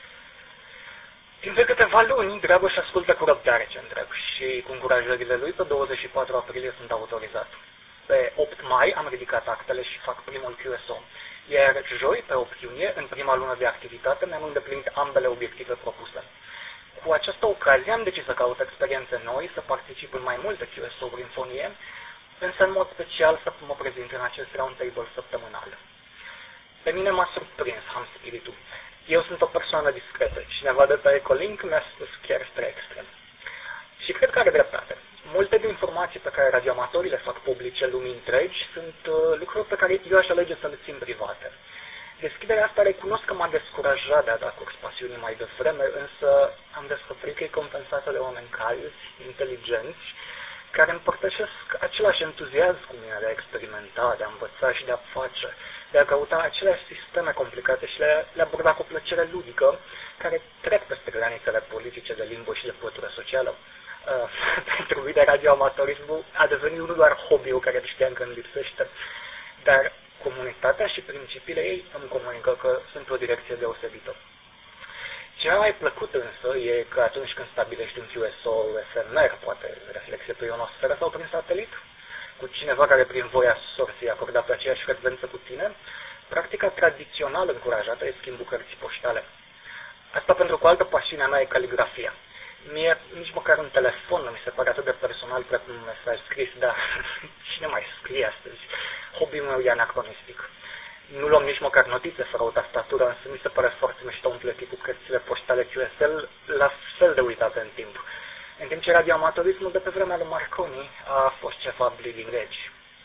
Timp de câteva luni, Dragoș ascultă cu răbdare ce întreb și cu încurajările lui, pe 24 aprilie sunt autorizat. Pe 8 mai am ridicat actele și fac primul QSO, iar joi, pe 8 iunie, în prima lună de activitate, mi-am îndeplinit ambele obiective propuse. Cu această ocazie am decis să caut experiențe noi, să particip în mai multe QSO-uri în fonie, însă în mod special să mă prezint în acest roundtable săptămânal. Pe mine m-a surprins Ham spiritul. Eu sunt o persoană discretă. Cineva de pe Ecolink mi-a spus chiar spre extrem. Și cred că are dreptate. Multe din informații pe care radioamatorii le fac publice lumii întregi sunt lucruri pe care eu aș alege să le țin private. Deschiderea asta recunosc că m-a descurajat de a da curs pasiunii mai devreme, însă am descoperit că e compensată de oameni calzi, inteligenți, care împărtășesc același entuziasm cu mine de a experimenta, de a învăța și de a face, de a căuta aceleași sisteme complicate și le aborda cu plăcere ludică, care trec peste granițele politice de limbă și de pătură socială. Pentru mine radioamatorismul a devenit nu doar hobby-ul care știam că îmi lipsește, dar comunitatea și principiile ei îmi comunică că sunt o direcție deosebită. Ce mi-a mai plăcut însă e că atunci când stabilești un QSO efemer, poate reflexie pe ionosferă sau prin satelit, cu cineva care prin voia sorții acorda pe aceeași frecvență cu tine, practica tradițională încurajată e schimbul cărții poștale. Asta pentru că o altă pasiune a mea e caligrafia. Mie nici măcar un telefon nu mi se pare atât de personal precum un mesaj scris, dar cine mai scrie astăzi? Hobby-ul meu e anacronistic. Nu luăm nici măcar notițe fără o tastatură, însă mi se pare foarte mișto împleti cu cărțile poștale QSL, la fel de uitate în timp. În timp ce radioamatorismul de pe vremea lui Marconi a fost ceva bleeding edge.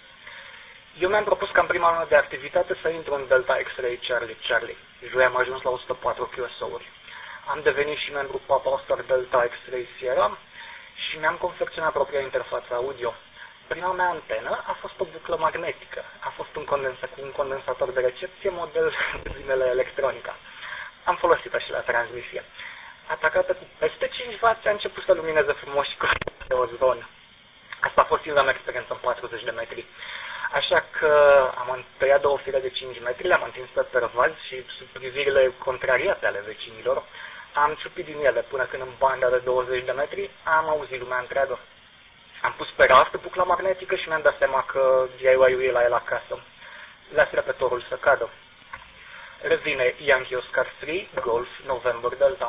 Eu mi-am propus ca în prima lună de activitate să intru în Delta X-Ray Charlie. Joi am ajuns la 104 QSO-uri. Am devenit și membru Papa Oscar Delta X-Ray Sierra și mi-am confecționat propria interfață audio. Prima mea antenă a fost o buclă magnetică. A fost un condensator de recepție model zimele electronica. Am folosit-o și la transmisie. Atacată cu peste 5 W, a început să lumineze frumos și cu de ozon. Asta a fost singura mea experiență în 40 de metri. Așa că am tăiat 2 fire de 5 metri, le-am întins pe pervazi și sub privirile contrariate ale vecinilor, am ciupit din ele până când în banda de 20 de metri am auzit lumea întreagă. Am pus pe raft bucla magnetică și mi-am dat seama că DIY-ul e la el acasă. Las repătorul să cadă. Revine Yankee Oscar 3, Golf November Delta.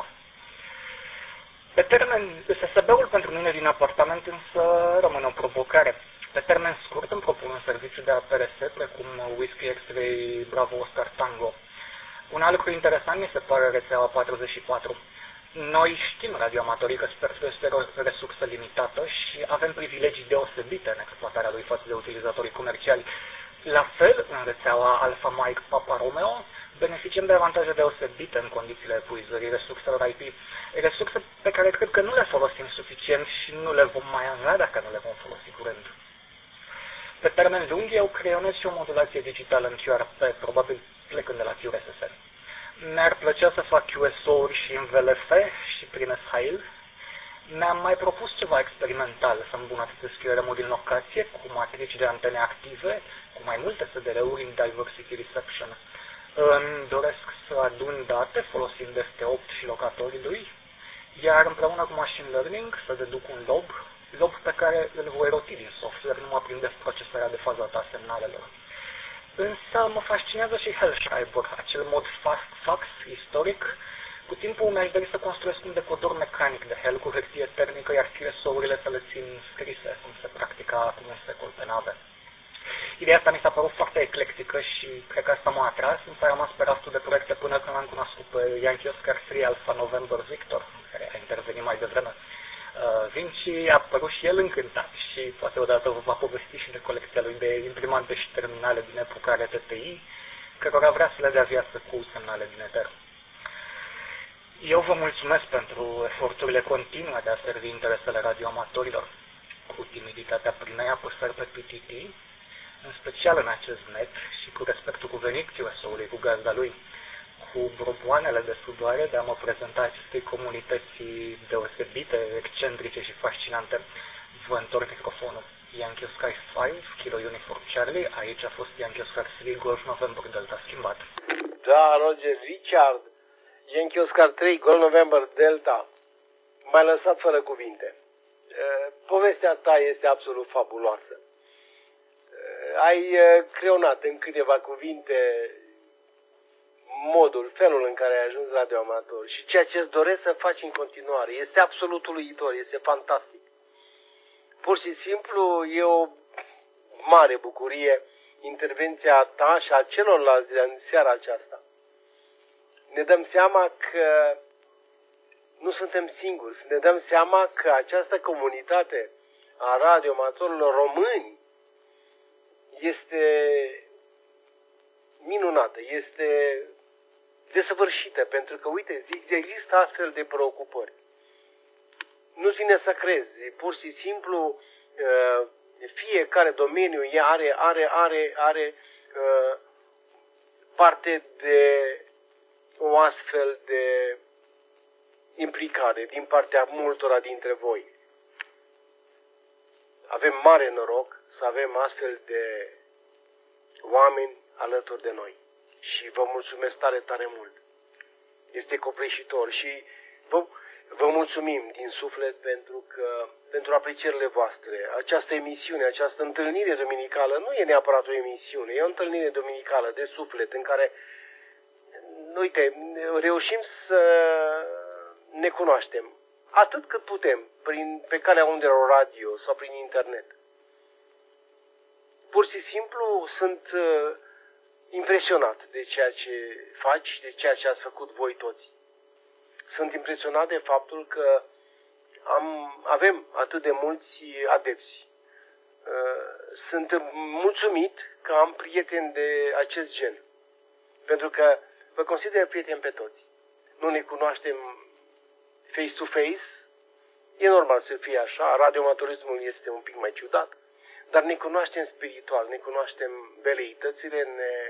Pe termen, SSB-ul pentru mine din apartament însă rămâne o provocare. Pe termen scurt îmi propun un serviciu de APRS precum Whiskey X-Ray Bravo Oscar Tango. Un alt lucru interesant mi se pare rețeaua 44. Noi știm radioamatorii că spectrul este o resursă limitată și avem privilegii deosebite în exploatarea lui față de utilizatorii comerciali. La fel, în rețeaua Alpha Mike Papa Romeo, beneficiem de avantaje deosebite în condițiile epuizării resurselor IP, resurse pe care cred că nu le folosim suficient și nu le vom mai avea dacă nu le vom folosi curând. Pe termen lung, eu creionez și o modulație digitală în QRP, probabil plecând de la QRSS. Mi-ar plăcea să fac QSO-uri și în VLF și prin SHIL. Mi-am mai propus ceva experimental, să îmbunătățesc QRM-ul din locație cu matrici de antene active, cu mai multe SDR-uri în Diversity Reception. Îmi doresc să adun date folosind ST8 și locatorii lui, iar împreună cu Machine Learning să deduc un lob pe care îl voi roti din software, nu mă aprinde procesarea de fazată a semnalelor. Însă mă fascinează și Hellschreiber, acel mod fast-fax istoric. Cu timpul mi-aș dori să construiesc un decodor mecanic de Hell cu hârtie termică, iar QSO-urile să le țin scrise, cum se practica acum un secol pe nave. Ideea asta mi s-a părut foarte eclectică și cred că asta m-a atras, însă am rămas pe raftul de proiecte până când l-am cunoscut pe Yankee Oscar 3 Alpha November Victor, care a intervenit mai devreme. Vinci a apărut și el încântat și poate odată vă va povesti și de colecția lui de imprimante și terminale din epoca RTTI, cărora vrea să le dea viață cu semnale din eter. Eu vă mulțumesc pentru eforturile continue de a servi interesele radioamatorilor. Cu timiditatea plinei apăsări pe PTT, în special în acest net și cu respectul cuvenit QSO-ului cu gazda lui, cu broboanele de sudoare de a mă prezenta acestei comunități deosebite, excentrice și fascinante, vă întorc microfonul. Yankee Oscar 5, Kilo Uniform Charlie, aici a fost Yankee Oscar 3, Golf November Delta schimbat. Da, Roger, Richard, Yankee Oscar 3, Golf November Delta, m-ai lăsat fără cuvinte. Povestea ta este absolut fabuloasă. Ai creonat în câteva cuvinte modul, felul în care ai ajuns radioamator și ceea ce îți doresc să faci în continuare. Este absolut uluitor, este fantastic. Pur și simplu e o mare bucurie intervenția ta și a celorlalți în seara aceasta. Ne dăm seama că nu suntem singuri, ne dăm seama că această comunitate a radioamatorilor români este minunată, este desăvârșită, pentru că, uite, zic, există astfel de preocupări. Nu-ți vine să crezi, pur și simplu fiecare domeniu are parte de o astfel de implicare din partea multora dintre voi. Avem mare noroc să avem astfel de oameni alături de noi. Și vă mulțumesc tare, tare mult. Este copleșitor și vă mulțumim din suflet pentru aprecierile voastre. Această emisiune, această întâlnire duminicală nu e neapărat o emisiune, e o întâlnire duminicală de suflet în care, uite, reușim să ne cunoaștem atât cât putem, pe calea undelor radio sau prin internet. Pur și simplu sunt impresionat de ceea ce faci, de ceea ce ați făcut voi toți. Sunt impresionat de faptul că avem atât de mulți adepți. Sunt mulțumit că am prieteni de acest gen. Pentru că vă consider prieteni pe toți. Nu ne cunoaștem face-to-face. E normal să fie așa. Radioamatorismul este un pic mai ciudat. Dar ne cunoaștem spiritual, ne cunoaștem veleitățile,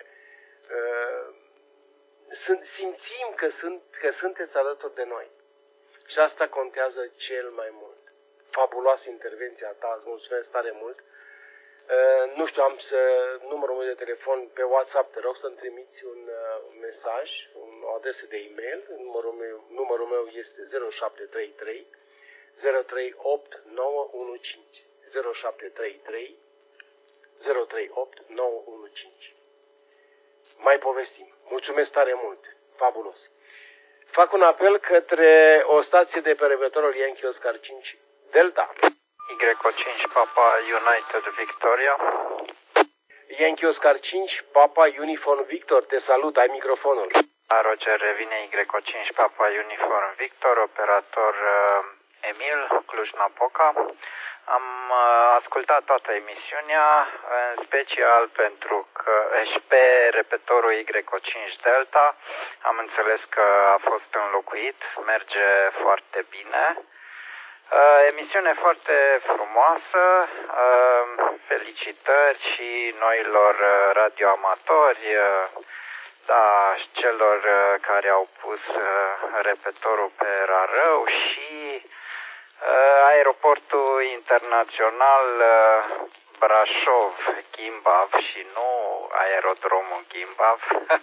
simțim că sunteți alături de noi. Și asta contează cel mai mult. Fabuloasă intervenția ta, îți mulțumesc tare mult. Nu știu, am numărul meu de telefon pe WhatsApp, te rog să-mi trimiți un mesaj, o adresă de e-mail. Numărul meu este 0733 038 915. 0733 038 915. Mai povestim. Mulțumesc tare mult. Fabulos. Fac un apel către o stație de pe repetorul Yankee Oscar 5 Delta. Y5 Papa United Victoria. Yankee Oscar 5 Papa Uniform Victor. Te salut, ai microfonul. Roger, revine Y5 Papa Uniform Victor, operator Emil, Cluj-Napoca. Am ascultat toată emisiunea, în special pentru că și pe repetorul Y5 Delta am înțeles că a fost înlocuit, merge foarte bine. Emisiune foarte frumoasă, felicitări și noilor radioamatori, da, și celor care au pus repetorul pe Rarău și aeroportul internațional Brașov-Gimbav și nu aerodromul Gimbav.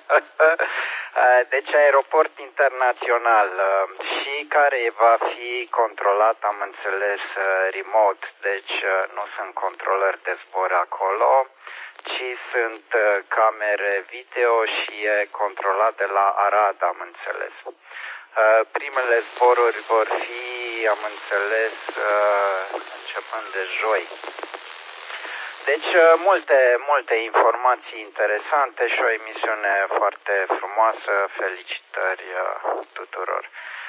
Deci aeroport internațional și care va fi controlat, am înțeles, remote, deci nu sunt controlări de zbor acolo, ci sunt camere video și e controlat de la Arad, am înțeles. Primele zboruri vor fi, am înțeles, începând de joi. Deci multe informații interesante și o emisiune foarte frumoasă. Felicitări tuturor.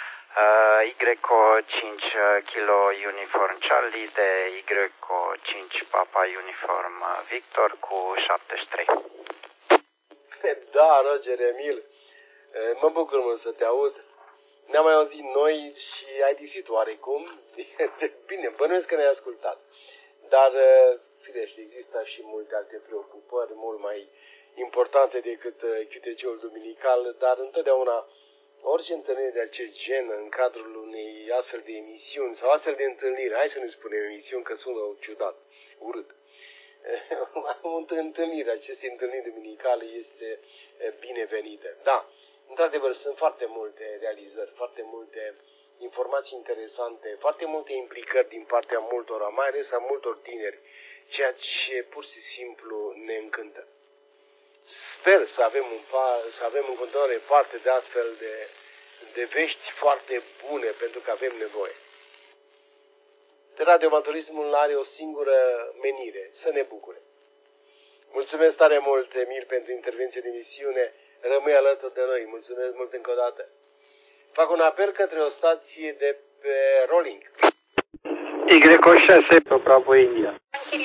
Y5 Kilo Uniform Charlie de Y5 Papa Uniform Victor cu 73. Da, Roger Emil, mă bucur mult să te aud. Ne-am mai auzit noi și ai lipsit oarecum. Bine, bănuiesc că ne-ai ascultat. Dar, firește, există și multe alte preocupări mult mai importante decât QTC-ul duminical, dar întotdeauna orice întâlnire de acest gen în cadrul unei astfel de emisiuni sau astfel de întâlniri, hai să nu spunem emisiuni că sună ciudat, urât. O întâlnire, aceste întâlniri duminicale este binevenită. Da, într-adevăr sunt foarte multe realizări, foarte multe informații interesante, foarte multe implicări din partea multora, mai ales a multor tineri, ceea ce pur și simplu ne încântă. Sper să avem în continuare parte de astfel de vești foarte bune, pentru că avem nevoie. Radioamatorismul are o singură menire, să ne bucure. Mulțumesc tare mult, Emil, pentru intervenție de emisiune. Rămâi alături de noi. Mulțumesc mult încă o dată. Fac un apel către o stație de pe Rolling. Y6 Bravo India.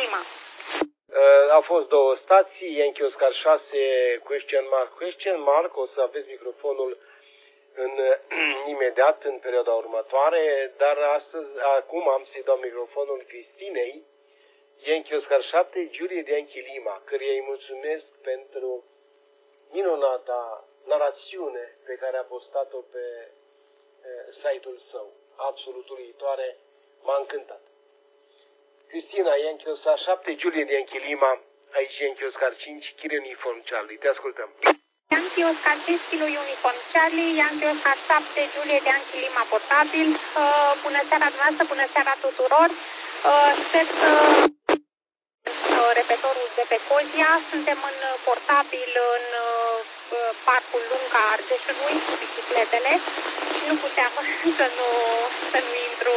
Au fost două stații, Yankee Oscar 6, question mark, o să aveți microfonul imediat în perioada următoare, dar acum am să-i dau microfonul Cristinei, Yankee Oscar 7, Juliet Yankee Lima, căreia îi mulțumesc pentru minunata narațiune pe care a postat-o pe site-ul său. Absolut uluitoare, m-a încântat. Cristina, Yankee Oscar 7, Juliet Yankee Lima, aici Yankee Oscar 5, Kilo Uniform Charlie. Te ascultăm. Yankee Oscar 5, Kilo Uniform Charlie, Yankee Oscar 7, Juliet Yankee Lima portabil. Bună seara dumneavoastră, bună seara tuturor. Sper să repetorul de pe Cozia. Suntem în portabil în parcul lung a Argeșului cu bicicletele și nu puteam să nu intru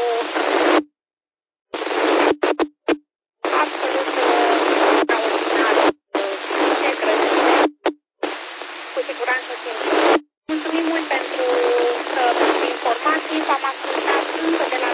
absolut extraordinar. Ce credeți? Cu siguranță simt. Mulțumim mult pentru informații. V-am ascultat încă de la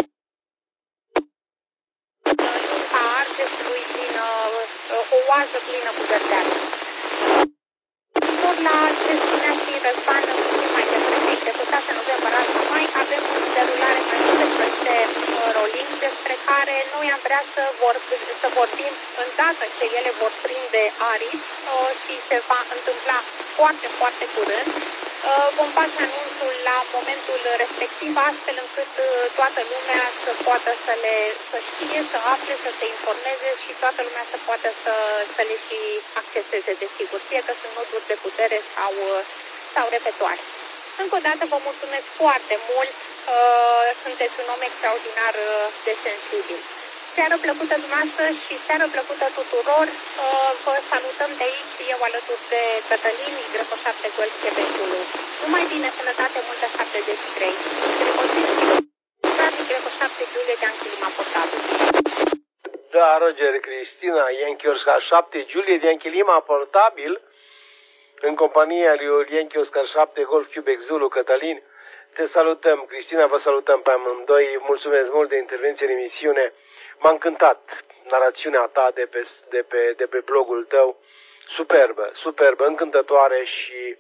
Lunca Argeșului plină, o oază plină cu verdeață. Tot la ce spunea și Răzvan mai devreme, de pe 6 noiembrie al mai avem în derulare mai multe proiecte rolling despre care noi am vrea să vorbim îndată ce ele vor prinde aripi și se va întâmpla foarte, foarte curând. Vom face anunțul la momentul respectiv, astfel încât toată lumea să poată să știe, să afle, să se informeze și toată lumea să poată să le și acceseze, desigur, fie că sunt noduri de putere sau repetoare. Încă o dată vă mulțumesc foarte mult, sunteți un om extraordinar de sensibil. Seară plăcută dumneavoastră și seară plăcută tuturor. Vă salutăm de aici, eu alături de Cătălin, Y7 Golf Quebecul. Numai bine, sănătate multă, 73. Y7 Juliet Yankee Lima portabil. Da, Roger, Cristina, Yankee Oscar 7, Juliet Yankee Lima portabil, în compania lui Yankee Oscar 7 Golf Quebec Zulu, Cătălin. Te salutăm, Cristina, vă salutăm pe amândoi. Mulțumesc mult de intervenție în emisiune. M-a încântat narațiunea ta de pe blogul tău. Superbă, superbă, încântătoare și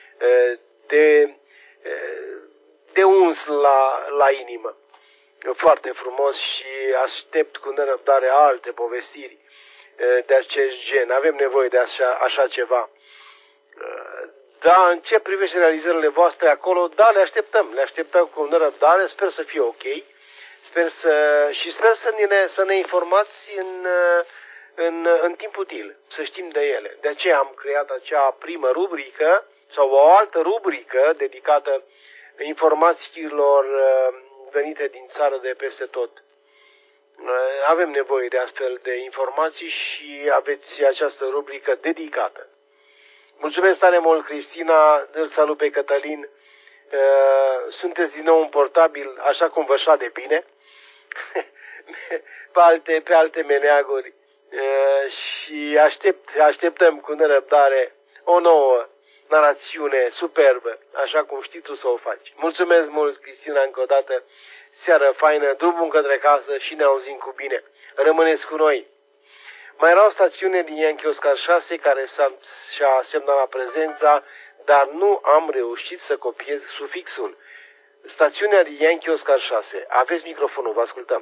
de uns la inimă. Foarte frumos și aștept cu nerăbdare alte povestiri de acest gen. Avem nevoie de așa ceva. Da, în ce privește realizările voastre acolo, da, le așteptăm cu nerăbdare, sper să fie ok. Sper să ne informați în timp util, să știm de ele. De aceea am creat acea primă rubrică sau o altă rubrică dedicată informațiilor venite din țară de peste tot. Avem nevoie de astfel de informații și aveți această rubrică dedicată. Mulțumesc tare mult, Cristina, îl salut pe Cătălin. Sunteți din nou un portabil, așa cum vă șade bine, pe alte meleaguri și așteptăm cu nerăbdare o nouă narațiune superbă, așa cum știi tu să o faci. Mulțumesc mult, Cristina, încă o dată, seară faină, drum bun către casă și ne auzim cu bine. Rămâneți cu noi. Mai era o stațiune din Yankee Oscar 6 care și-a semnalat prezența, dar nu am reușit să copiez sufixul. Stațiunea Yankee Oscar 6. Aveți microfonul, vă ascultăm.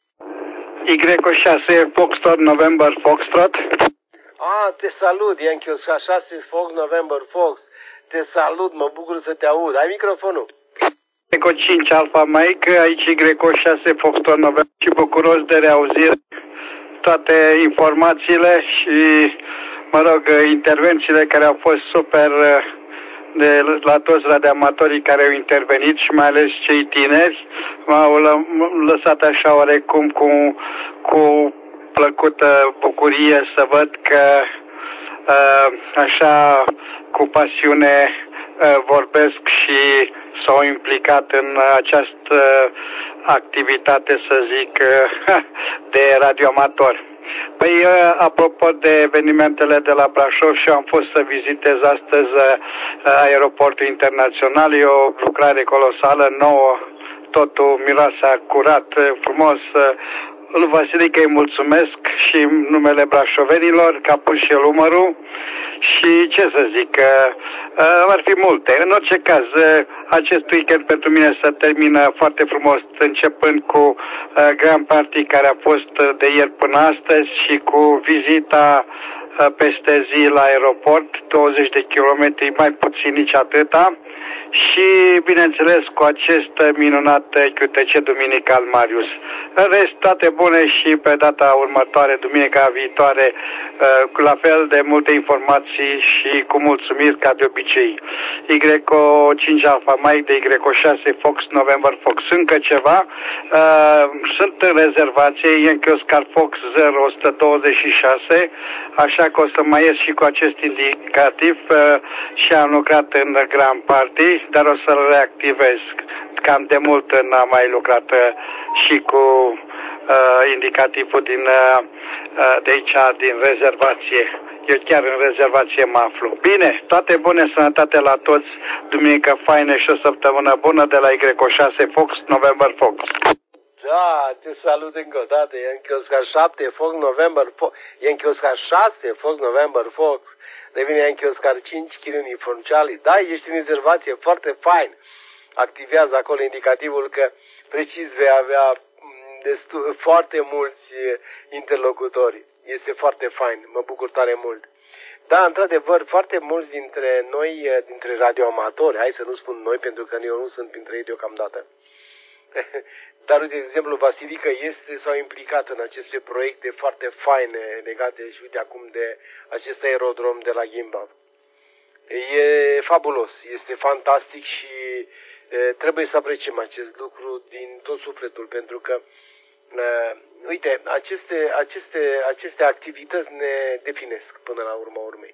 Y6 Foxtrot November Foxtrot. Te salut, Yankee Oscar 6 Fox November Fox. Te salut, mă bucur să te aud. Ai microfonul? Eco 5 Alpha Mike, aici Y6 Foxtrot November și bucuros de reauzire toate informațiile și, intervențiile care au fost super de la toți radioamatorii care au intervenit și mai ales cei tineri. M-au lăsat așa oarecum cu plăcută bucurie să văd că așa cu pasiune vorbesc și s-au implicat în această activitate, să zic, de radioamator. Păi, apropo de evenimentele de la Brașov, și am fost să vizitez astăzi aeroportul internațional. E o lucrare colosală, nouă, totul miroase curat, frumos. Lui Vasilică îi mulțumesc și în numele brașovenilor, că a pus și el umărul. Și ce să zic, ar fi multe. În orice caz, acest weekend pentru mine se termină foarte frumos, începând cu Grand Party care a fost de ieri până astăzi și cu vizita peste zi la aeroport, 20 de kilometri, mai puțin nici atâta. Și, bineînțeles, cu acest minunat QTC Duminical Marius. În rest, toate bune și pe data următoare, duminica viitoare, cu la fel de multe informații și cu mulțumiri ca de obicei. Y5 Alpha Mike de Y6 Fox November Fox. Încă ceva, sunt în rezervație, Yankee Oscar Fox 0126, așa că o să mai ies și cu acest indicativ și am lucrat în Grand Party, dar o să-l reactivez. Cam de mult n-am mai lucrat și cu indicativul de aici, din rezervație. Eu chiar în rezervație mă aflu. Bine, toate bune, sănătate la toți, duminică faină și o săptămână bună de la Y6 Fox November Fox. Da, te salut încă o dată, Yankee Oscar 7 Fox November Fox, Yankee Oscar 6 Fox November Fox. Devine Yankee Oscar 5 Kilo Uniform Charlie. Da, ești în rezervație, foarte fain. Activează acolo indicativul că precis vei avea foarte mulți interlocutori. Este foarte fain, mă bucur tare mult. Da, într-adevăr, foarte mulți dintre noi, dintre radioamatori, hai să nu spun noi, pentru că eu nu sunt printre ei deocamdată. Dar, de exemplu, Vasilică s-au implicat în aceste proiecte foarte faine legate și, uite, acum de acest aerodrom de la Gimbav. E fabulos, este fantastic și trebuie să apreciem acest lucru din tot sufletul, pentru că, uite, aceste activități ne definesc până la urma urmei.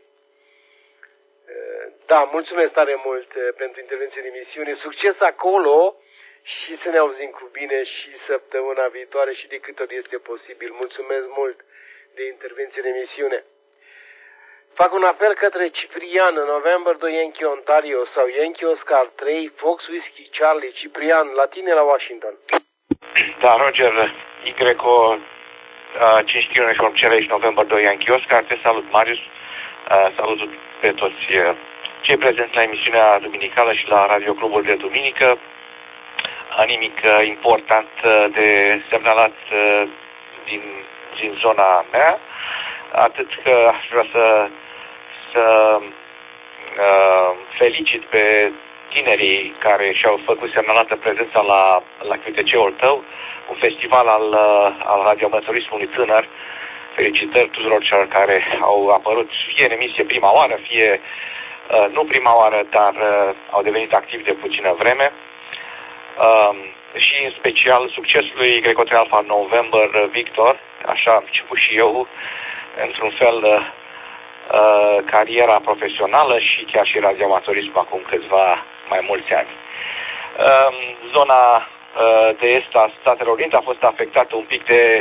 Da, mulțumesc tare mult pentru intervenție în emisiune. Succes acolo! Și să ne auzim cu bine și săptămâna viitoare și de câte ori este posibil. Mulțumesc mult de intervenție în emisiune. Fac un apel către Ciprian, November 2 Yankee Ontario sau Yankee Oscar 3 Fox Whiskey Charlie. Ciprian, la tine la Washington. Da, Roger, Y-O 5 km aici, November 2 Yankee Oscar. Te salut, Marius. Salut pe toți cei prezenți la emisiunea duminicală și la Radio Clubul de Duminică. Nimic important de semnalat din zona mea, atât că aș vrea să felicit pe tinerii care și-au făcut semnalată prezența la QTC-ul tău, un festival al radioamatorismului tânăr. Felicitări tuturor celor care au apărut fie în emisie prima oară, fie nu prima oară, dar au devenit activi de puțină vreme. Și în special succesului Y3 Alpha November Victor, așa am început și eu, într-un fel cariera profesională și chiar și radioamatorism acum câțiva mai mulți ani. Zona de est a Statelor Unite a fost afectată un pic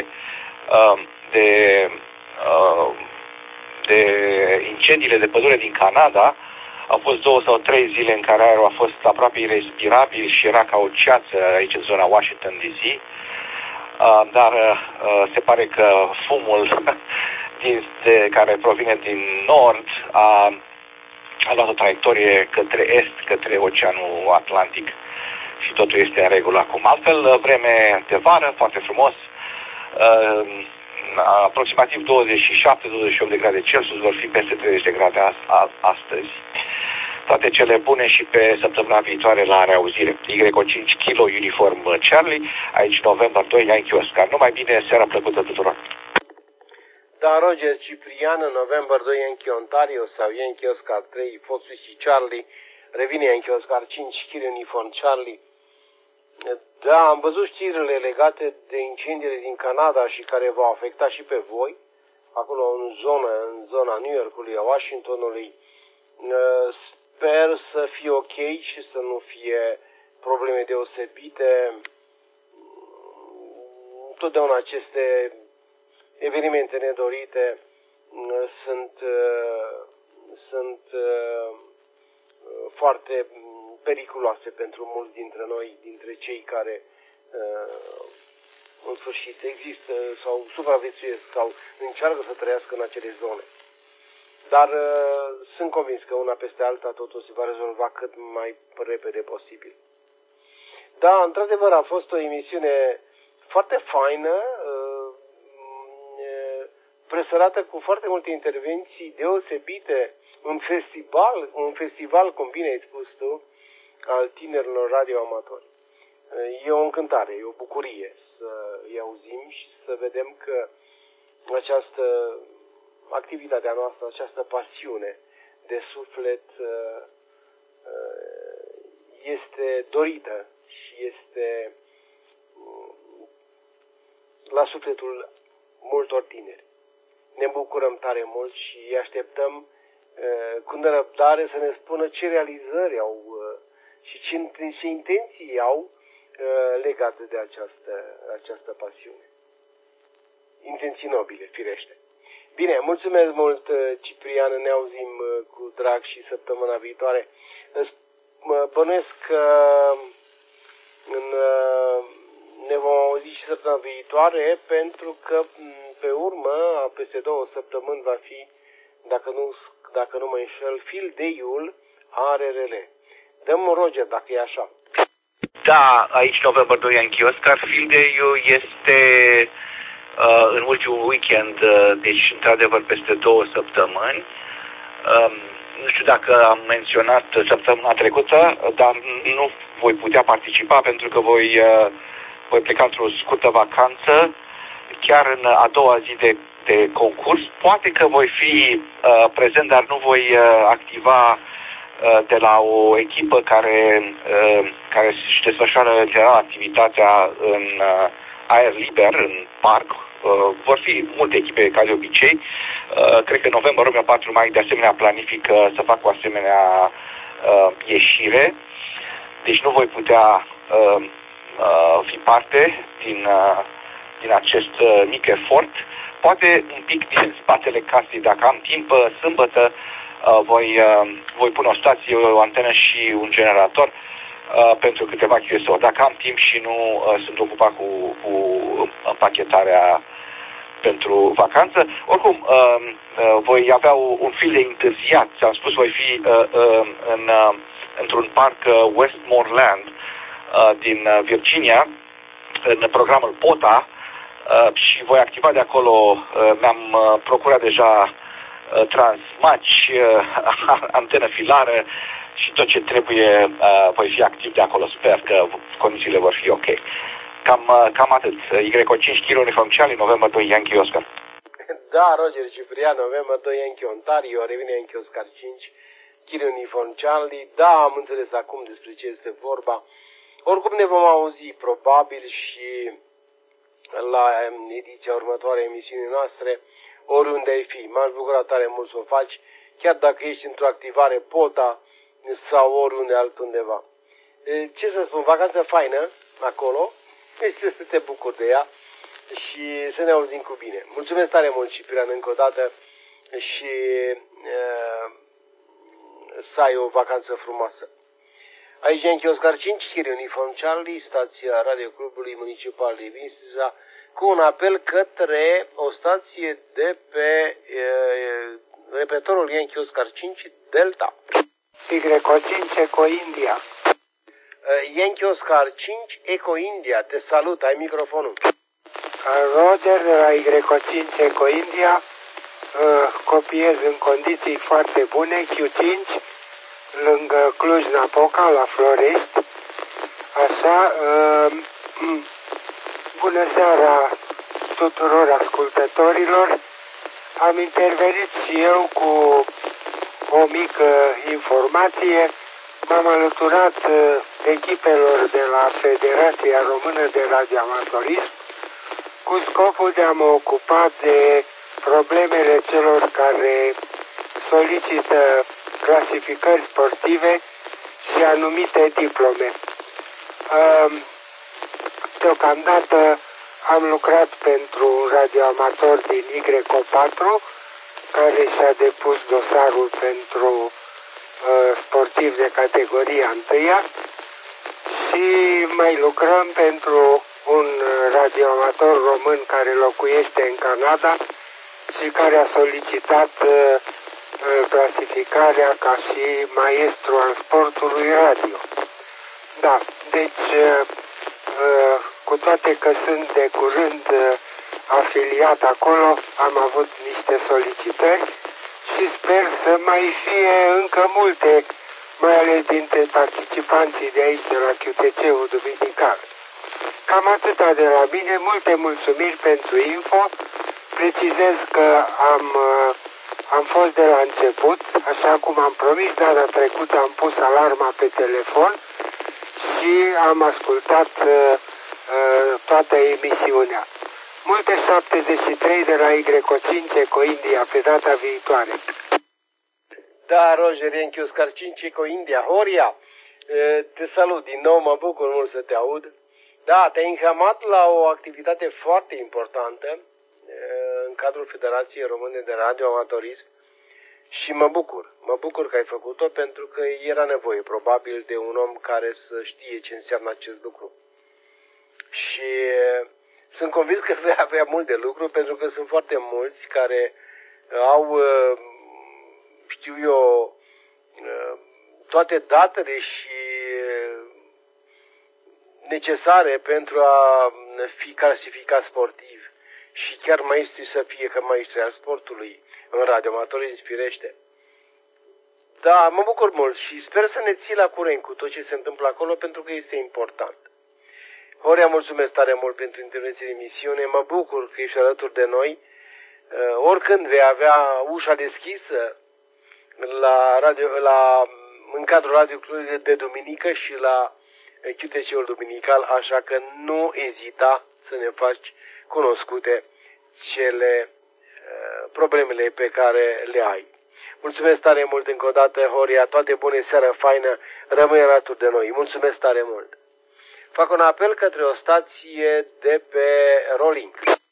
de incendiile de pădure din Canada. Au fost 2 sau 3 zile în care aerul a fost aproape irespirabil și era ca o ceață aici în zona Washington DC. Dar se pare că fumul care provine din nord a luat o traiectorie către est, către Oceanul Atlantic. și totul este în regulă acum. Altfel, vreme de vară, foarte frumos, aproximativ 27-28 de grade Celsius, vor fi peste 30 de grade astăzi. Toate cele bune și pe săptămâna viitoare la reauzire. Y5 Kilo Uniform Charlie, aici November 2 Yankee Oscar. Numai bine, seara plăcută tuturor. Da, Roger Ciprian, November 2 Yankee Ontario sau Yankee Oscar 3 Foxtrot și Charlie, revine Yankee Oscar 5 Kilo Uniform Charlie. Da, am văzut știrile legate de incendiile din Canada și care v-au afectat și pe voi, acolo în zona New Yorkului, a Washingtonului. Sper să fie ok și să nu fie probleme deosebite. Totdeauna aceste evenimente nedorite sunt foarte periculoase pentru mulți dintre noi, dintre cei care în sfârșit există sau supraviețuiesc sau încearcă să trăiască în acele zone. Dar sunt convins că una peste alta totul se va rezolva cât mai repede posibil. Da, într-adevăr a fost o emisiune foarte faină, presărată cu foarte multe intervenții deosebite, un festival, cum bine ai spus tu, al tinerilor radioamatori. E o încântare, e o bucurie să îi auzim și să vedem că această activitatea noastră, această pasiune de suflet este dorită și este la sufletul multor tineri. Ne bucurăm tare mult și îi așteptăm cu nerăbdare să ne spună ce realizări au și ce intenții au legate de această pasiune. Intenții nobile, firește. Bine, mulțumesc mult, Ciprian, ne auzim cu drag și săptămâna viitoare. Bănuiesc că ne vom auzi și săptămâna viitoare, pentru că pe urmă, peste 2 săptămâni, va fi, dacă nu mă înșel, Field Day-ul ARRL. Dăm Roger, dacă e așa. Da, aici November 2 Yankee Oscar. Field Day-ul este în ultimul weekend, deci într-adevăr peste 2 săptămâni. Nu știu dacă am menționat săptămâna trecută, dar nu voi putea participa pentru că voi pleca într-o scurtă vacanță, chiar în a doua zi de concurs. Poate că voi fi prezent, dar nu voi activa de la o echipă care își desfășoară în general activitatea în aer liber, în parc. Vor fi multe echipe ca de obicei. Cred că în November Romeo 4 mai de asemenea planifică să fac o asemenea ieșire. Deci nu voi putea fi parte din acest mic efort. Poate un pic din spatele casei, dacă am timp, sâmbătă voi pune o stație, o antenă și un generator pentru câteva QSO. Dacă am timp și nu sunt ocupat cu împachetarea pentru vacanță. Oricum, voi avea un fil de întârziat. Ți-am spus, voi fi într-un parc Westmoreland din Virginia, în programul POTA, și voi activa de acolo. Mi-am procurat deja transmaci, antenă filară și tot ce trebuie. Voi fi activ de acolo. Sper că condițiile vor fi ok. Cam atât. Y5 Kilo Uniform Charlie, November 2 Yankee Oscar. Da, Roger Ciprian, November 2 Yankee Ontario, revine Yankee Oscar 5 Kilo Uniform Charlie. Da, am înțeles acum despre ce este vorba. Oricum ne vom auzi probabil și la ediția următoare a emisiunii noastre, oriunde ai fi. M-aș bucura tare mult să o faci, chiar dacă ești într-o activare POTA sau oriunde altundeva. Ce să spun, vacanță faină acolo, este să te bucuri de ea și să ne auzim cu bine. Mulțumesc tare mult, Ciprian, încă o dată și să ai o vacanță frumoasă. Aici Yankee Oscar 5, Kilo Uniform Charlie, stația Radio Clubului Municipal de Vistiza, cu un apel către o stație de pe repetorul Yankee Oscar 5 Delta. Y5 Eco India. Yankee Oscar 5, Eco India, te salut, ai microfonul. Roger de la Y5 Eco India, copiez în condiții foarte bune, Q5, lângă Cluj-Napoca, la Florești. Așa, bună seara tuturor ascultătorilor. Am intervenit și eu cu o mică informație. M-am alăturat echipelor de la Federația Română de Radioamatorism cu scopul de a mă ocupa de problemele celor care solicită clasificări sportive și anumite diplome. Deocamdată am lucrat pentru un radioamator din YO4 care și-a depus dosarul pentru sportiv de categoria 1 și mai lucrăm pentru un radioamator român care locuiește în Canada și care a solicitat clasificarea ca și maestru al sportului radio. Da, deci cu toate că sunt de curând afiliat acolo, am avut niște solicitări și sper să mai fie încă multe, mai ales dintre participanții de aici, de la QTC-ul duminical. Cam atâta de la mine, multe mulțumiri pentru info. Precizez că am fost de la început, așa cum am promis, data trecută am pus alarma pe telefon și am ascultat toată emisiunea. Multe 73 de la Y5 Eco India pe data viitoare. Da, Roger, Yankee Oscar 5 Eco India. Horia, te salut din nou, mă bucur mult să te aud. Da, te-ai înhamat la o activitate foarte importantă în cadrul Federației Române de Radioamatorism și mă bucur că ai făcut-o pentru că era nevoie probabil de un om care să știe ce înseamnă acest lucru. Și sunt convins că vei avea mult de lucru pentru că sunt foarte mulți care au, știu eu, toate datele și necesare pentru a fi clasificat sportiv și chiar maestri să fie ca maestri al sportului în radioamatorism, firește. Da, mă bucur mult și sper să ne ții la curent cu tot ce se întâmplă acolo pentru că este important. Horia, mulțumesc tare mult pentru intervenție în emisiune, mă bucur că ești alături de noi. Oricând vei avea ușa deschisă în cadrul Radio Cluj de duminică și la QTC-ul duminical, așa că nu ezita să ne faci cunoscute problemele pe care le ai. Mulțumesc tare mult încă o dată, Horia, toate bune, seară faină, rămâi alături de noi. Mulțumesc tare mult. Fac un apel către o stație de pe Rolling.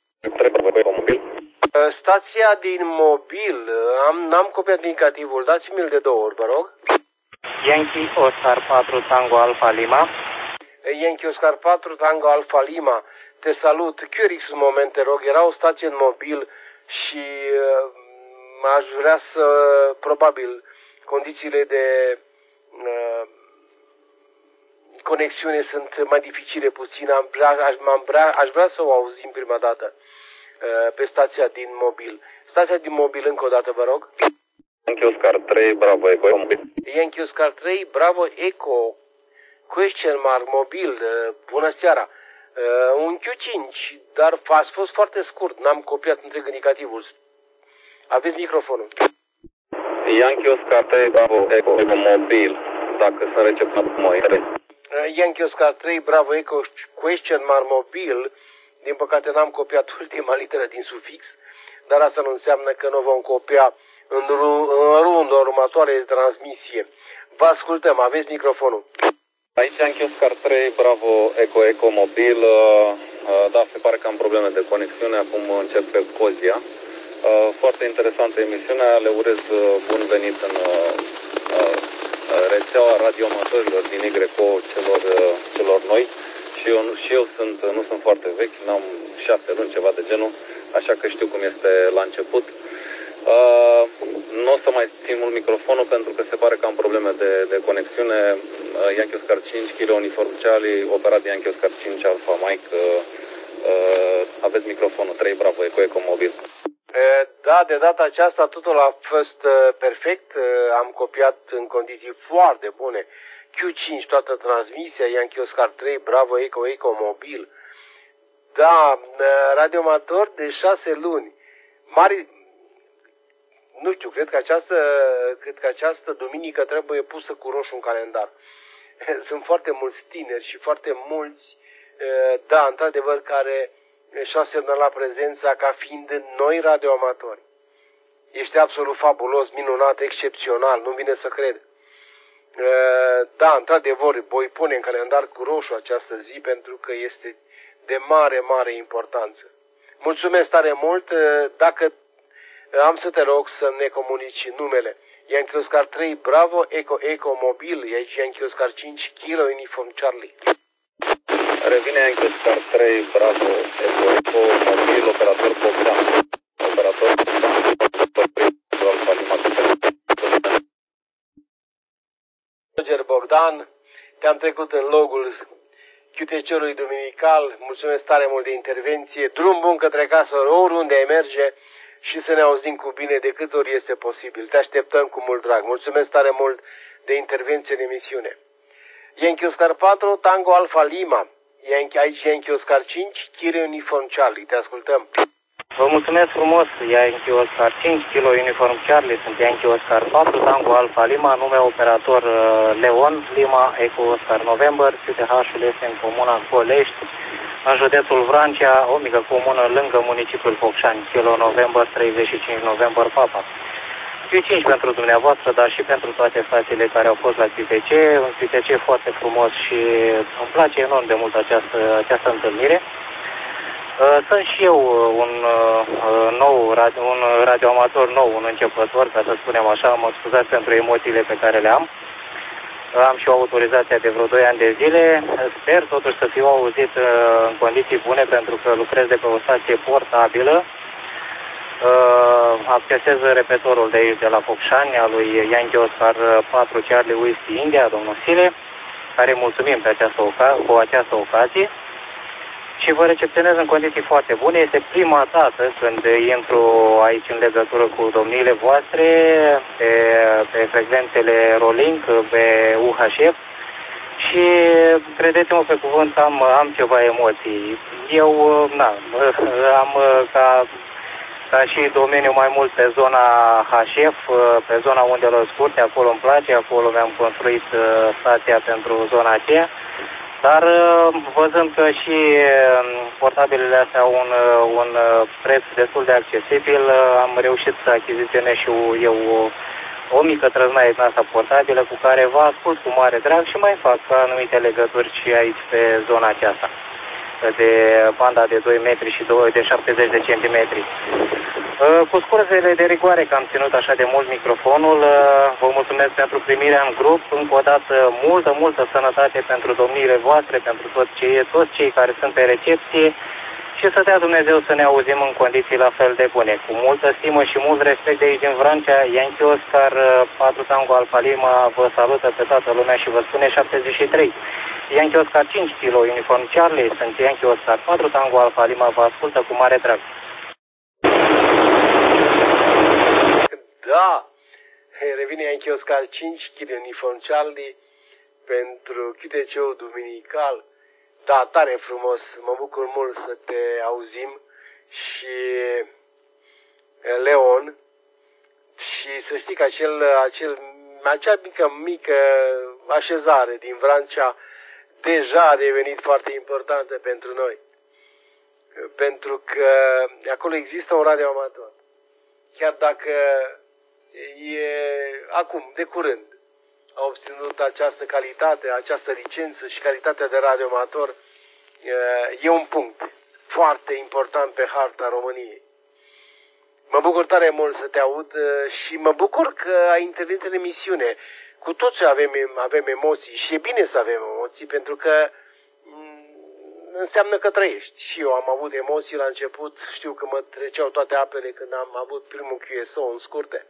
Stația din mobil, n-am copiat indicativul, dați-mi-l de 2 ori, vă rog. Yankee Oscar 4 Tango Alfa Lima. Yankee Oscar 4 Tango Alfa Lima, te salut. QRX un moment, te rog, era o stație în mobil și aș vrea să, probabil, condițiile de conexiune sunt mai dificile puțin, aș vrea să o auzim prima dată pe stația din mobil. Stația din mobil încă o dată, vă rog. Yankee Oscar 3 Bravo Eco mobil. Yankee Oscar 3 Bravo Eco question mark mobil, bună seara. Un Q5, dar a fost foarte scurt, n-am copiat întreg indicativul. Aveți microfonul. Yankee Oscar 3 Bravo Eco mobil, dacă sunt receptat mai Yankee Oscar 3 Bravo Eco question mark mobil, din păcate n-am copiat ultima literă din sufix, dar asta nu înseamnă că nu vom copia în runda următoare de transmisie. Vă ascultăm, aveți microfonul. Aici Yankee Oscar 3 Bravo Eco mobil, da, se pare că am probleme de conexiune, acum încep pe Cozia. Foarte interesantă emisiunea, le urez bun venit în rețeaua radioamatorilor din YO celor noi și eu nu sunt foarte vechi, n-am 6 luni, ceva de genul, așa că știu cum este la început. Nu o să mai țin mult microfonul pentru că se pare că am probleme de conexiune. Yankee Oscar 5, Kilo Uniform Charlie, operat de Yankee Oscar 5 Alpha Mike. Aveți microfonul 3 Bravo Eco Mobil. Da, de data aceasta totul a fost perfect. Am copiat în condiții foarte bune Q5 toată transmisia, Yankee Oscar 3 Bravo Eco Mobil. Da, radioamator de 6 luni. Mari, nu știu, cred că această duminică trebuie pusă cu roșu în calendar. Sunt foarte mulți tineri și foarte mulți, da, într-adevăr, care și-au semnalat prezența ca fiind noi radioamatori. Este absolut fabulos, minunat, excepțional, nu vine să cred. Da, într-adevăr, voi pune în calendar cu roșu această zi pentru că este de mare, mare importanță. Mulțumesc tare mult. Dacă am să te rog să ne comunici numele. Yankee Oscar 3 Bravo Eco Mobil, aici Yankee Oscar 5 Kilo Uniform Charlie. Revine Yankee Oscar 3 Bravo Eco Mobil, operator Bogdan. Operator Roger Bogdan, te-am trecut în logul QTC-ului duminical. Mulțumesc tare mult de intervenție. Drum bun către casă, oriunde ai merge și să ne auzim cu bine de câte ori este posibil. Te așteptăm cu mult drag. Mulțumesc tare mult de intervenție în emisiune. Yankee Oscar 4, Tango Alpha Lima. Aici Yankee Oscar 5, Kilo Uniform Charlie. Te ascultăm. Vă mulțumesc frumos, Yankee Oscar 5, Kilo Uniform Charlie. Sunt Yankee Oscar 4, Tango Alpha Lima, nume operator Leon, Lima, Eco Oscar November. QTH-ul este în comuna Colești, în județul Vrancea, o mică comună lângă municipiul Focșani. Kilo November 35 November Papa. Q5 pentru dumneavoastră, dar și pentru toate stațiile care au fost la QTC. Un QTC foarte frumos și îmi place enorm de mult această întâlnire. Sunt și eu un radioamator nou, un începător, ca să spunem așa. Mă scuzați pentru emoțiile pe care le am. Am și o autorizație de vreo 2 ani de zile. Sper totuși să fiu auzit în condiții bune, pentru că lucrez de pe o stație portabilă. Accesez repetorul de aici, de la Focșani, al lui Yankee Oscar 4 Charlie Whiskey India, domnul Sile, care mulțumim cu această ocazie. Și vă recepționez în condiții foarte bune. Este prima dată când intru aici în legătură cu domniile voastre pe frecvențele Rolink, pe UHF și credeți-mă pe cuvânt, am ceva emoții. Eu am ca și domeniu mai mult pe zona HF, pe zona undelor scurte, acolo îmi place, acolo mi-am construit stația pentru zona aceea. Dar văzând că și portabilele astea au un preț destul de accesibil, am reușit să achiziționez și eu o mică trăznaie din asta portabilă cu care vă ascult cu mare drag și mai fac anumite legături și aici pe zona aceasta de banda de 2 metri și de 70 de centimetri. Cu scuzele de rigoare că am ținut așa de mult microfonul, vă mulțumesc pentru primirea în grup, încă o dată multă sănătate pentru domniile voastre, pentru toți cei care sunt pe recepție și să dea Dumnezeu să ne auzim în condiții la fel de bune. Cu multă stimă și mult respect de aici din Vrancea, Yankee Oscar 4 Tango Alpha Lima vă salută pe toată lumea și vă spune 73. Yankee Oscar 5 Kilo Uniform Charlie, sunt Yankee Oscar 4 Tango Alpha Lima, vă ascultă cu mare drag. Da, revine Yankee Oscar 5 Kilo Uniform Charlie pentru QTC-ul duminical. Da, tare frumos, mă bucur mult să te auzim și Leon și să știi că acea mică așezare din Vrancea deja a devenit foarte importantă pentru noi. Pentru că acolo există un radioamator. Chiar dacă acum, de curând, a obținut această calitate, această licență și calitatea de radioamator, e un punct foarte important pe harta României. Mă bucur tare mult să te aud și mă bucur că ai intervenit în emisiune. Cu toți avem emoții și e bine să avem emoții, pentru că înseamnă că trăiești. Și eu am avut emoții la început, știu că mă treceau toate apele când am avut primul QSO în scurte.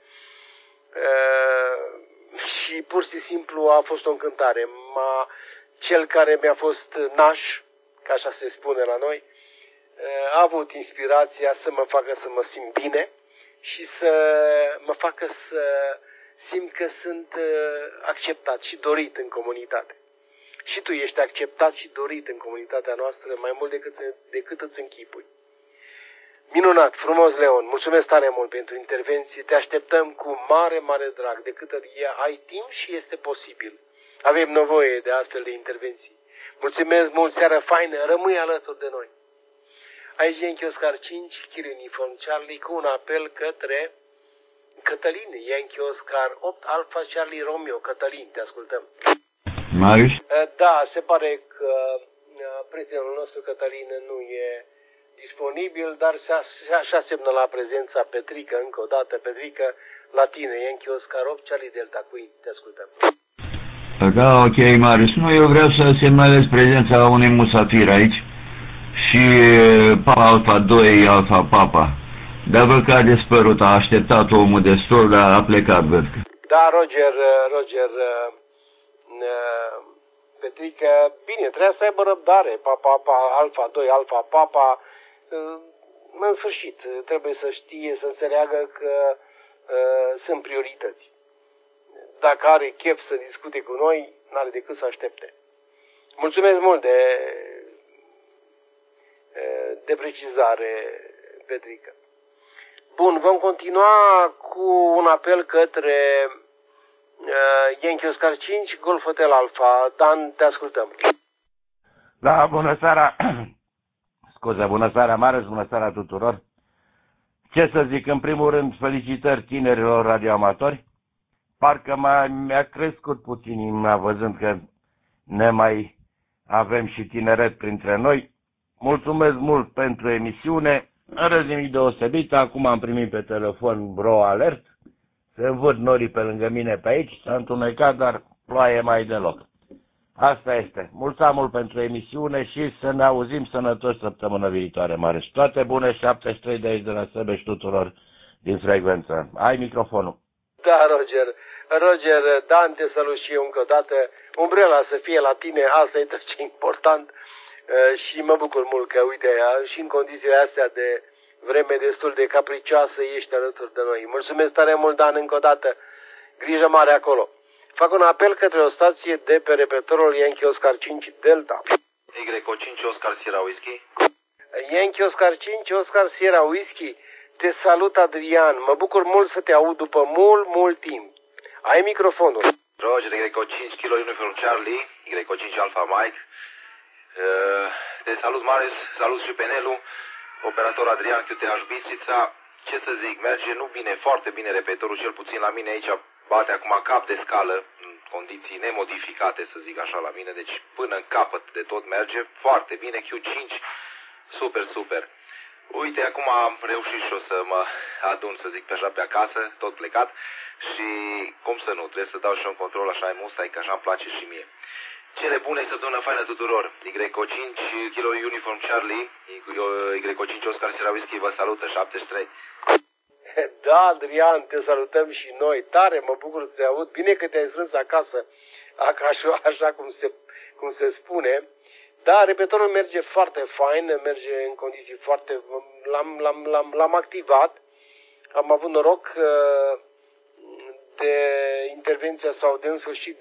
Și pur și simplu a fost o încântare. Cel care mi-a fost naș, ca așa se spune la noi, a avut inspirația să mă facă să mă simt bine și să mă facă să simt că sunt acceptat și dorit în comunitate. Și tu ești acceptat și dorit în comunitatea noastră mai mult decât îți închipui. Minunat, frumos, Leon, mulțumesc tare mult pentru intervenție, te așteptăm cu mare, mare drag, de cât ai timp și este posibil. Avem nevoie de astfel de intervenții. Mulțumesc mult, seară faină, rămâi alături de noi. Aici Yankee Oscar 5, Kilo Uniform Charlie, cu un apel către Cătălin, Yankee Oscar 8, Alpha Charlie Romeo. Cătălin, te ascultăm. Marius? Da, se pare că prietenul nostru Cătălin nu e disponibil, dar se asemnă la prezența Petrică, încă o dată, Petrică, la tine, Yankee Oscar 8, Charlie Delta Queen, te ascultăm. Da, ok, Marius. Nu, eu vreau să semnalez prezența unui musafir aici și Papa Alfa 2, Alfa Papa. Dar văd că a dispărut, a așteptat omul destul, dar a plecat, văd. Da, Roger, Petrică, bine, trebuie să aibă răbdare, Papa Alfa 2, Alfa Papa, în sfârșit, trebuie să știe, să înțeleagă că sunt priorități. Dacă are chef să discute cu noi, n-are decât să aștepte. Mulțumesc mult de precizare, Petrică. Bun, vom continua cu un apel către Yankee Oscar 5, Golf Hotel Alpha. Dan, te ascultăm. Da, bună seara. Scuze, bună seara, Marius, bună seara tuturor. Ce să zic, în primul rând, felicitări tinerilor radioamatori. Parcă mi-a crescut puțin inima văzând că ne mai avem și tineret printre noi. Mulțumesc mult pentru emisiune. În răzimii deosebită, acum am primit pe telefon Bro Alert. Se învârt norii pe lângă mine pe aici, s-a întunecat, dar ploaie mai deloc. Asta este. Mulțumesc pentru emisiune și să ne auzim sănătoși săptămână viitoare, Marius. Toate bune, 73 de aici de la Sebeș tuturor din frecvență. Ai microfonul. Da, Roger, Dan, te salut și eu încă o dată. Umbrela să fie la tine, asta e tot ce e important. Și mă bucur mult că, uite, și în condițiile astea de vreme destul de capricioasă ești alături de noi. Mulțumesc tare mult, Dan, încă o dată. Grijă mare acolo. Fac un apel către o stație de pe repetorul Yankee Oscar 5 Delta. Y5 Oscar Sierra Whisky. Yankee Oscar 5 Oscar Sierra Whisky. Te salut, Adrian. Mă bucur mult să te aud după mult timp. Ai microfonul. Roger, Y5 Kilo Uniform Charlie, Y5 Alpha Mike. Te salut, Marius, salut și pe Nelu, operator Adrian QTH Bistrița. Ce să zic, merge nu bine, foarte bine repetorul, cel puțin la mine aici bate acum cap de scală, în condiții nemodificate, să zic așa la mine, deci până în capăt de tot merge, foarte bine, Q5, super. Uite, acum am reușit și o să mă adun, să zic, pe așa pe acasă, tot plecat și cum să nu, trebuie să dau și un control așa e mustai, că așa îmi place și mie. Cele bune, săptămână faină tuturor. Y5 Kilo Uniform Charlie, Y5 Oscar Sierra Whisky vă salută, 73. Da, Adrian, te salutăm și noi. Tare, mă bucur să te aud. Bine că te-ai strâns acasă, așa cum se spune. Da, repetorul merge foarte fain, merge în condiții foarte... L-am activat. Am avut noroc de intervenția sau de în sfârșit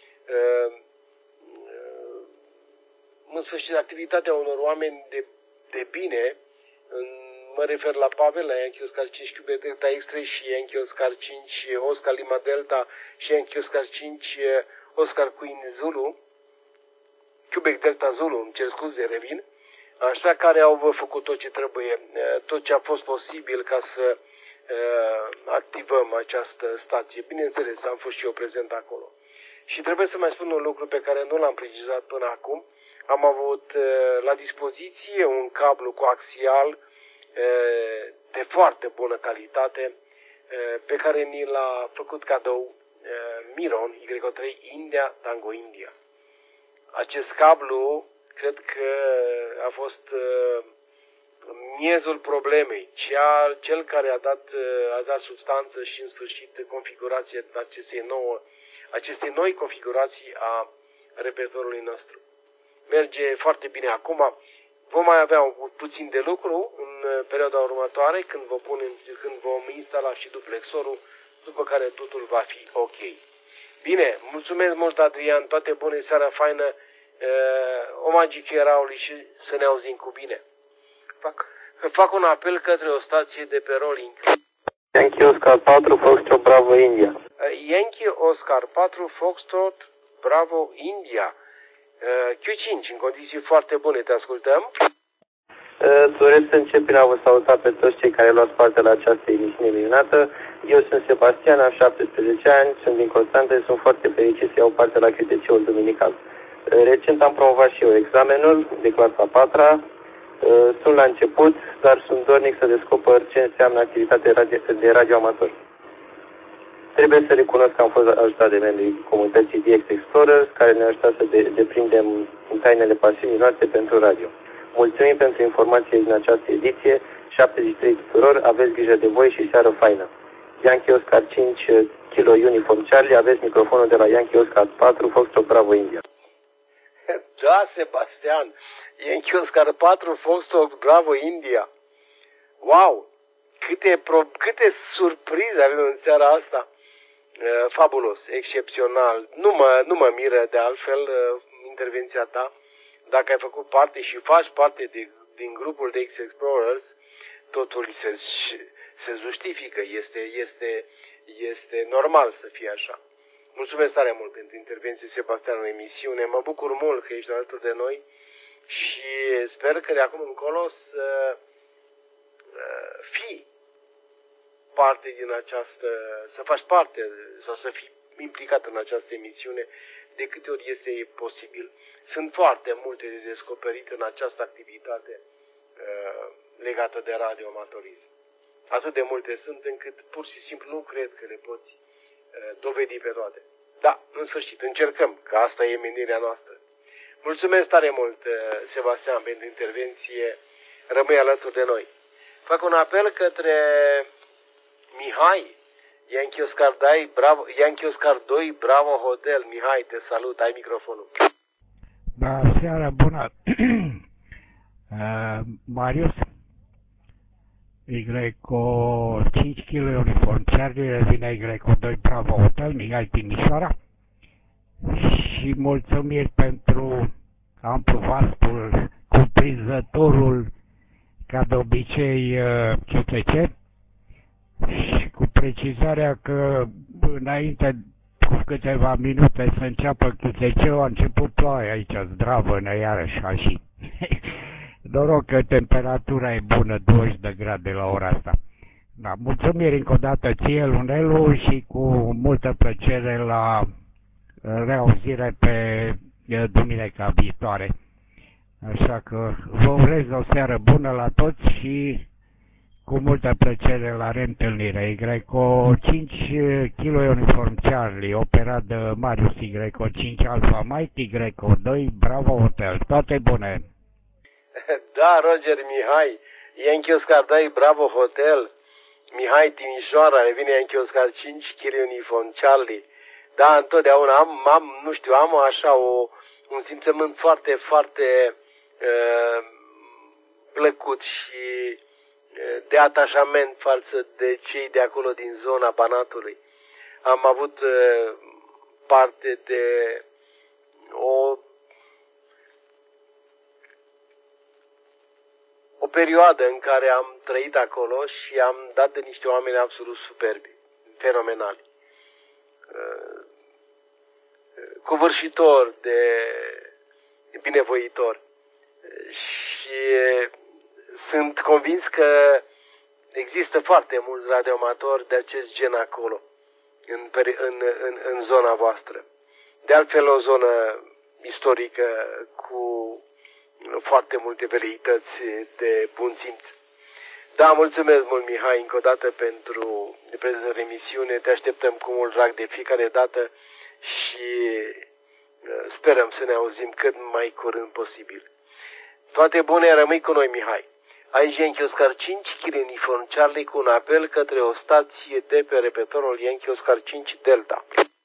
de activitatea unor oameni de bine. Mă refer la Pavel, la Yankee Oscar 5 Quebec Delta X3 și Yankee Oscar 5 Oscar Lima Delta și Yankee Oscar 5 Oscar Queen Zulu, Quebec Delta Zulu, îmi cer scuze, revin, așa, care au făcut tot ce trebuie, tot ce a fost posibil ca să activăm această stație. Bineînțeles, am fost și eu prezent acolo. Și trebuie să mai spun un lucru pe care nu l-am precizat până acum. Am avut la dispoziție un cablu coaxial de foarte bună calitate pe care ni l-a făcut cadou Miron Y3 India Tango India. Acest cablu cred că a fost miezul problemei. Cel care a dat substanță și în sfârșit configurație acestei noi configurații a repertoriului nostru. Merge foarte bine acum. Vom mai avea puțin de lucru în perioada următoare când vom instala și duplexorul, după care totul va fi ok. Bine, mulțumesc mult, Adrian, toate bune, seara faină, o magică eraului și să ne auzim cu bine. Fac un apel către o stație de pe rolling. Yankee Oscar 4, Foxtrot, Bravo, India. Yankee Oscar 4, Foxtrot, Bravo, India. Q5, în condiții foarte bune, te ascultăm. Doresc să încep prin a vă saluta pe toți cei care luați parte la această emisiune minunată. Eu sunt Sebastian, am 17 ani, sunt din Constanța, sunt foarte fericit să iau parte la QTC-ul duminical. Recent am promovat și eu examenul de clasa 4-a. Sunt la început, dar sunt dornic să descoper ce înseamnă activitatea de radioamator. Trebuie să recunosc că am fost ajutat de membrii comunității DX Explorers, care ne-au ajutat să deprindem tainele pasiunii noastre pentru radio. Mulțumim pentru informație din această ediție. 73 tuturor, aveți grijă de voi și seară faină. Yankee Oscar 5 Kilo Uniform Charlie, aveți microfonul de la Yankee Oscar 4 Foxtrot Bravo India. Da, Sebastian, Yankee Oscar 4 Foxtrot Bravo India. Wow, câte surprize avem în seara asta. Fabulos, excepțional. Nu mă miră de altfel intervenția ta. Dacă ai făcut parte și faci parte din grupul de X-Explorers, totul se justifică, este normal să fie așa. Mulțumesc tare mult pentru intervenție, Sebastian, în emisiune. Mă bucur mult că ești alături de noi și sper că de acum încolo să fii parte din să faci parte sau să fii implicat în această emisiune de câte ori este posibil. Sunt foarte multe de descoperit în această activitate legată de radioamatorism. Atât de multe sunt încât pur și simplu nu cred că le poți dovedi pe toate. Da, în sfârșit, încercăm, că asta e menirea noastră. Mulțumesc tare mult, Sebastian, pentru intervenție. Rămâi alături de noi. Fac un apel către Mihai, Yankee Oscar 2, Bravo Hotel. Mihai, te salut, ai microfonul. Da, seara bună. Marius, Greco 5 kg Uniform Charlie, revine Greco 2, Bravo Hotel, Mihai Timișoara. Și mulțumiri pentru amplu vastul, cuprinzătorul, ca de obicei, QTC. Și cu precizarea că înainte cu câteva minute să înceapă QTC-ul, a început ploaia aici, zdravănă iarăși și noroc că temperatura e bună, 20 de grade la ora asta. Da, mulțumiri încă o dată ție, Lunelu, și cu multă plăcere la reauzire pe duminica viitoare. Așa că vă urez o seară bună la toți și cu multă plăcere la reîntâlnire. Greco 5 kg Uniform Charlie, operat de Marius Greco 5 Alpha Mike, Greco 2 Bravo Hotel. Toate bune! Da, Roger, Mihai, Yankee Oscar 2 Bravo Hotel, Mihai Timișoara, revine Yankee Oscar 5 kg Uniform Charlie. Da, întotdeauna am așa un simțământ foarte, foarte plăcut și de atașament față de cei de acolo din zona Banatului. Am avut parte de o perioadă în care am trăit acolo și am dat de niște oameni absolut superbi, fenomenali. Covârșitor de binevoitor. Și sunt convins că există foarte mulți radioamatori de acest gen acolo, în zona voastră. De altfel, o zonă istorică cu foarte multe veleități de bun simț. Da, mulțumesc mult, Mihai, încă o dată pentru prezența în emisiune. Te așteptăm cu mult drag de fiecare dată și Sperăm să ne auzim cât mai curând posibil. Toate bune, rămâi cu noi, Mihai. Aici Yankee Oscar 5, Kilo Uniform Charlie, cu un apel către o stație de pe repetorul Yankee Oscar 5 Delta.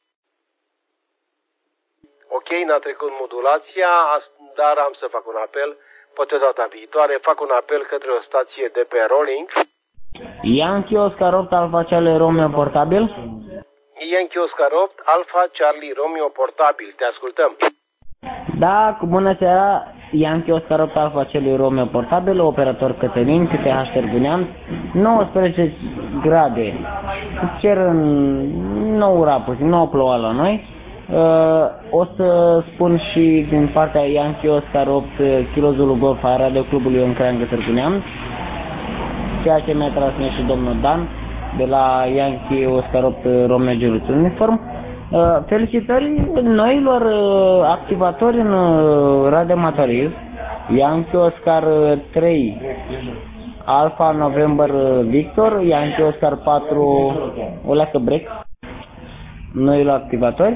Ok, n-a trecut modulația, dar am să fac un apel. Poate data viitoare fac un apel către o stație de pe Rolling. Yankee Oscar 8 Alpha Charlie Romeo portabil. Yankee Oscar 8 Alpha Charlie Romeo portabil. Te ascultăm. Da, cu bună seara. Yankee Oscar 8 Alpha Charlie Romeo portabil, operator Cătălin, QTH Târgu Neamț, 19 grade. Cer nou rapus, nou plouă la noi. O să spun și din partea Yankee Oscar 8 Kilo Zulu Golf a Radio Clubului Ion Creangă Târgu Neamț, ceea ce mi-a transmis și domnul Dan de la Yankee Oscar 8 Romeo Julius Uniform. Felicitări noilor activatori în radioamatorism. Yankee Oscar 3 Alpha November Victor, Yankee Oscar 4 Oleacă Break, noilor activatori.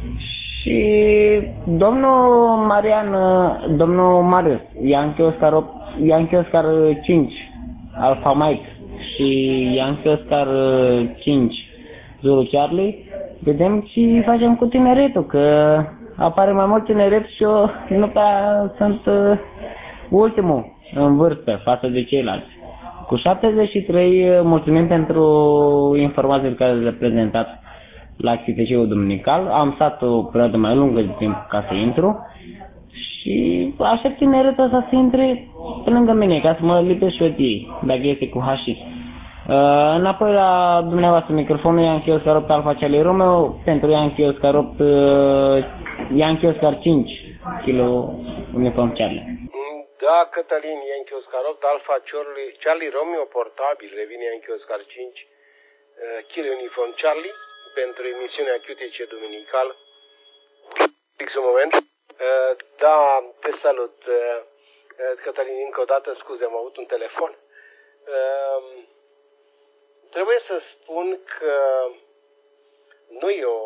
Și domnul Marius, Yankee Oscar 8, Yankee Oscar 5 Alpha Mike și Yankee Oscar 5 Zulu Charlie, vedem și facem cu tineretul, că apare mai mult tineret și eu nu prea sunt ultimul în vârstă față de ceilalți. Cu 73, mulțumim pentru informațiile care le-ați prezentat la QTC-ul duminical. Am stat o perioadă mai lungă de timp ca să intru și aștept tineretul ăsta să intre pe lângă mine, ca să mă lipesc și eu de ei, dacă este cu HI. Înapoi la dumneavoastră microfonul Yankee Oscar 8 Alpha Charlie Romeo pentru Yankee Oscar 8 Yankee Oscar 5 Kilo Uniform Charlie. Da, Cătălin, Yankee Oscar 8 Alpha Charlie Romeo portabil, revine Yankee Oscar 5 Kilo Uniform Charlie pentru emisiunea QTC duminical. Fix un moment. Da, te salut, Cătălin, încă o dată, scuze, am avut un telefon. Trebuie să spun că nu e o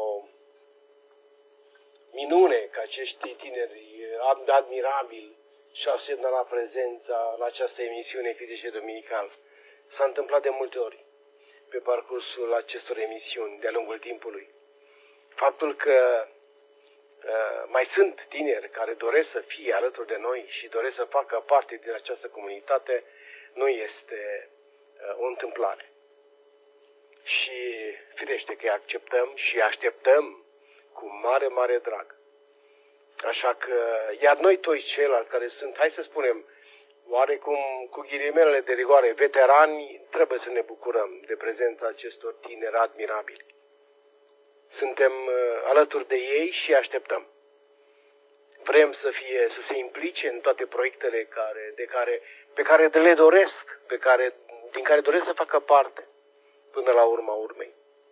minune că acești tineri admirabili și-au semnalat prezența la această emisiune QTC dominical. S-a întâmplat de multe ori pe parcursul acestor emisiuni de-a lungul timpului. Faptul că mai sunt tineri care doresc să fie alături de noi și doresc să facă parte din această comunitate nu este o întâmplare. Și firește că îi acceptăm și așteptăm cu mare, mare drag. Așa că, iar noi toți ceilalți care sunt, hai să spunem, oarecum cu ghilimelele de rigoare, veterani, trebuie să ne bucurăm de prezența acestor tineri admirabili. Suntem alături de ei și așteptăm. Vrem să se implice în toate proiectele pe care le doresc, din care doresc să facă parte până la urma urmei.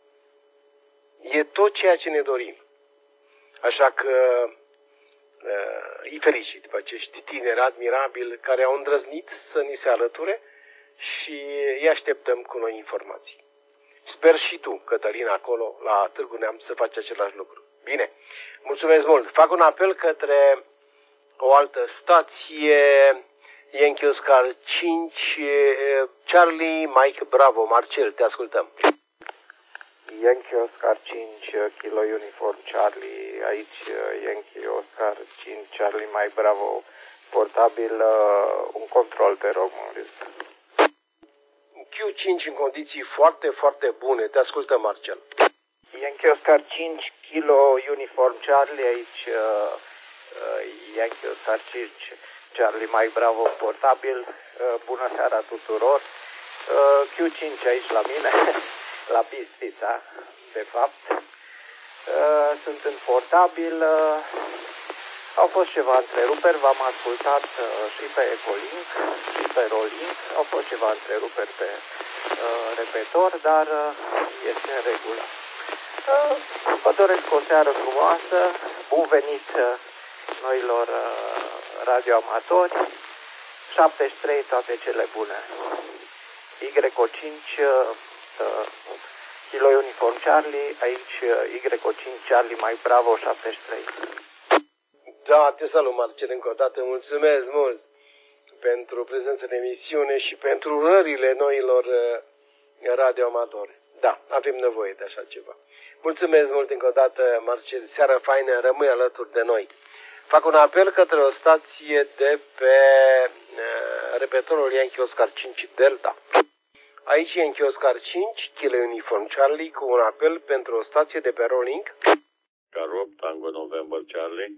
E tot ceea ce ne dorim. Așa că îi felicit pe acești tineri admirabili care au îndrăznit să ni se alăture și îi așteptăm cu noi informații. Sper și tu, Cătălin, acolo la Târgu Neamț să faci același lucru. Bine, mulțumesc mult. Fac un apel către o altă stație, Yankee Oscar 5, Charlie Mike Bravo. Marcel, te ascultăm. Yankee Oscar 5, Kilo Uniform Charlie, aici Yankee Oscar 5, Charlie Mike Bravo, portabil, un control, te rog, Q5 în condiții foarte, foarte bune. Te ascultă, Marcel. Yankee Oscar 5, Kilo Uniform Charlie, aici Yankee Oscar 5, Charlie Mike Bravo, portabil. Bună seara tuturor. Q5 aici la mine, la Bistrița, de fapt. Sunt în portabil. Au fost ceva întreruperi, v-am ascultat și pe Ecolink și pe Rolink. Au fost ceva întreruperi pe repetor, dar este în regulă. Vă doresc o seară frumoasă, bun venit noilor radioamatori, 73, toate cele bune. YO5, Kilo Uniform Charlie, aici YO5 Charlie Mike Bravo 73. Da, te salut, Marcel, încă o dată. Mulțumesc mult pentru prezența în emisiune și pentru urările noilor radioamatori. Da, avem nevoie de așa ceva. Mulțumesc mult încă o dată, Marcel. Seară faină, rămâi alături de noi. Fac un apel către o stație de pe repetorul Yankee Oscar 5 Delta. Aici Yankee Oscar 5, Kilo Uniform Charlie, cu un apel pentru o stație de pe Rolling. Oscar 8, Tango November Charlie.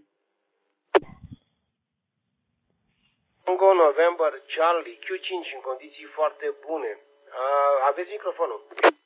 Tango November Charlie, Q5 în condiții foarte bune. Aveți microfonul?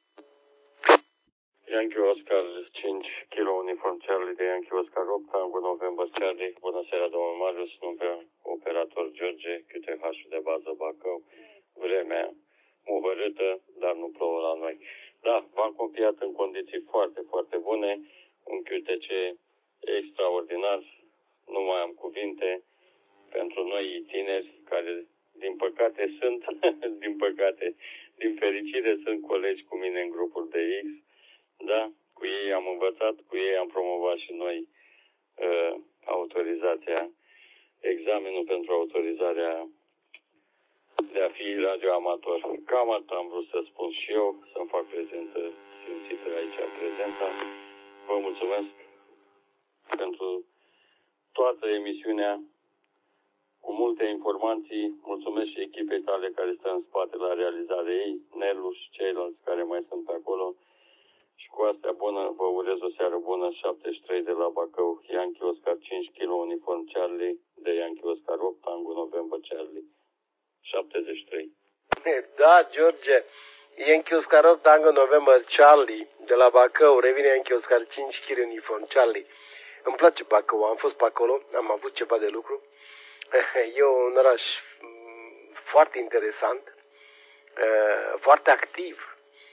Yankee Oscar 5, Kilo Uniform Charlie de Yankee Oscar 8, Tango November Charlie. Bună seara, domnul Marius, numele operator George, QTH de bază Bacău. Vremea muhărâtă, dar nu plouă la noi. Da, v-am copiat în condiții foarte, foarte bune. Un QTC extraordinar. Nu mai am cuvinte pentru noi tineri care, din păcate, sunt, din fericire, sunt colegi cu mine în grupuri de X. Da, cu ei am învățat, cu ei am promovat și noi autorizația, examenul pentru autorizarea de a fi radioamator. Cam atât am vrut să spun și eu, să-mi fac prezență simțită aici prezența. Vă mulțumesc pentru toată emisiunea, cu multe informații. Mulțumesc și echipei tale care stă în spate la realizarea ei, Nelu și ceilalți care mai sunt pe acolo. Și cu astea bună, vă urez o seară bună. 73 de la Bacău, Yankee Oscar 5 Kilo Uniform Charlie de Yankee Oscar 8, Tango November Charlie. 73. Da, George. Yankee Oscar 8, Tango November Charlie de la Bacău. Revine Yankee Oscar 5 Kilo Uniform Charlie. Îmi place Bacău, am fost pe acolo, am avut ceva de lucru. E un oraș foarte interesant, foarte activ.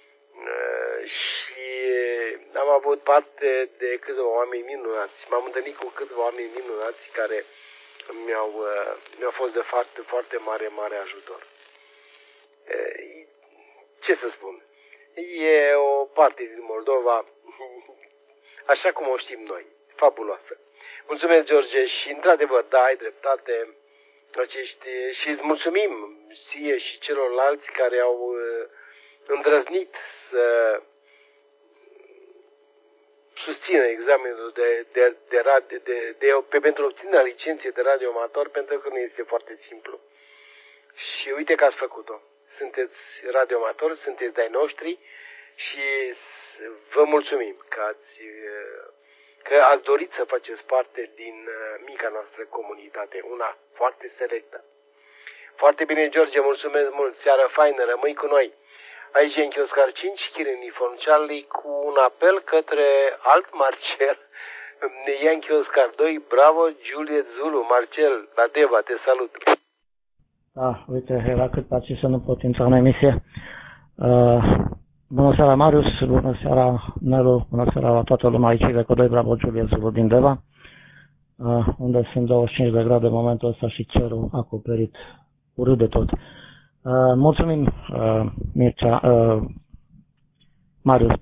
Și am avut parte de câțiva oameni minunați. M-am întâlnit cu câțiva oameni minunați care mi-au fost de foarte, foarte mare ajutor. Ce să spun? E o parte din Moldova, așa cum o știm noi, fabuloasă. Mulțumesc, George, și într-adevăr, da, ai dreptate. Și îți mulțumim ție și celorlalți care au îndrăznit să susțină examenul pentru obținerea licenței de radioamator, pentru că nu este foarte simplu. Și uite că ați făcut-o. Sunteți radioamatori, sunteți de-ai noștri și vă mulțumim că ați dorit să faceți parte din mica noastră comunitate, una foarte selectă. Foarte bine, George, mulțumesc mult, seară faină, rămâi cu noi. Aici Yankee Oscar 5, Kilo Uniform Charlie, cu un apel către alt Marcel, Yankee Oscar 2, Bravo, Juliet Zulu, Marcel, la Deva, te salut. Da, uite, era cât paci să nu pot intra în emisie. Bună seara, Marius, bună seara, Nelu, bună seara la toată lumea aici, de Codoi, Bravo, Juliet Zulu din Deva, unde sunt 25 de grade în momentul ăsta și cerul acoperit urât de tot. Mulțumim, Mircea, Marius,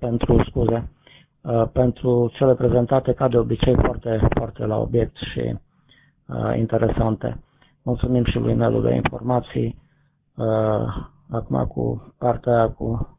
pentru cele prezentate, ca de obicei, foarte, foarte la obiect și interesante. Mulțumim și lui Nelu de informații. Acum cu partea aia cu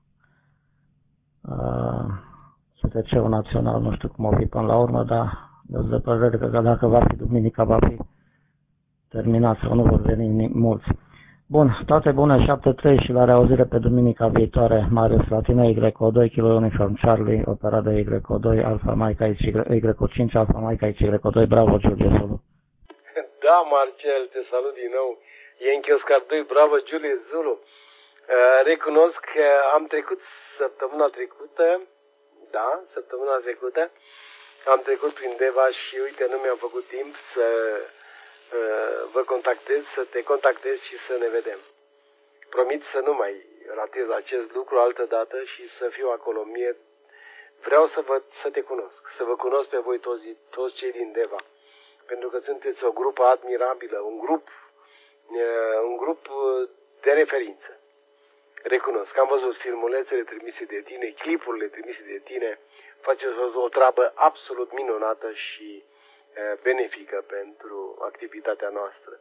CTC-ul național, nu știu cum o fi până la urmă, dar eu de părere că dacă va fi duminica, va fi terminat sau nu vor veni mulți. Bun, toate bune, 7-3 și la reauzire pe duminica viitoare, Marius la tine, Y2, Kilo Uniform Charlie, opera de Y2, Alfa Maica, Y5, Alfa Maica, Y2, Bravo, Juliet Zulu. Da, Marcel, te salut din nou. Yankee Oscar 2, Bravo, Juliet Zulu. Recunosc că am trecut săptămâna trecută, am trecut prin Deva și uite, nu mi-am făcut timp să vă contactez, să te contactez și să ne vedem. Promit să nu mai ratez acest lucru altă dată și să fiu acolo. Vreau să te cunosc, să vă cunosc pe voi toți cei din Deva, pentru că sunteți o grupă admirabilă, un grup de referință. Recunosc, am văzut filmulețele trimise de tine, clipurile trimise de tine, faceți o treabă absolut minunată și benefică pentru activitatea noastră.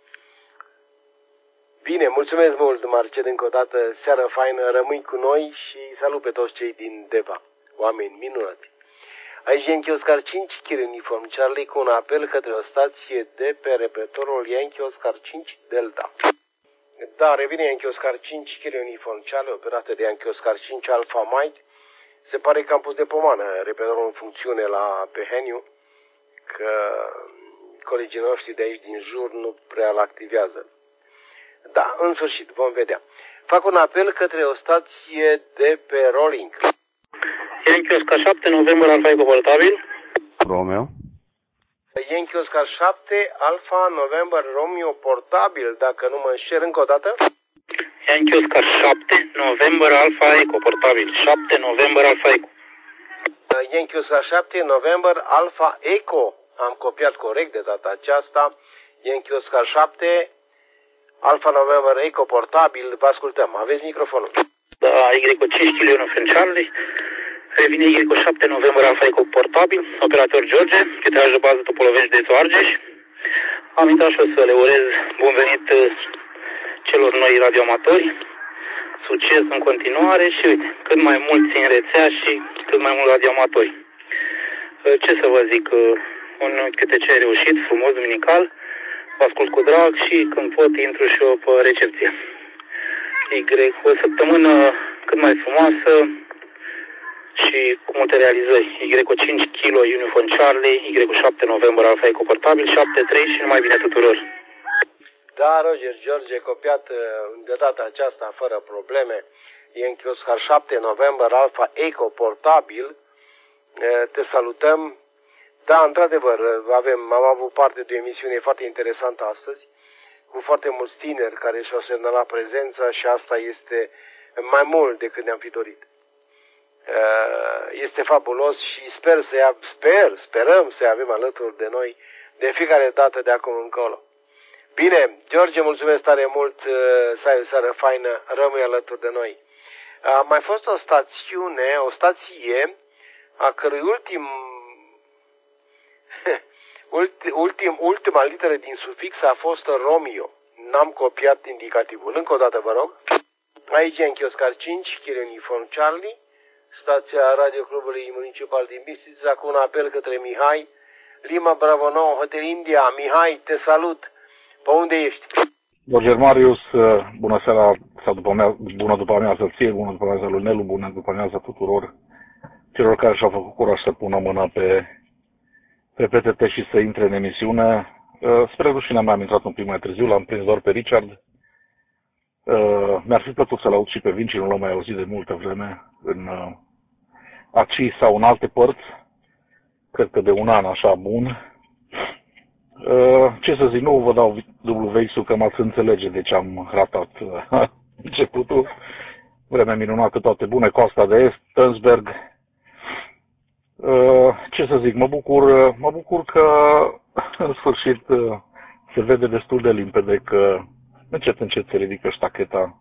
Bine, mulțumesc mult, Marcel, încă o dată, seară faină, rămâi cu noi și salut pe toți cei din Deva, oameni minunați. Aici Yankee Oscar 5, Kilo Uniform Charlie, cu un apel către o stație de pe repertorul Yankee Oscar 5 Delta. Da, revine Yankee Oscar 5, Kilo Uniform Charlie, operată de Yankee Oscar 5 Alpha Mike. Se pare că am pus de pomană repertorul în funcțiune pe Heniu, că colegii noștri de aici din jur nu prea îl activează. Da, în sfârșit, vom vedea. Fac un apel către o stație de pe Rolling. Yankee Oscar 7, November, Alfa Eco portabil. Romeo. Yankee Oscar 7, Alfa November Romeo portabil, dacă nu mă înșel încă o dată. Yankee Oscar 7, November, Alfa Eco portabil. 7, November, Alfa Eco. Yankee Oscar 7, November, Alfa Eco. Am copiat corect de data aceasta. Yankee Oscar 7, Alfa November Eco portabil, vă ascultăm. Aveți microfonul. Da, Y5 Kilo Uniform Charlie. Revine Y7 November Alfa Eco portabil, operator George, cheteaj de bază Topolovești de Argeș. Am intrat și o să le urez bun venit celor noi radioamatori, succes în continuare și uite, cât mai mulți în rețea și cât mai mulți radioamatori. Ce să vă zic, un QTC reușit, frumos, duminical, vă ascult cu drag și când pot intru și eu pe recepție. O săptămână cât mai frumoasă și cu multe realizări. Y5 Kilo Uniform Charlie, Y7 November Alfa Eco portabil, 7-3 și numai bine tuturor. Da, Roger George, copiat de data aceasta fără probleme. Yankee Oscar 7 November Alfa Eco portabil. Te salutăm. Da, într-adevăr, am avut parte de o emisiune foarte interesantă astăzi, cu foarte mulți tineri care și-au semnalat prezența și asta este mai mult decât ne-am fi dorit. Este fabulos și sperăm să avem alături de noi de fiecare dată de acum încolo. Bine, George, mulțumesc tare mult, să ai o seară faină, rămâi alături de noi. A mai fost o stație, a cărui ultima literă din sufix a fost Romeo. N-am copiat indicativul. Încă o dată, vă rog. Aici Yankee Oscar 5, Kilo Uniform Charlie, stația Radioclubului Municipal din Bistrița, cu un apel către Mihai, Lima Bravo 9, Hotel India. Mihai, te salut. Pe unde ești? Roger Marius, bună seara, sau bună după amiază ție, bună după amiază lui Nelu, bună după amiază tuturor celor care și-au făcut curaj să pună mâna pe PTT și să intre în emisiune. Spre rușinea mea am intrat un pic mai târziu, l-am prins doar pe Richard. Mi-ar fi plăcut să-l aud și pe Vinci, nu l-am mai auzit de multă vreme în ACI sau în alte părți. Cred că de un an așa bun. Ce să zic, nu vă dau WX-ul că m-ați înțelege de ce am ratat începutul. Vremea minunată, toate bune, Coasta de Est, Tønsberg. Ce să zic, mă bucur că în sfârșit se vede destul de limpede că încet se ridică ștacheta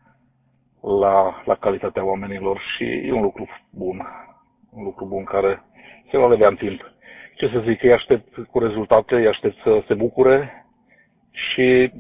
la calitatea oamenilor și e un lucru bun care se va vedea în timp. Ce să zic, îi aștept cu rezultate, îi aștept să se bucure și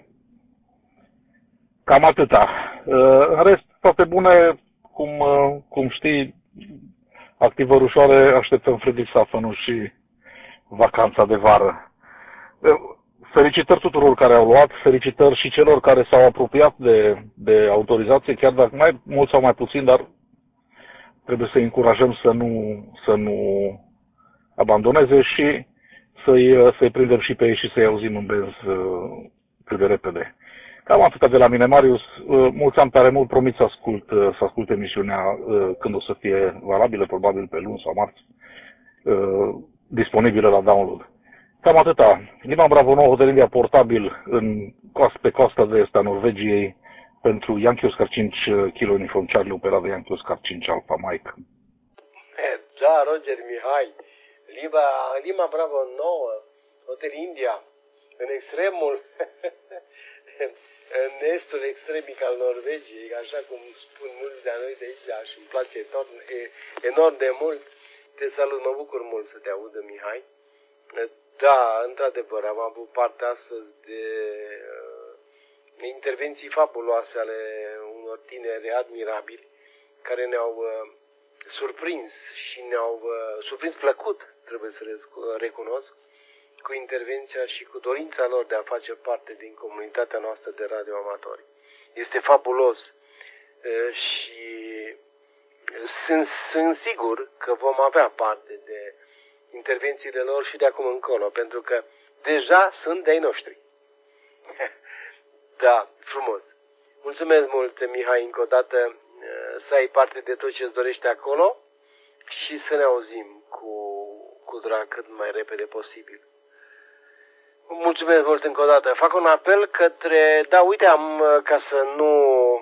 cam atâta. În rest, toate bune, cum știi, activări ușoare, așteptăm Friedrichshafen și vacanța de vară. Felicitări tuturor care au luat, felicitări și celor care s-au apropiat de autorizație, chiar dacă mai mult sau mai puțin, dar trebuie să-i încurajăm să nu abandoneze și să-i prindem și pe ei și să-i auzim în benz cât de repede. Cam atâta de la mine, Marius. Mulți ani tare mult, promit să ascult emisiunea când o să fie valabilă, probabil pe luni sau marți, disponibilă la download. Cam atâta. Lima Bravo 9, Hotel India portabil pe coasta de est a Norvegiei pentru Yankee Oscar 5 Kilo Uniform Charlie, operat de Yankee Oscar 5 Alpha Mike. Da, Roger Mihai. Lima Bravo 9, Hotel India, în extremul, în estul extremic al Norvegiei, așa cum spun mulți de noi de aici și îmi place enorm de mult. Te salut, mă bucur mult să te audă, Mihai. Da, într-adevăr, am avut parte astăzi de intervenții fabuloase ale unor tineri admirabili care ne-au surprins și ne-au surprins plăcut, trebuie să recunosc, cu intervenția și cu dorința lor de a face parte din comunitatea noastră de radioamatori. Este fabulos și sunt sigur că vom avea parte de intervențiile lor și de acum încolo, pentru că deja sunt de-ai noștri. Da, frumos. Mulțumesc mult, Mihai, încă o dată, să ai parte de tot ce îți dorești acolo și să ne auzim cu drag cât mai repede posibil. Mulțumesc mult încă o dată. Fac un apel către... Da, uite, ca să nu...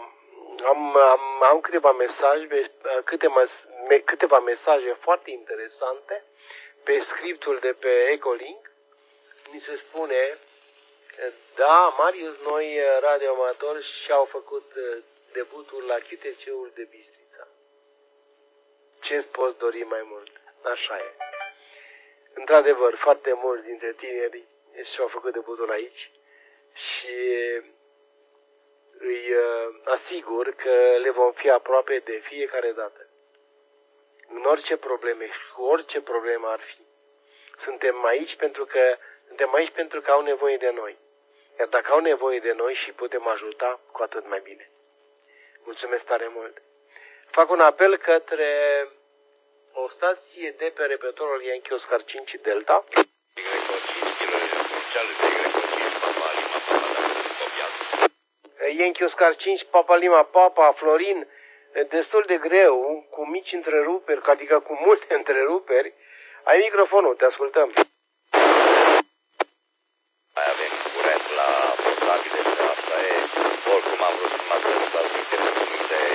Am câteva mesaje, câteva mesaje foarte interesante pe scriptul de pe Ecolink. Mi se spune, da, Marius, noi radioamatori și-au făcut debutul la QTC-ul de Bistrița. Ce-ți poți dori mai mult? Așa e. Într-adevăr, foarte mulți dintre tineri și-au făcut debutul aici și îi asigur că le vom fi aproape de fiecare dată. În orice probleme și cu orice problemă ar fi. Suntem aici pentru că au nevoie de noi. Iar dacă au nevoie de noi și putem ajuta, cu atât mai bine. Mulțumesc tare mult. Fac un apel către o stație de pe repetorul Yankee Oscar 5 Delta. Yankee Oscar 5 Papa Lima Papa, Florin, destul de greu, cu mici întreruperi, adică cu multe întreruperi. Ai microfonul, te ascultăm. Mai avem curent la portabile și asta e, oricum am vrut să mă adresez la intervenții de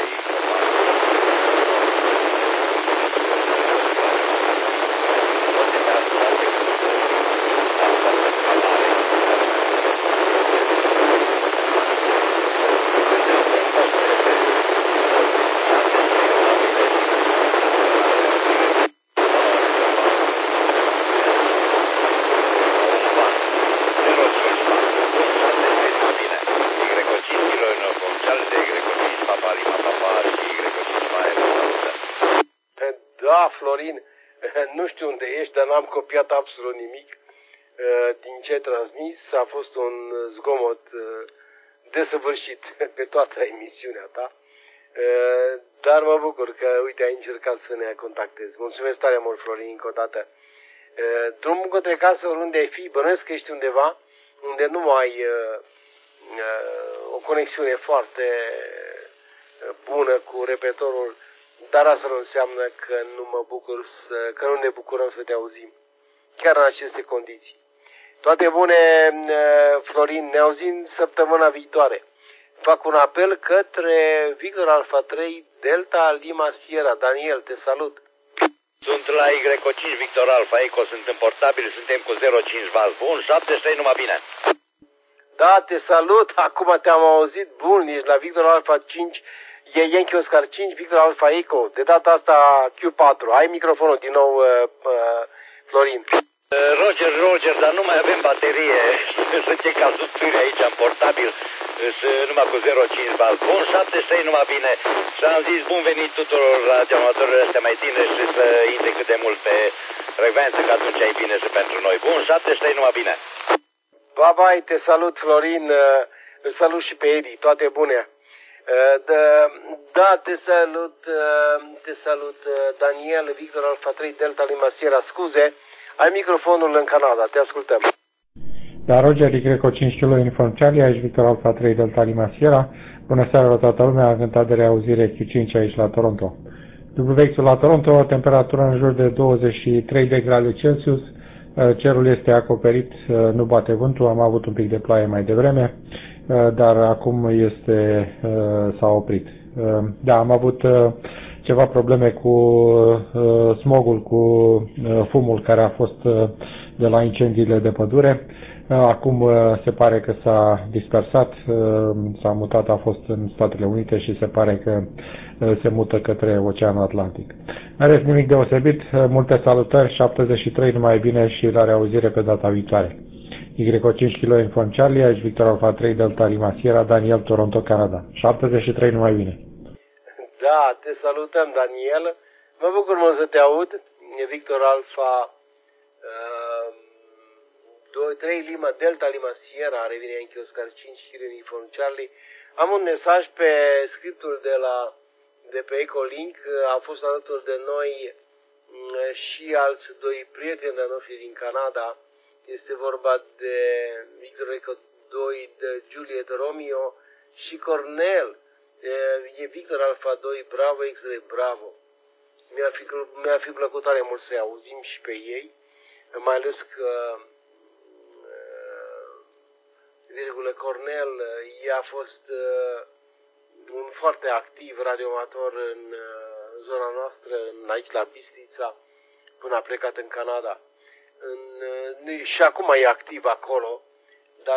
Da, Florin, nu știu unde ești, dar n-am copiat absolut nimic din ce ai transmis. A fost un zgomot desăvârșit pe toată emisiunea ta, dar mă bucur că, uite, ai încercat să ne contactezi. Mulțumesc tare mult, Florin, încă o dată. Drumul către casă, oriunde ai fi, bănuiesc că ești undeva unde nu ai o conexiune foarte bună cu repetorul, dar asta nu înseamnă că că nu ne bucurăm să te auzim, chiar în aceste condiții. Toate bune, Florin, ne auzim săptămâna viitoare. Fac un apel către Victor Alpha 3 Delta Lima Sierra. Daniel, te salut. Sunt la Y5 Victor Alpha Eco, sunt în portabil, suntem cu 05 val. Bun, 73 numai bine. Da, te salut, acum te-am auzit, bun, ești la Victor Alpha 5, e Yankee Oscar 5, Victor Alpha Eco, de data asta Q4. Ai microfonul din nou, Florin. Roger, dar nu mai avem baterie, suntem ca subțiri aici în portabil, numai cu 05 val. Bun, 73 numai bine. Și am zis bun venit tuturor radioamatorilor ăștia mai tineri și să intre cât de mult pe frecvență, că atunci e bine și pentru noi. Bun, 73 numai bine. Bye, te salut, Florin, îl salut și pe Edi, toate bune. Da, te salut, Daniel, Victor Alpha 3 Delta Lima Sierra, scuze, ai microfonul în Canada, te ascultăm. Da, Roger, Y5 Kilo Uniform Charlie, aici Victor Alpha 3 Delta Lima Sierra. Bună seara la toată lumea, încântat de reauzire Q5 aici la Toronto. WX-ul la Toronto, temperatură în jur de 23 de grade Celsius, cerul este acoperit, nu bate vântul, am avut un pic de ploaie mai devreme, dar acum s-a oprit. Da, am avut ceva probleme cu smogul, cu fumul care a fost de la incendiile de pădure. Acum se pare că s-a dispersat, s-a mutat, a fost în Statele Unite și se pare că se mută către Oceanul Atlantic. În rest, nimic deosebit, multe salutări, 73, numai bine și la reauzire pe data viitoare. Y5 Kilo Inform Charlie, aici Victor Alpha 3 Delta Lima Sierra, Daniel, Toronto, Canada. 73, numai bine. Da, te salutăm, Daniel. Mă bucur mult să te aud. Victor Alpha 3 Lima Delta Lima Sierra, revine Yankee Oscar 5 Kilo Uniform Charlie. Am un mesaj pe scriptul de pe Ecolink. A fost alături de noi și alți doi prieteni de noștri din Canada. Este vorba de Victor Eco 2 de Juliet Romeo și Cornel. E Victor Alpha 2 Bravo X-Ray Bravo. Mi-ar fi plăcut tare mult să-i auzim și pe ei, mai ales că Cornel a fost un foarte activ radioamator în zona noastră, aici la Bistrița, până a plecat în Canada. Și acum e activ acolo, dar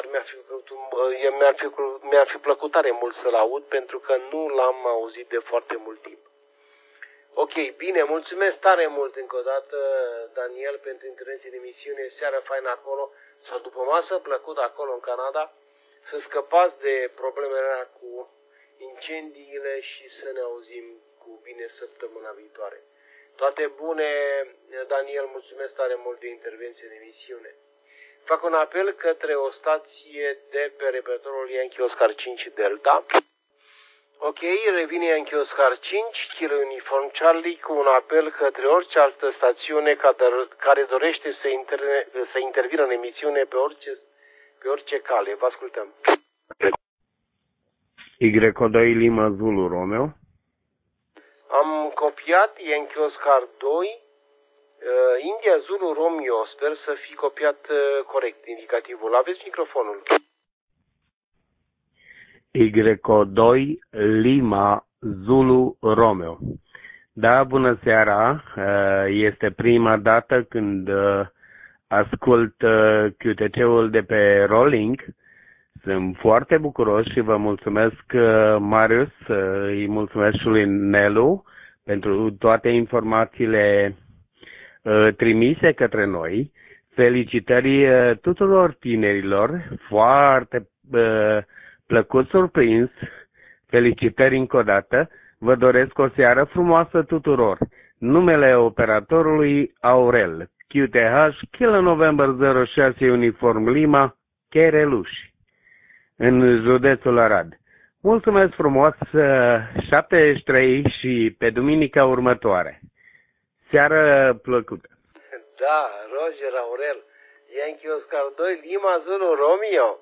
mi-ar fi plăcut tare mult să-l aud, pentru că nu l-am auzit de foarte mult timp. Ok, bine, mulțumesc tare mult încă o dată, Daniel, pentru intervenție în emisiune, seară faină acolo, sau după masă plăcut acolo în Canada, să scăpați de problemele cu incendiile și să ne auzim cu bine săptămâna viitoare. Toate bune, Daniel, mulțumesc tare mult de intervenție în emisiune. Fac un apel către o stație de pe repertoriul Yankee Oscar 5 Delta. Ok, revine Yankee Oscar 5, Kilo Uniform Charlie, cu un apel către orice altă stațiune care dorește să intervină în emisiune pe orice cale. Vă ascultăm. Y2 Lima Zulu Romeo. Am copiat Yankee Oscar 2, India Zulu Romeo. Sper să fi copiat corect indicativul. Aveți microfonul. Y2 Lima Zulu Romeo. Da, bună seara. Este prima dată când ascult QTT-ul de pe Rolling. Sunt foarte bucuros și vă mulțumesc, Marius, îi mulțumesc și lui Nelu pentru toate informațiile trimise către noi. Felicitări tuturor tinerilor, foarte plăcut surprins. Felicitări încă o dată. Vă doresc o seară frumoasă tuturor. Numele operatorului Aurel, QTH, Kilo November 06 Uniform Lima, Chereluș, în județul Arad. Mulțumesc frumos, 73 și pe duminica următoare. Seară plăcută. Da, Roger Aurel, Yankee Oscar 2, Lima Zulu Romeo.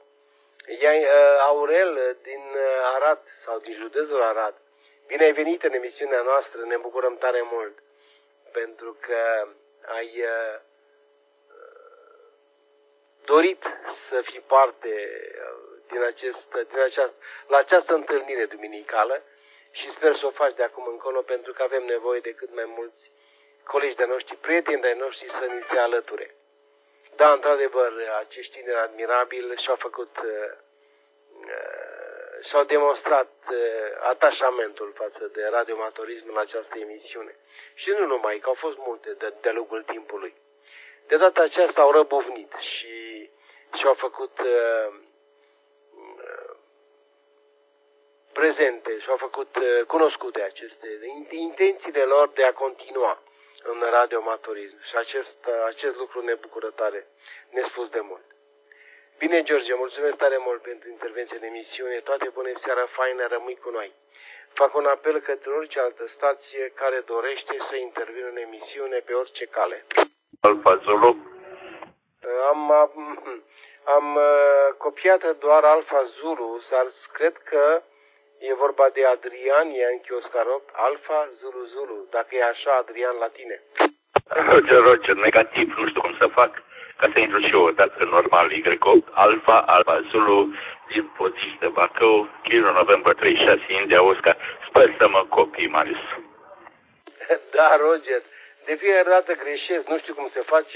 Aurel din Arad sau din județul Arad. Bine ai venit în emisiunea noastră, ne bucurăm tare mult pentru că ai dorit să fii parte la această întâlnire duminicală și sper să o faci de acum încolo, pentru că avem nevoie de cât mai mulți colegi de noștri, prieteni de noștri să ni se alăture. Da, într-adevăr, acești tineri admirabili și-au demonstrat atașamentul față de radioamatorism în această emisiune. Și nu numai, că au fost multe de-a lungul timpului. De data aceasta au răbufnit și și-au făcut prezente și-au făcut cunoscute aceste intențiile lor de a continua în radioamatorism. Și acest lucru ne bucură tare, nespus de mult. Bine, George, mulțumesc tare mult pentru intervenție în emisiune. Toate bune, seara faină, rămâi cu noi. Fac un apel către orice altă stație care dorește să intervină în emisiune pe orice cale. Alfa Zulu. Am copiat doar Alfa Zulu, dar cred că e vorba de Adrian Yankee Oscar 8, Alfa Zulu Zulu. Dacă e așa, Adrian, la tine. Roger, negativ, nu știu cum să fac ca să intru și eu odată normal, Y8, Alfa Zulu, din Poțistă, Bacău, Kilo November 36, India, Oscar. Sper să mă copii, Marius. Da, Roger, de fiecare dată greșesc, nu știu cum se face,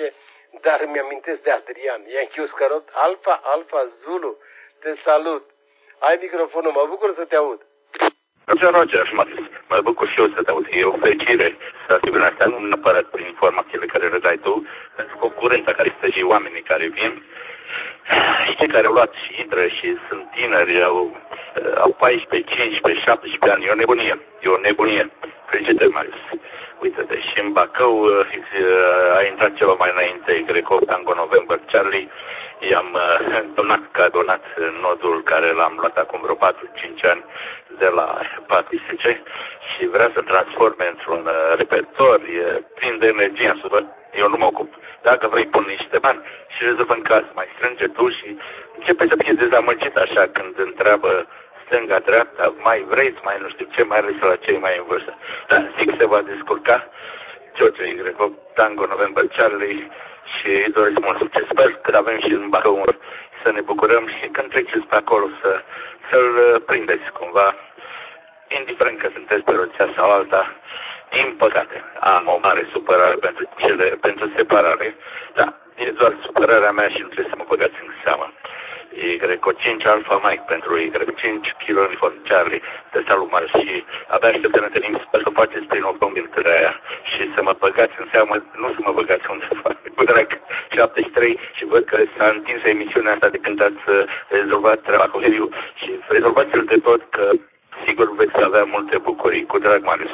dar mi-amintesc de Adrian. Yankee Oscar 8, Alfa Zulu. Te salut. Ai microfonul, mă bucur să te aud. Roger, mă bucur și eu să te aud. E o fericire să asigurăm asta, nu neapărat prin informațiile care le dai tu, pentru concurența care este și oamenii care vin. Cei care au luat și intră și sunt tineri, au 14, 15, 17 ani. E o nebunie. Felicitări, Marius. Uite-te, și în Bacău a intrat ceva mai înainte, Greco Tango November Charlie. I-am donat nodul care l-am luat acum vreo 4-5 ani de la Patice și vrea să transforme într-un repertor plin de energie asupra. Eu nu mă ocup. Dacă vrei, pun niște bani și rezolvă în casă, mai strânge tu și începe să fie dezamăgit așa când întreabă stânga, dreapta, mai vrei, mai nu știu ce, mai ales la cei mai în vârstă. Dar zic se va descurca. George Greco, Tango November Charlie și îi doresc mult succes. Sper că avem și în Bacău să ne bucurăm și când treceți pe acolo să-l prindeți cumva, indiferent că sunteți pe o sau alta. Din păcate, am o mare supărare pentru separare, dar e doar supărarea mea și nu trebuie să mă băgați în seamă. Greco 5 Alfa Mike pentru Greco 5 Kilo Uniform Charlie. Te salut, Marius, și abia aștept să ne întâlnim. Sper să faceți prin octombrie aia și să mă băgați în seamă, nu să mă băgați undeva. Cu drag 73 și văd că s-a întins emisiunea asta de când ați rezolvat treaba cu Heliu și rezolvați-l de tot că sigur veți avea multe bucurii. Cu drag, Marius.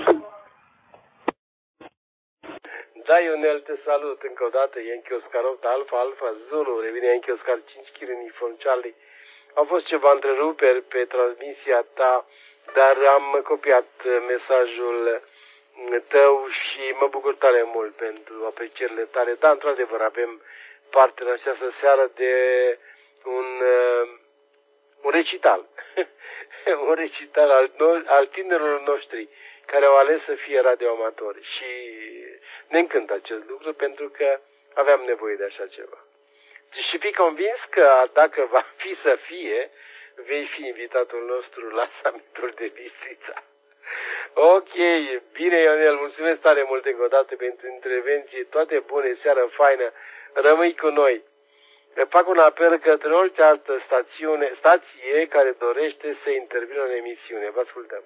Da, Ionel, te salut încă o dată. Yankee Oscar 8, Alfa Zulu, revine Yankee Oscar 5 kg Uniform Charlie. Au fost ceva întreruperi pe transmisia ta, dar am copiat mesajul tău și mă bucur tare mult pentru aprecierile tale. Da, într-adevăr, avem parte în această seară de un recital. Un recital al tinerilor noștri care au ales să fie radioamatori și ne încântă acest lucru pentru că aveam nevoie de așa ceva. Și fii convins că dacă va fi să fie, vei fi invitatul nostru la summitul de Bistrița. Ok, bine, Ionel, mulțumesc tare mult încă o dată pentru intervenție, toate bune, seară faină, rămâi cu noi. Fac un apel către orice altă stație care dorește să intervină în emisiune. Vă ascultăm.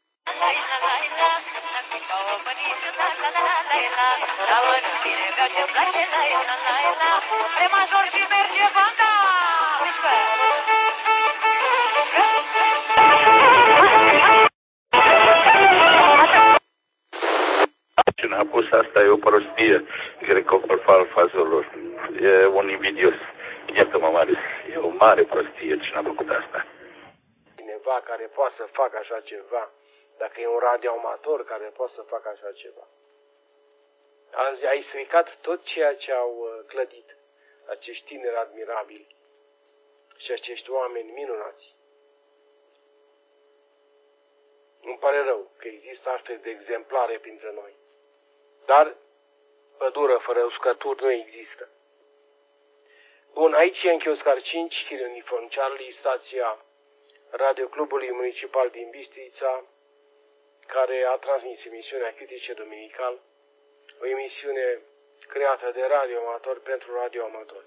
Cine a pus asta e o prostie, Greco Alfa Zulu. E un invidios. Iată-mă, Marius, e o mare prostie cine a făcut asta. Cineva care poate să facă așa ceva, dacă e un radioamator care poate să facă așa ceva. Azi ai stricat tot ceea ce au clădit acești tineri admirabili și acești oameni minunați. Îmi pare rău că există astfel de exemplare printre noi. Dar pădură fără uscături nu există. Bun, aici e Yankee Oscar 5, Kilo Uniform Charlie, stația Radioclubului Municipal din Bistrița, care a transmis emisiunea Critice Dominical, o emisiune creată de radioamatori pentru radioamatori.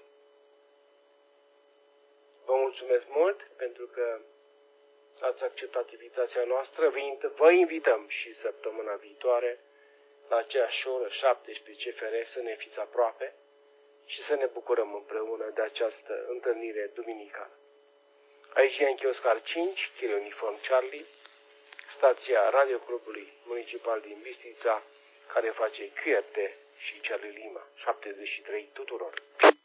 Vă mulțumesc mult pentru că ați acceptat invitația noastră. Vă invităm și săptămâna viitoare la aceeași oră, 17 CFR, să ne fiți aproape și să ne bucurăm împreună de această întâlnire duminicală. Aici e Yankee Oscar 5, Kilo Uniform Charlie, stația Radioclubului Municipal din Bistrița, care face QRT și Charlie Lima, 73 tuturor.